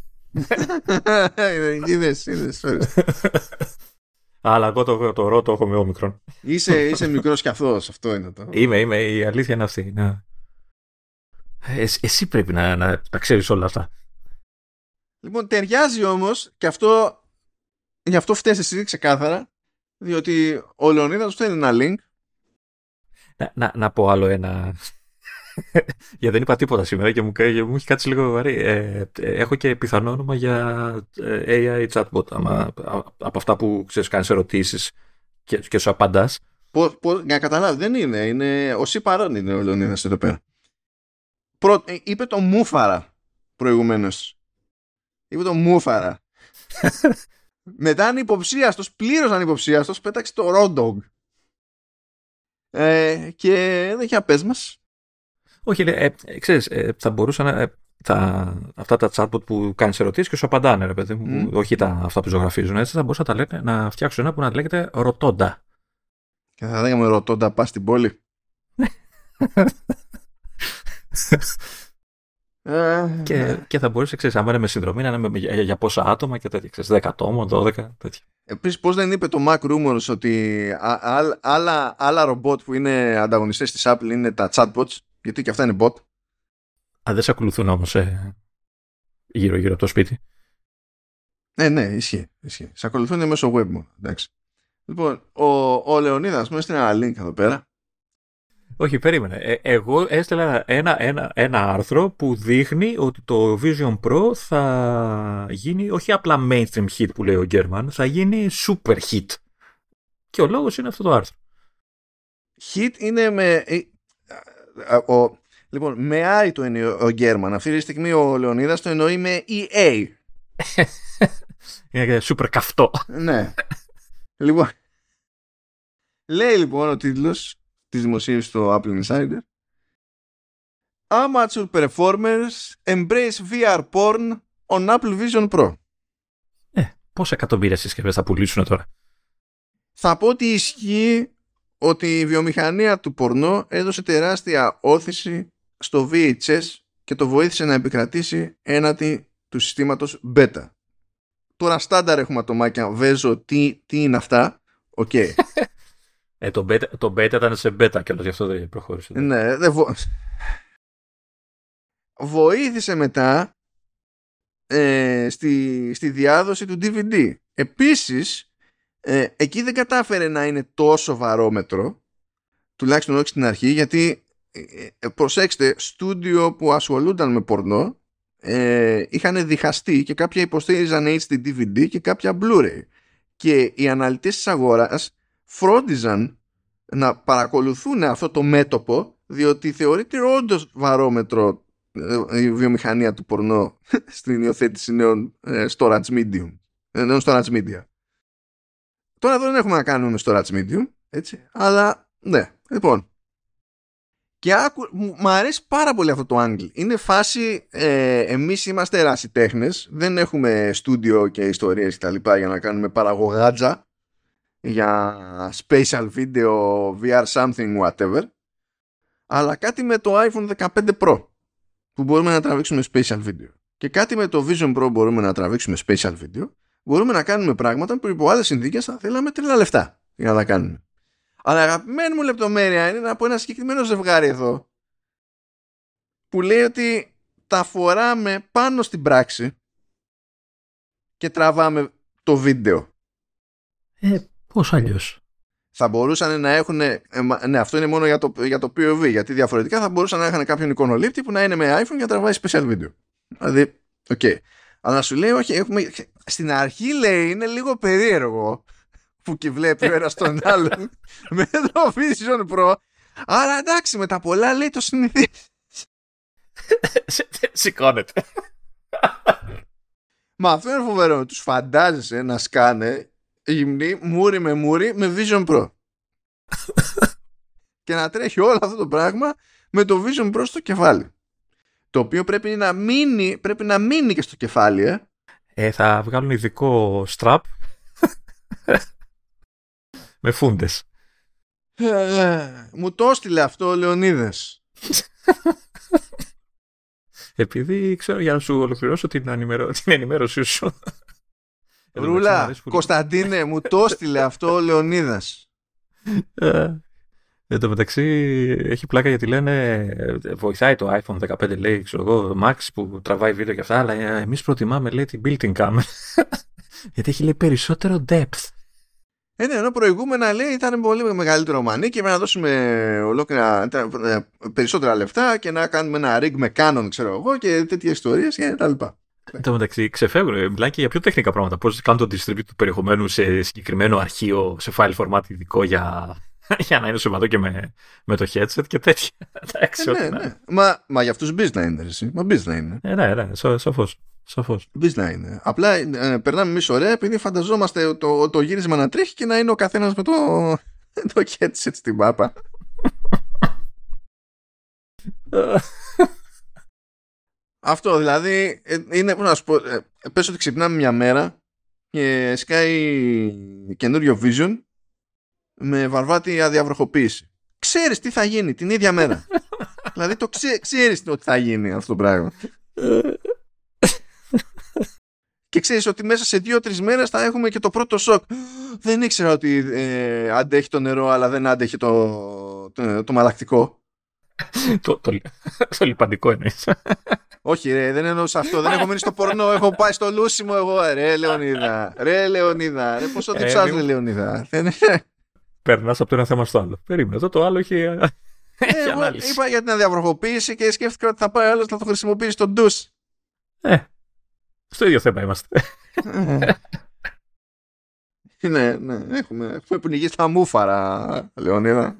Είδες, είδες. Αλλά εγώ το, το ρο το έχω με όμικρον. Είσαι, είσαι μικρός κι αυτός, αυτό είναι το. Είμαι, είμαι, η αλήθεια είναι αυτή. Να... Ε, εσύ πρέπει να, να τα ξέρεις όλα αυτά. Λοιπόν, ταιριάζει όμως και αυτό, γι' αυτό φταίς εσύ ξεκάθαρα, διότι ο Λεωνίδας του θέλει ένα link. Να, να, να πω άλλο ένα... γιατί δεν είπα τίποτα σήμερα και μου, και μου έχει κάτσει λίγο βαρύ. Ε, έχω και πιθανό όνομα για έι άι chatbot. Άμα, από αυτά που ξέρεις, κάνεις ερωτήσεις και, και σου απαντάς. Πώς, πώς, για να καταλάβει, δεν είναι. είναι ο Σι παρόν είναι ο Λεωνίδας εδώ πέρα. Προ, ε, είπε το Μούφαρα προηγουμένως. Είπε το Μούφαρα. Μετά ανυποψίαστος, πλήρως ανυποψίαστος, πέταξε το Road Dog. Ε, και δεν είχε απές μας. Όχι, ε, ε, ξέρεις, ε, θα μπορούσαν ε, τα, αυτά τα chatbot που κάνεις ερωτήσεις και σου απαντάνε, ρε παιδί μου, mm. όχι τα, αυτά που ζωγραφίζουν, έτσι, θα μπορούσαν να, λένε, να φτιάξουν ένα που να λέγεται ρωτώντα. Και θα λέγαμε ρωτώντα, πας στην πόλη. και, και θα μπορούσε, ξέρεις, άμα είναι με συνδρομή, να είναι με, για, για πόσα άτομα και τέτοια, ξέρεις, δέκα ατόμων, δώδεκα, τέτοια. Επίσης, πώς δεν είπε το Mac Rumors ότι α, α, άλλα, άλλα ρομπότ που είναι ανταγωνιστές της Apple είναι τα chatbots, γιατί και αυτά είναι bot. Α, δεν σε ακολουθούν όμως ε, γύρω-γύρω από το σπίτι. Ναι, ναι, ισχύει. ισχύει. Σε ακολουθούν μέσω web μόνο, εντάξει. Λοιπόν, ο, ο Λεωνίδας μου έστειλε ένα link εδώ πέρα. Όχι, περίμενε. Ε, εγώ έστειλα ένα, ένα, ένα άρθρο που δείχνει ότι το Vision Pro θα γίνει όχι απλά mainstream hit που λέει ο Γκέρμαν, θα γίνει super hit. Και ο λόγος είναι αυτό το άρθρο. Hit είναι με... Ο, λοιπόν, με I το εννοεί ο Γκέρμαν. Αυτή τη στιγμή ο Λεωνίδας το εννοεί με ι έι. Είναι super καυτό. Ναι. Λοιπόν... Λέει λοιπόν ο τίτλος της δημοσίευσης στο Apple Insider: Amateur performers embrace βι αρ porn on Apple Vision Pro. Ε, πόσα εκατομμύρια συσκευές θα πουλήσουν τώρα? Θα πω ότι ισχύει ότι η βιομηχανία του πορνό έδωσε τεράστια όθηση στο βι έιτς ες και το βοήθησε να επικρατήσει έναντι του συστήματος Beta. Τώρα στάνταρ έχουμε ατομάκια, βέζω τι, τι είναι αυτά. Οκ. Okay. ε, το, beta, το Beta ήταν σε Beta και γι' αυτό δεν προχώρησε. Ναι, δεν βο... βοήθησε μετά ε, στη, στη διάδοση του ντι βι ντι. Επίσης, ε, εκεί δεν κατάφερε να είναι τόσο βαρόμετρο, τουλάχιστον όχι στην αρχή, γιατί ε, προσέξτε, στούντιο που ασχολούνταν με πορνό ε, είχαν διχαστεί και κάποια υποστήριζαν έιτς ντι ντι βι ντι και κάποια Blu-ray, και οι αναλυτές της αγοράς φρόντιζαν να παρακολουθούν αυτό το μέτωπο, διότι θεωρείται όντως βαρόμετρο η βιομηχανία του πορνό στην υιοθέτηση νέων ε, storage medium, ε, νέων storage media. Τώρα εδώ δεν έχουμε να κάνουμε με storage medium, έτσι, αλλά ναι, λοιπόν. Και άκου, μου αρέσει πάρα πολύ αυτό το angle. Είναι φάση, ε, εμείς είμαστε ερασιτέχνες, δεν έχουμε στούντιο και ιστορίες και τα λοιπά για να κάνουμε παραγωγάτζα για spatial video, βι αρ something, whatever, αλλά κάτι με το iPhone δεκαπέντε Pro που μπορούμε να τραβήξουμε spatial video και κάτι με το Vision Pro μπορούμε να τραβήξουμε spatial video. Μπορούμε να κάνουμε πράγματα που υπό άλλες συνθήκες θα θέλαμε τρελά λεφτά για να τα κάνουμε. Αλλά αγαπημένη μου λεπτομέρεια είναι από ένα συγκεκριμένο ζευγάρι εδώ που λέει ότι τα φοράμε πάνω στην πράξη και τραβάμε το βίντεο. Ε, πώς αλλιώς? Θα μπορούσαν να έχουν, ε, ναι, αυτό είναι μόνο για το, για το πι ο βι, γιατί διαφορετικά θα μπορούσαν να έχουν κάποιον εικονολήπτη που να είναι με iPhone για να τραβάει special video. Δηλαδή, οκ. Okay. Αλλά σου λέει, όχι, έχουμε, στην αρχή λέει είναι λίγο περίεργο που και βλέπει ο ένας τον άλλον με το Vision Pro, άρα εντάξει, με τα πολλά λέει το συνηθίζει. Σηκώνεται. Μα αυτό είναι φοβερό. Τους φαντάζεσαι να σκάνε γυμνή, μούρι με μούρι, με Vision Pro. Και να τρέχει όλο αυτό το πράγμα με το Vision Pro στο κεφάλι. Το οποίο πρέπει να μείνει, πρέπει να μείνει και στο κεφάλι, ε. ε θα βγάλουν ειδικό strap με φούντες. Ε, μου το έστειλε αυτό ο Λεωνίδας. Επειδή ξέρω, για να σου ολοκληρώσω την, ανημερω... την ενημέρωσή σου. Ρούλα, Κωνσταντίνε, μου το έστειλε αυτό ο Λεωνίδας. Ε, εν τω μεταξύ έχει πλάκα γιατί λένε βοηθάει το iPhone δεκαπέντε, λέει, ξέρω εγώ, Max που τραβάει βίντεο και αυτά, αλλά εμείς προτιμάμε, λέει, την built-in camera. Γιατί έχει, λέει, περισσότερο depth. Ε, ναι, ενώ προηγούμενα, λέει, ήταν πολύ μεγαλύτερο μανί και να δώσουμε ολόκληρα περισσότερα λεφτά και να κάνουμε ένα rig με Canon, ξέρω εγώ, και τέτοιες ιστορίες και τα λοιπά. Εν τω μεταξύ ξεφεύγουν, μιλάει και για πιο τεχνικά πράγματα. Πώς κάνουν το distribute του περιεχομένου σε συγκεκριμένο αρχείο, σε file format ειδικό για, για να είναι σωματό και με, με το headset και τέτοια. ε, ναι, ναι. Μα, μα για αυτούς business είναι, εσύ. Μα business είναι. Ε, ναι, ναι, σω, σαφώς. Σαφώς. Business είναι. Απλά ε, περνάμε εμείς ωραία επειδή φανταζόμαστε το, το γύρισμα να τρέχει και να είναι ο καθένας με το, το headset στην πάπα. Αυτό δηλαδή είναι, πώς να σου πω, ε, πες ότι ξυπνάμε μια μέρα και σκάει καινούριο Vision με βαρβάτη αδιαβροχοποίηση. Ξέρεις τι θα γίνει την ίδια μέρα. Δηλαδή το ξέ, ξέρεις ότι θα γίνει αυτό το πράγμα. Και ξέρεις ότι μέσα σε δύο-τρεις μέρες θα έχουμε και το πρώτο σοκ. Δεν ήξερα ότι ε, αντέχει το νερό αλλά δεν άντεχε το, το, το μαλακτικό. το, το, το λιπαντικό εννοείς. Όχι ρε, δεν εννοούσα αυτό. Δεν έχω μείνει στο πορνό. Έχω πάει στο λούσιμο εγώ. Ρε Λεωνίδα. Ρε Λεωνίδα. Ρε πόσο διψάζουν ε, Λεωνίδα. Περνάς από το ένα θέμα στο άλλο. Περίμενε. Εδώ το άλλο έχει, ε, έχει ανάλυση. Είπα για την αδιαβροχοποίηση και σκέφτηκα ότι θα πάει άλλος να το χρησιμοποιήσει στο ντους. Ε, στο ίδιο θέμα είμαστε. Ναι, ναι. Έχουμε, έχουμε πνιγεί στα μούφαρα, Λεωνίδα.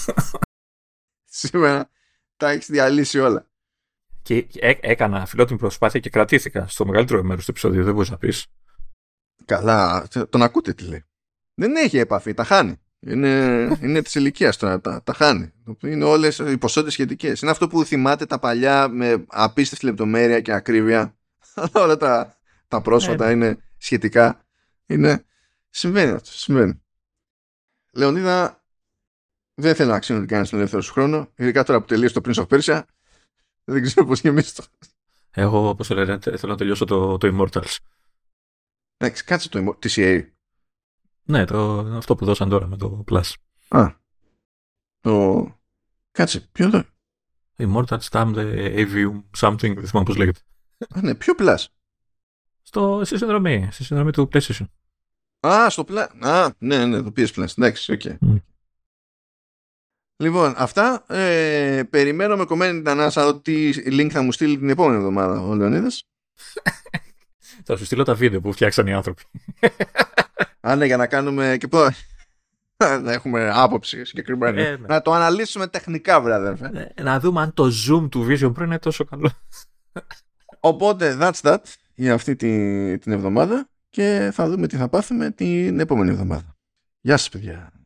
Σήμερα τα έχεις διαλύσει όλα. Και έ, έκανα φιλότιμη προσπάθεια και κρατήθηκα στο μεγαλύτερο μέρος του επεισόδιου. Δεν μπορείς να πεις. Καλά, τον ακούτε τι λέει. Δεν έχει επαφή, τα χάνει. Είναι, είναι της ηλικίας τώρα, τα, τα χάνει. Είναι όλες οι ποσότητες σχετικές. Είναι αυτό που θυμάται τα παλιά με απίστευτη λεπτομέρεια και ακρίβεια. Όλα τα, τα πρόσφατα ε, είναι σχετικά. Είναι, συμβαίνει αυτό, συμβαίνει. Λεωνίδα, δεν θέλω να ξέρω τι κάνεις τον ελεύθερο σου χρόνο. Ειδικά τώρα που τελείωσε το Prince of Persia, δεν ξέρω πώς γεμίσεις το. Εγώ, όπως λέτε, θέλω να τελειώσω το, το Immortals. Εντάξει, κάτσε το τι σι έι. Ναι, το, αυτό που δώσαν τώρα με το Plus. Α, το... Κάτσε, ποιο το... Immortals Tam the Avium something, δεν θυμάμαι πώς λέγεται. Α, ναι, ποιο Plus? Στο, στη συνδρομή, στη συνδρομή του PlayStation. Α, στο Plus. Α, ναι, ναι, το πι ες Plus. Εντάξει, οκ. Okay. Mm. Λοιπόν, αυτά. Ε, περιμένω με κομμένη την ανάσα ότι link θα μου στείλει την επόμενη εβδομάδα ο Λεωνίδας. Θα σου στείλω τα βίντεο που φτιάξαν οι άνθρωποι. Α, ναι, για να κάνουμε και πω. Να έχουμε άποψη συγκεκριμένη. Ε, ναι. Να το αναλύσουμε τεχνικά, βράδερφε. Ε, να δούμε αν το zoom του Vision Pro είναι τόσο καλό. Οπότε, that's that για αυτή τη, την εβδομάδα και θα δούμε τι θα πάθουμε την επόμενη εβδομάδα. Γεια σας, παιδιά.